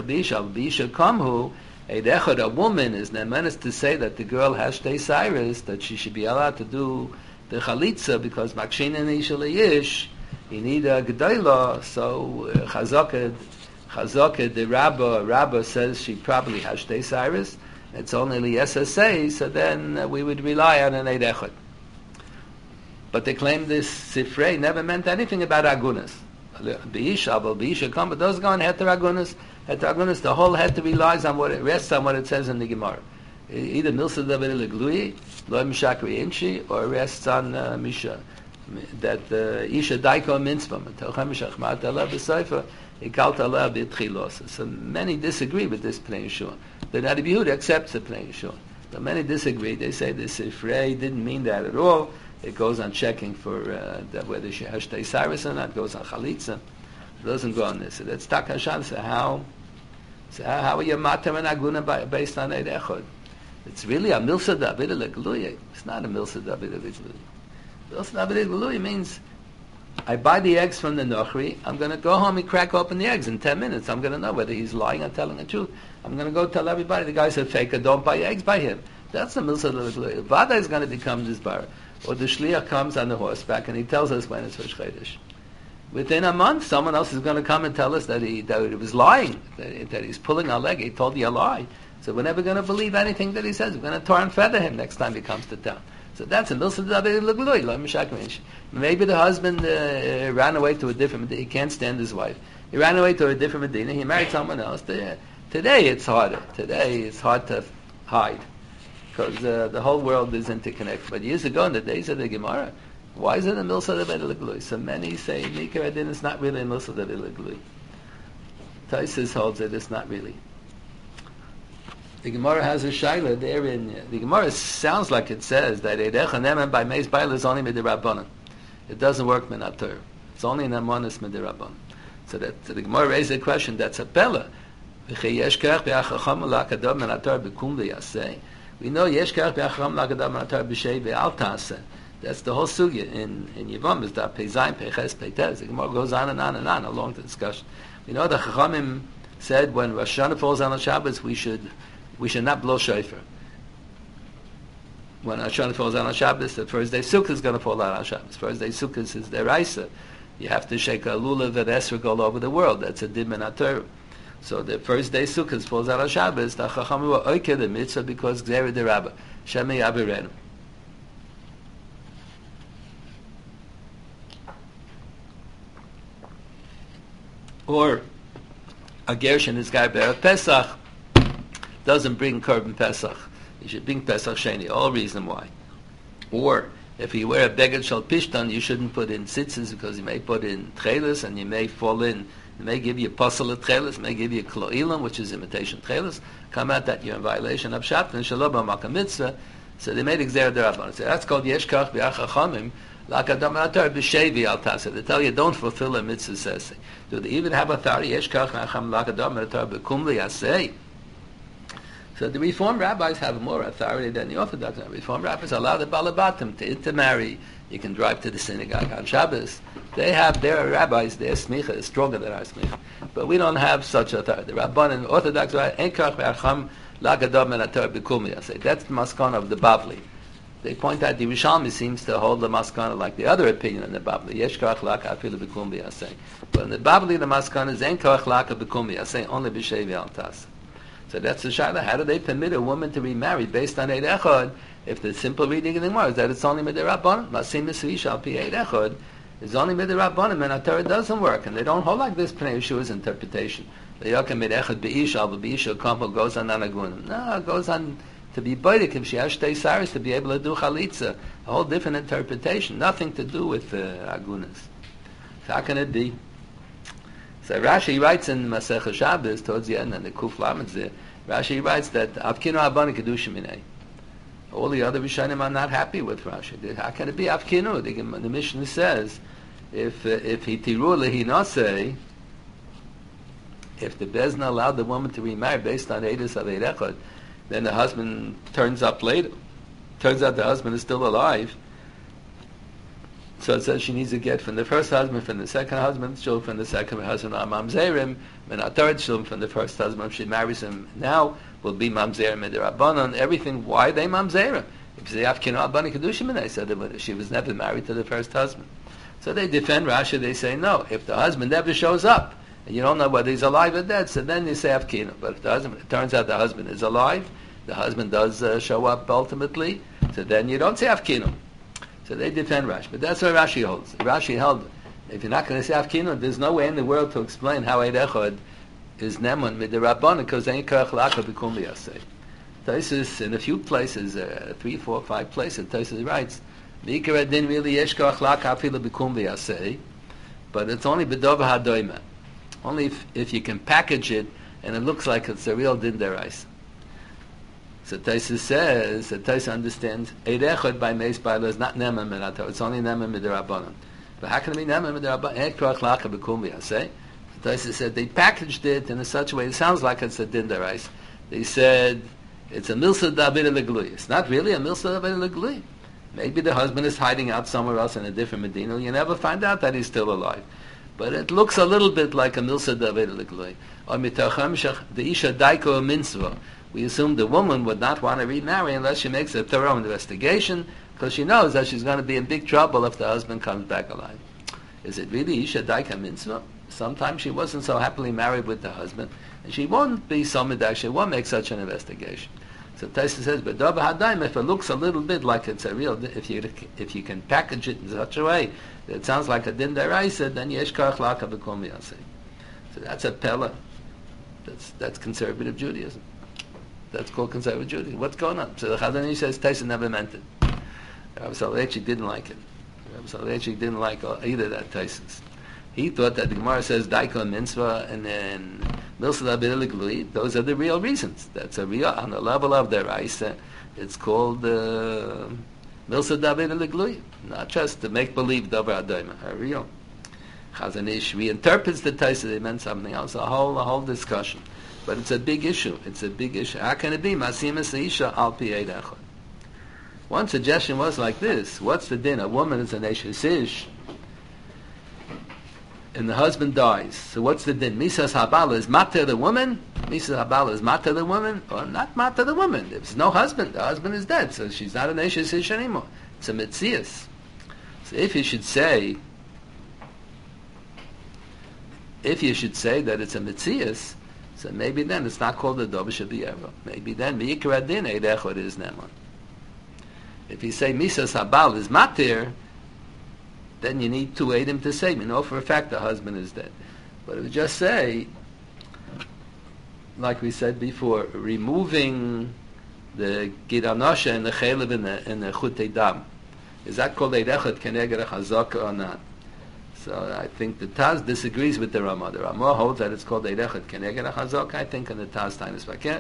nemenis to say that the girl has Shtei Cyrus, that she should be allowed to do the chalitza, because makshin and ishal yish, you need a gedolah. So chazaka, chazaka, the rabba, rabba says she probably has Shtei Cyrus. It's only liyesasei, so then uh, we would rely on an eidechot. But they claim this Sifrei never meant anything about agunas. Beisha, but Beisha come, but those go on Heter Agunas. Heter Agunas, the whole Heter relies on what it rests on what it says in the Gemara. Either milsa david leglui, lo mishakri inchi, or rests on uh, misha. That uh, isha daiko mitzvah, until chamish achmat alav b'seifa, ikalt alav b'tchilos. So many disagree with this Pnei Yeshua. The Nadi Yehuda accepts the Pnei Yeshua. But many disagree. They say the Sifrei didn't mean that at all. It goes on checking for uh, that whether she has Shtei Cyrus or not. It goes on Chalitza. It doesn't go on this. So that's Takashan. So how? So how, how are you matar and aguna based on Eid Echad? It's really a milsa david legluyah. It's not a milsa david legluyah. Milsa david legluyah means I buy the eggs from the Nochri. I'm going to go home and crack open the eggs in ten minutes. I'm going to know whether he's lying or telling the truth. I'm going to go tell everybody the guy said faker. Don't buy eggs by him. That's the milsa david legluyah. Vada is going to become this bar. Or the shliach comes on the horseback and he tells us when it's Rosh Chodesh. Within a month, someone else is going to come and tell us that he that he was lying, that, that he's pulling our leg. He told you a lie. So we're never going to believe anything that he says. We're going to tar and feather him next time he comes to town. So that's a milsa david legluyah. Maybe the husband uh, ran away to a different Medina. He can't stand his wife. He ran away to a different Medina. He married someone else. Today it's harder. Today it's hard to hide because uh, the whole world is interconnected. But years ago, in the days of the Gemara, why is it a milsa david legluyah? So many say Mikra Adin is not really a milsa david legluyah. Taisus holds that it's not really. The Gemara has a shaila there in the Gemara sounds like it says that Eidecha Neman by Meis Bail is only midirabbanan. It doesn't work minatur. It's only nemanis midirabbanan. So that so the Gemara raises a question that's a pella. We know yeshkach be'achacham la'akadam minatar b'shei ve'al taseh. That's the whole sugya in in Yivam is that peizayin peiches peites. The Gemara goes on and on and on along the discussion. We know the Chachamim said when Rosh Hashanah falls on Shabbos we should we should not blow shofar. When Rosh Hashanah falls on Shabbos, the first day Sukkot is going to fall out on Shabbos. First day Sukkot is deraisa. You have to shake a lulav and esrog all over the world. That's a din minator. So the first day Sukkot falls out on Shabbos. The Chachamim were oiked the mitzvah because gzera derabba shemei avirenu. Or a Gershon is guy be'er Pesach doesn't bring Korban Pesach. You should bring Pesach Sheni. All reason why. Or if you wear a beged shel pishtan, you shouldn't put in tzitzis because you may put in tchelis and you may fall in. It may give you pasal of tchelis, may give you klo'ilam, which is imitation tchelis. Come out that you're in violation of Shabbat and shalom b'makam mitzvah. So they made exer derabbanan. So that's called yeshkach b'achachamim. L'akadam atar b'shevi al taseh. They tell you don't fulfill a mitzvah says. Do they even have authority? Yeshkach b'acham l'akadam atar b'kum liyaseh. So the Reform rabbis have more authority than the Orthodox. The Reform rabbis allow the balabatim to intermarry. You can drive to the synagogue on Shabbos. They have their rabbis, their smicha is stronger than our smicha. But we don't have such authority. The Rabbanan, Orthodox, enkach b'acham l'akadam atar b'kum liyaseh. That's the maskana of the Bavli. They point out the Rishalmi seems to hold the maskana like the other opinion in the Bavli. Yesh koach laka afilu b'kum liyaseh. But in the Bavli, the maskana is en koach laka b'kum liyaseh, only b'shevi al taseh. So that's the shaila. How do they permit a woman to remarry based on Eid Echad if the simple reading in the Gemara is that it's only midirabbanan? Masim misvish al pi Eid Echad is only midirabbanan, and Torah doesn't work, and they don't hold like this Pnei Yeshua's interpretation. The Yokem Eid Echad beisha al beisha kampo goes on anagunim. No, it goes on to be baidik if she has shtei saris to be able to do chalitza. A whole different interpretation, nothing to do with uh, agunas. So how can it be? So Rashi writes in Masech Shabbos towards the end, and the Kuf Lamed there, Rashi writes that Avkinu Abani Kedusha Minei. All the other Rishonim are not happy with Rashi. How can it be Avkinu? The, the Mishnah says, if uh, if he tiru lehinasei, if the Bezna allowed the woman to remarry based on Eidus of Eid Echad, then the husband turns up later. Turns out the husband is still alive. So it says she needs to get from the first husband, from the second husband, children from the second husband are mamzerim, and our third children from the first husband. If she marries him now, will be mamzerim and rabbanon. Everything. Why are they mamzerim? If they have kino abani kedushim, and they said that she was never married to the first husband. So they defend Rashi. They say no. If the husband never shows up, and you don't know whether he's alive or dead, so then you say avkino. But if the husband, it turns out the husband is alive, the husband does uh, show up ultimately, so then you don't say avkino. So they defend Rashi, but that's what Rashi holds. Rashi held, if you're not going to say Avkinu, there's no way in the world to explain how Eid Echad is Nemun Midirabbanan, because they ain't Karach Laka B'kum Liyaseh. Taisus, in a few places, uh, three, four, five places, Taisus writes, Mikra din really yeshkoach lak afilu bikum v'yaseh, but it's only b'dova hadoima. Only if, if you can package it and it looks like it's a real din deraisa. So Taisus says, that Taisus understands, Eirechot by Meis Baila is not Nema Minato, it's only Nema Midirabanan. But how can it be Nema Midirabanan? Ekroach Lacha B'kum V'yaseh. Taisus said they packaged it in a such a way, it sounds like it's a din deraisa. They said, it's a milsa davida leglui. It's not really a milsa davida leglui. Maybe the husband is hiding out somewhere else in a different Medina. You never find out that he's still alive. But it looks a little bit like a milsa davida leglui. Or mitachem shach the isha daiko mitzvah. We assume the woman would not want to remarry unless she makes a thorough investigation, because she knows that she's going to be in big trouble if the husband comes back alive. Is it really isha daika mitzvah? Sometimes she wasn't so happily married with the husband, and she won't be so midash, she won't make such an investigation. So Taisa says, but Dava Hadaim, if it looks a little bit like it's a real, if you if you can package it in such a way that it sounds like a din deraisa, then yesh karach laka b'kum yaseh. So that's a pella. That's that's conservative Judaism. That's called conservative Judaism. What's going on? So the Chazon says Taisa never meant it. Rabbi Soloveitchik didn't like it. Rabbi Soloveitchik didn't like either that Taisa's. He thought that the Gemara says Daiko Mitzvah and then Milsa Dabir Glui. Those are the real reasons. That's a real, on the level of their Raisa, it's called uh, Milsa Dabir Glui. Not just to make believe Davar Adayma, a real. Chazon Ish reinterprets the Taisa, they meant something else, a whole, a whole discussion. But it's a big issue. It's a big issue. How can it be? Masimas Isha al pi eid echad. One suggestion was like this. What's the din? A woman is an Eshes Ish, and the husband dies. So what's the din? Misas Habala is matter the woman? Misas Habala is matter the woman? Or not matter the woman? There's no husband. The husband is dead, so she's not an Eshes Ish anymore. It's a Metzias. So if you should say, if you should say that it's a Metzias, so maybe then it's not called a Dovish B'Yeva. Maybe then V'yikra Din Eid Echad is Neman. If you say Misas Habal is matir, then you need two Eidim to say, you know for a fact the husband is dead. But if you just say, like we said before, removing the Gidanosha and the Chelev and the, and the Chutei Dam, is that called Eid Echad Keneged Chazaka or not? So I think the Taz disagrees with the Ramah. The Ramah holds that it's called Eid Echad Keneged Chazaka, I think, in the Taz Tainus Vakeh.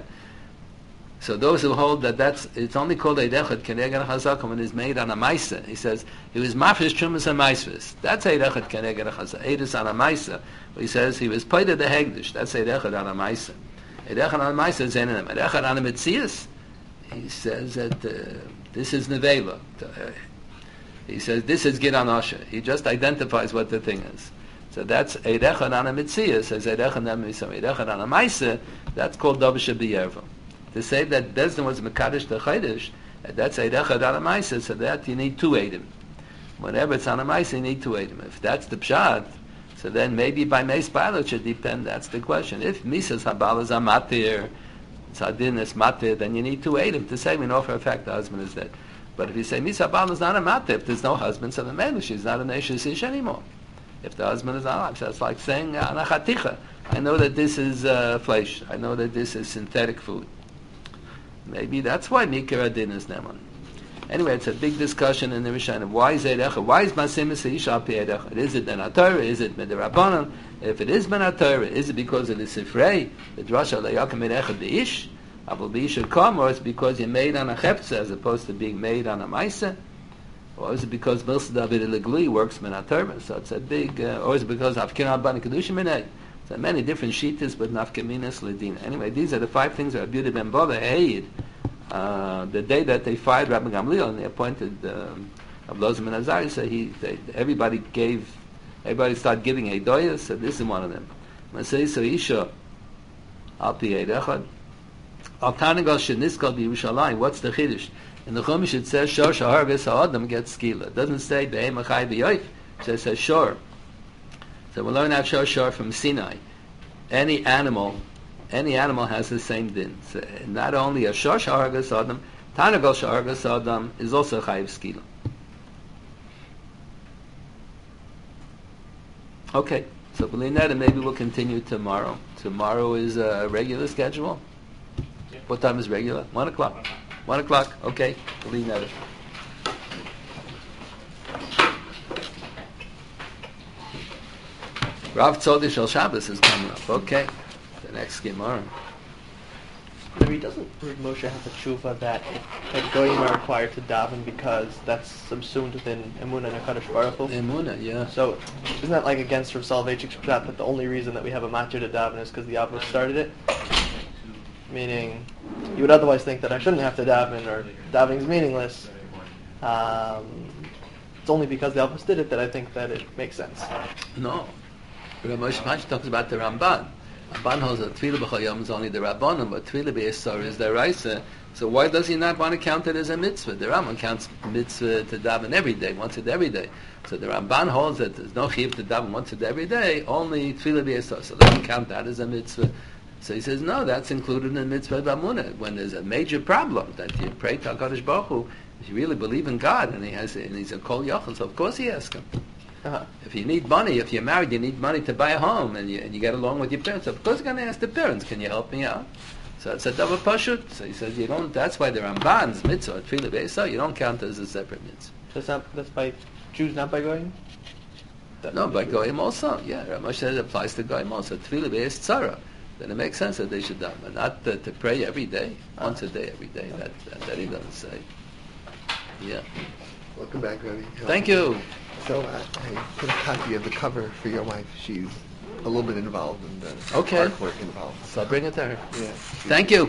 So those who hold that that's it's only called Eid Echad Keneged Chazaka when it's made on a Maisa. He says he was Mafresh Trumas and Maisvis. That's Eid Echad Keneged Chazaka. Eidus on a Maisa. He says he was paid the Hegdish. That's Eid Echad on a Maisa. Eid Echad on a Maisa is Eid Echad on a Metzias. He says that uh, this is Nevela. Uh, he says this is Gidan Osha. He just identifies what the thing is. So that's Eid Echad on a Metzias. Says Eid Echad on a Metzias. Eid Echad on a Maisa. That's called Dovish B'Yeva. To say that Bezdin was Mekadosh the Chaydish, that's Eid Echad on a Maisa, so that you need two Eidim. Whenever it's on a Maisa, you need two Eidim. If that's the Pshat, so then maybe by Meis Baila it should depend, that's the question. If Misas Habal is a Matir, Tzadin is Matir, then you need two Eidim to say we know for a fact the husband is dead. But if you say Misas Habal is not a Matir, if there's no husband, so the man, she's not an Eshes Ish anymore. If the husband is not alive, so it's like saying, Anachaticha, I know that this is uh, flesh, I know that this is synthetic food. Maybe that's why Mikra Din is Neman. Anyway, it's a big discussion in the Rishonim. Why is Eid Echad? Why is Masimis Isha al pi Eid Echad? Is it Ben HaTorah? Is it Midrabanan? If it is Ben HaTorah, is it because it is Sifrei? The Drasha Le'yakim Eid Echad the Ish? Abel B'ish should come, or is it because you're made on a Cheptza as opposed to being made on a Maisa? Or is it because Milsa David Legli works Ben HaTorah? So it's a big, uh, or is it because Avkin Abban Kedushim Minei? So many different shitas, but nafkaminas ledina. Anyway, these are the five things that Rabbi Yehuda ben Bava hated. Uh, the day that they fired Rabbi Gamliel and they appointed um, Abelazar ben Azariah, so he, they, everybody gave, everybody started giving Eidoyas, so this is one of them. Masay so Isha al pi Eid Echad al Tanagal sheniskal b'Yerushalayim. What's the chiddush? In the Chumash it says Shor shahargas ha'adam gets skila. It doesn't say be'em achai b'yoif. It says Shor. So we learn out Shor Shor from Sinai. Any animal, any animal has the same din. So not only a Shor Shahargas Adam, Tanagal Shahargas Adam is also Chayiv Skila. Okay, so believe that, and maybe we'll continue tomorrow. Tomorrow is a regular schedule. Yeah. What time is regular? One o'clock. One o'clock. Okay. Bli neder. Rav Tzodi Shel Shabbos is coming up. Okay. The next Gemara. Maybe doesn't Moshe have a tshuva that that goyim are required to daven because that's subsumed within Emunah and Hakadosh Baruch Hu? Emunah, yeah. So isn't that like against Rav Soloveitchik's pshat that the only reason that we have a matir to daven is because the Avos started it? Meaning, you would otherwise think that I shouldn't have to daven or davening is meaningless. Um, it's only because the Avos did it that I think that it makes sense. No. Rav Moshe Feinstein talks about the Ramban. Ramban holds that Tefillah B'chol Yom is only the Rabbanim, but Tefillah B'Yisor is the Raisa. So why does he not want to count it as a mitzvah? The Rambam counts mitzvah to daven every day, once a day, every day. So the Ramban holds that there's no chiyuv to daven once a day, every day, only Tefillah B'Yisor. So they don't count that as a mitzvah. So he says, no, that's included in the mitzvah of Amunah. When there's a major problem that you pray to HaKadosh Baruch Hu, if you really believe in God, and he has, and he's a kol yachal, so of course he asks him. Uh-huh. If you need money, if you're married, you need money to buy a home, and you, and you get along with your parents. Of course, you're going to ask the parents, "Can you help me out?" So it's a double pashut. So he says, "You don't." That's why the Ramban's mitzvah, Tefillah B'Yisor, you don't count it as a separate mitzvah. That's not. That's by Jews, not by goyim. No, by goyim also. Yeah, Rav Moshe says it applies to goyim also. Tefillah B'Yisor. Then it makes sense that they should daven, but not to, to pray every day, once a day, every day. That that, that he doesn't say. Yeah. Welcome back, Rabbi. Thank you. So uh, I put a copy of the cover for your wife. She's a little bit involved in the okay. artwork involved. So I'll bring it to her. Yeah. Thank you.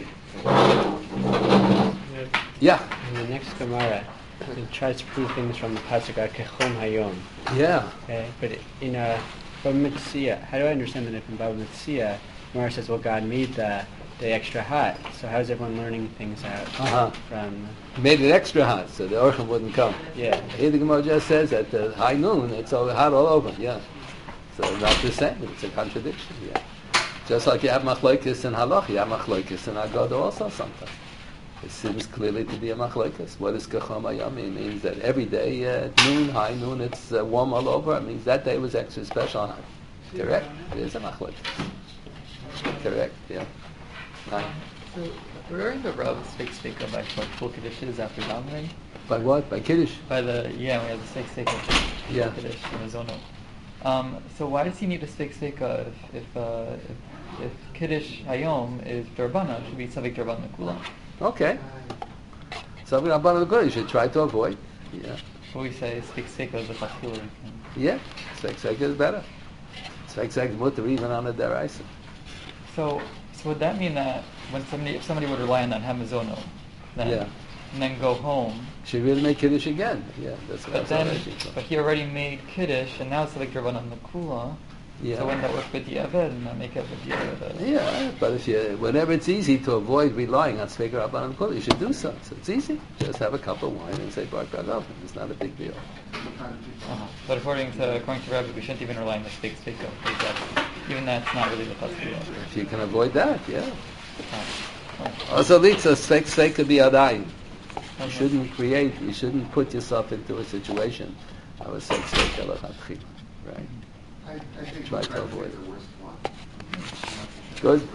Yeah. In the next Gemara, it tries to prove things from the pasuk Kechom Hayom. Yeah. Okay, but in a Bava Metzia, how do I understand that if in Bava Metzia, Gemara says, well, God made the day extra hot. So how is everyone learning things out uh-huh. from? He made it extra hot, so the orchim wouldn't come. Yeah. Here the Gemara just says at the high noon, it's all hot all over. Yeah. So not the same. It's a contradiction. Yeah. Just like you have machlokes in halach, you have machlokes in agada also sometimes. It seems clearly to be a machlokes. What is kacham hayam? It means that every day at noon, high noon, it's uh, warm all over. It means that day was extra special hot. Correct. It is a machlokes. Correct. Yeah. Right. So, regarding the Rav steak steak by like full Kiddushes after davening? By what? By Kiddush? By the, yeah, we have the steak steak of yeah. Kiddush in the Zono. Um, so why does he need a steak steak if, if, uh, if, if Kiddush Hayom is Darbana, it should be Savik Darbana Kula? Okay. Savik Darbana Kula, you should try to avoid. Yeah. Should we say steak steak is the Chachil? Yeah, steak steak is better. Steak steak is mutter even on a deraisa. So, so would that mean that when somebody, if somebody would rely on that Hamazono, then, yeah. and then go home, should really make Kiddush again? Yeah, that's what but then, but he already made Kiddush, and now it's like Rabban on the Kula. Yeah. So when that work with the Aved, and not make it with the Aved. Yeah, but if you, whenever it's easy to avoid relying on Sveika Rabban on the Kula, you should do so. So it's easy. Just have a cup of wine and say Baruch Hagav. It's not a big deal. Uh-huh. But according to according to Rabbi, we shouldn't even rely on the steak steak because even that's not really the Chassidut. If you can avoid that, yeah. Uh-huh. Also, Litza, Sveik Sveik could be Adayin. You shouldn't create, you shouldn't put yourself into a situation of a Sveik Sveik Elachatchil, right? I, I think try we'll to avoid the worst one. Good.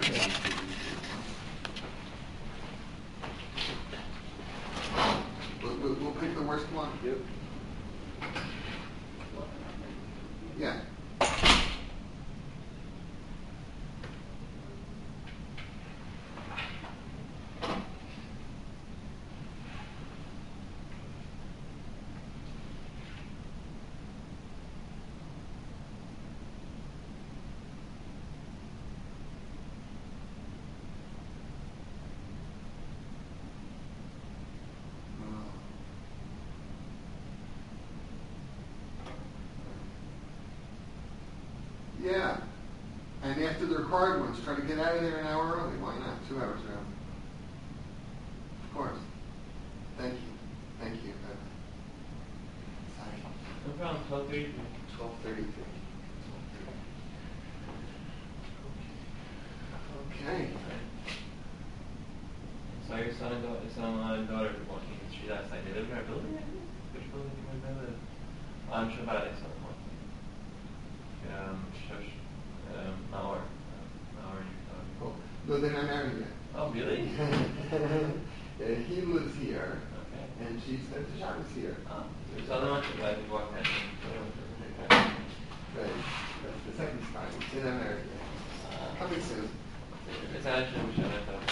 We'll, we'll, we'll pick the worst one. Yep. Yeah. Yeah. And after the required ones, try to get out of there an hour early. Why not? Two hours early. Of course. Thank you. Thank you. Uh, sorry. No problem. twelve thirty. twelve thirty-three. Okay. So your son and daughter, son and daughter are walking the street outside. They live in our building, I think? Which building do you remember? On Shabbat, so um, Shosh, um, Naor. Naor, Oh, no, they're not married yet. Oh, Oh, really? Uh, he lives here, Okay. and she spent the Shabbos here. Oh, so I don't want to, I think, walk past him. Right. That's the second time. It's in America. Uh, Coming soon. It's actually, we should have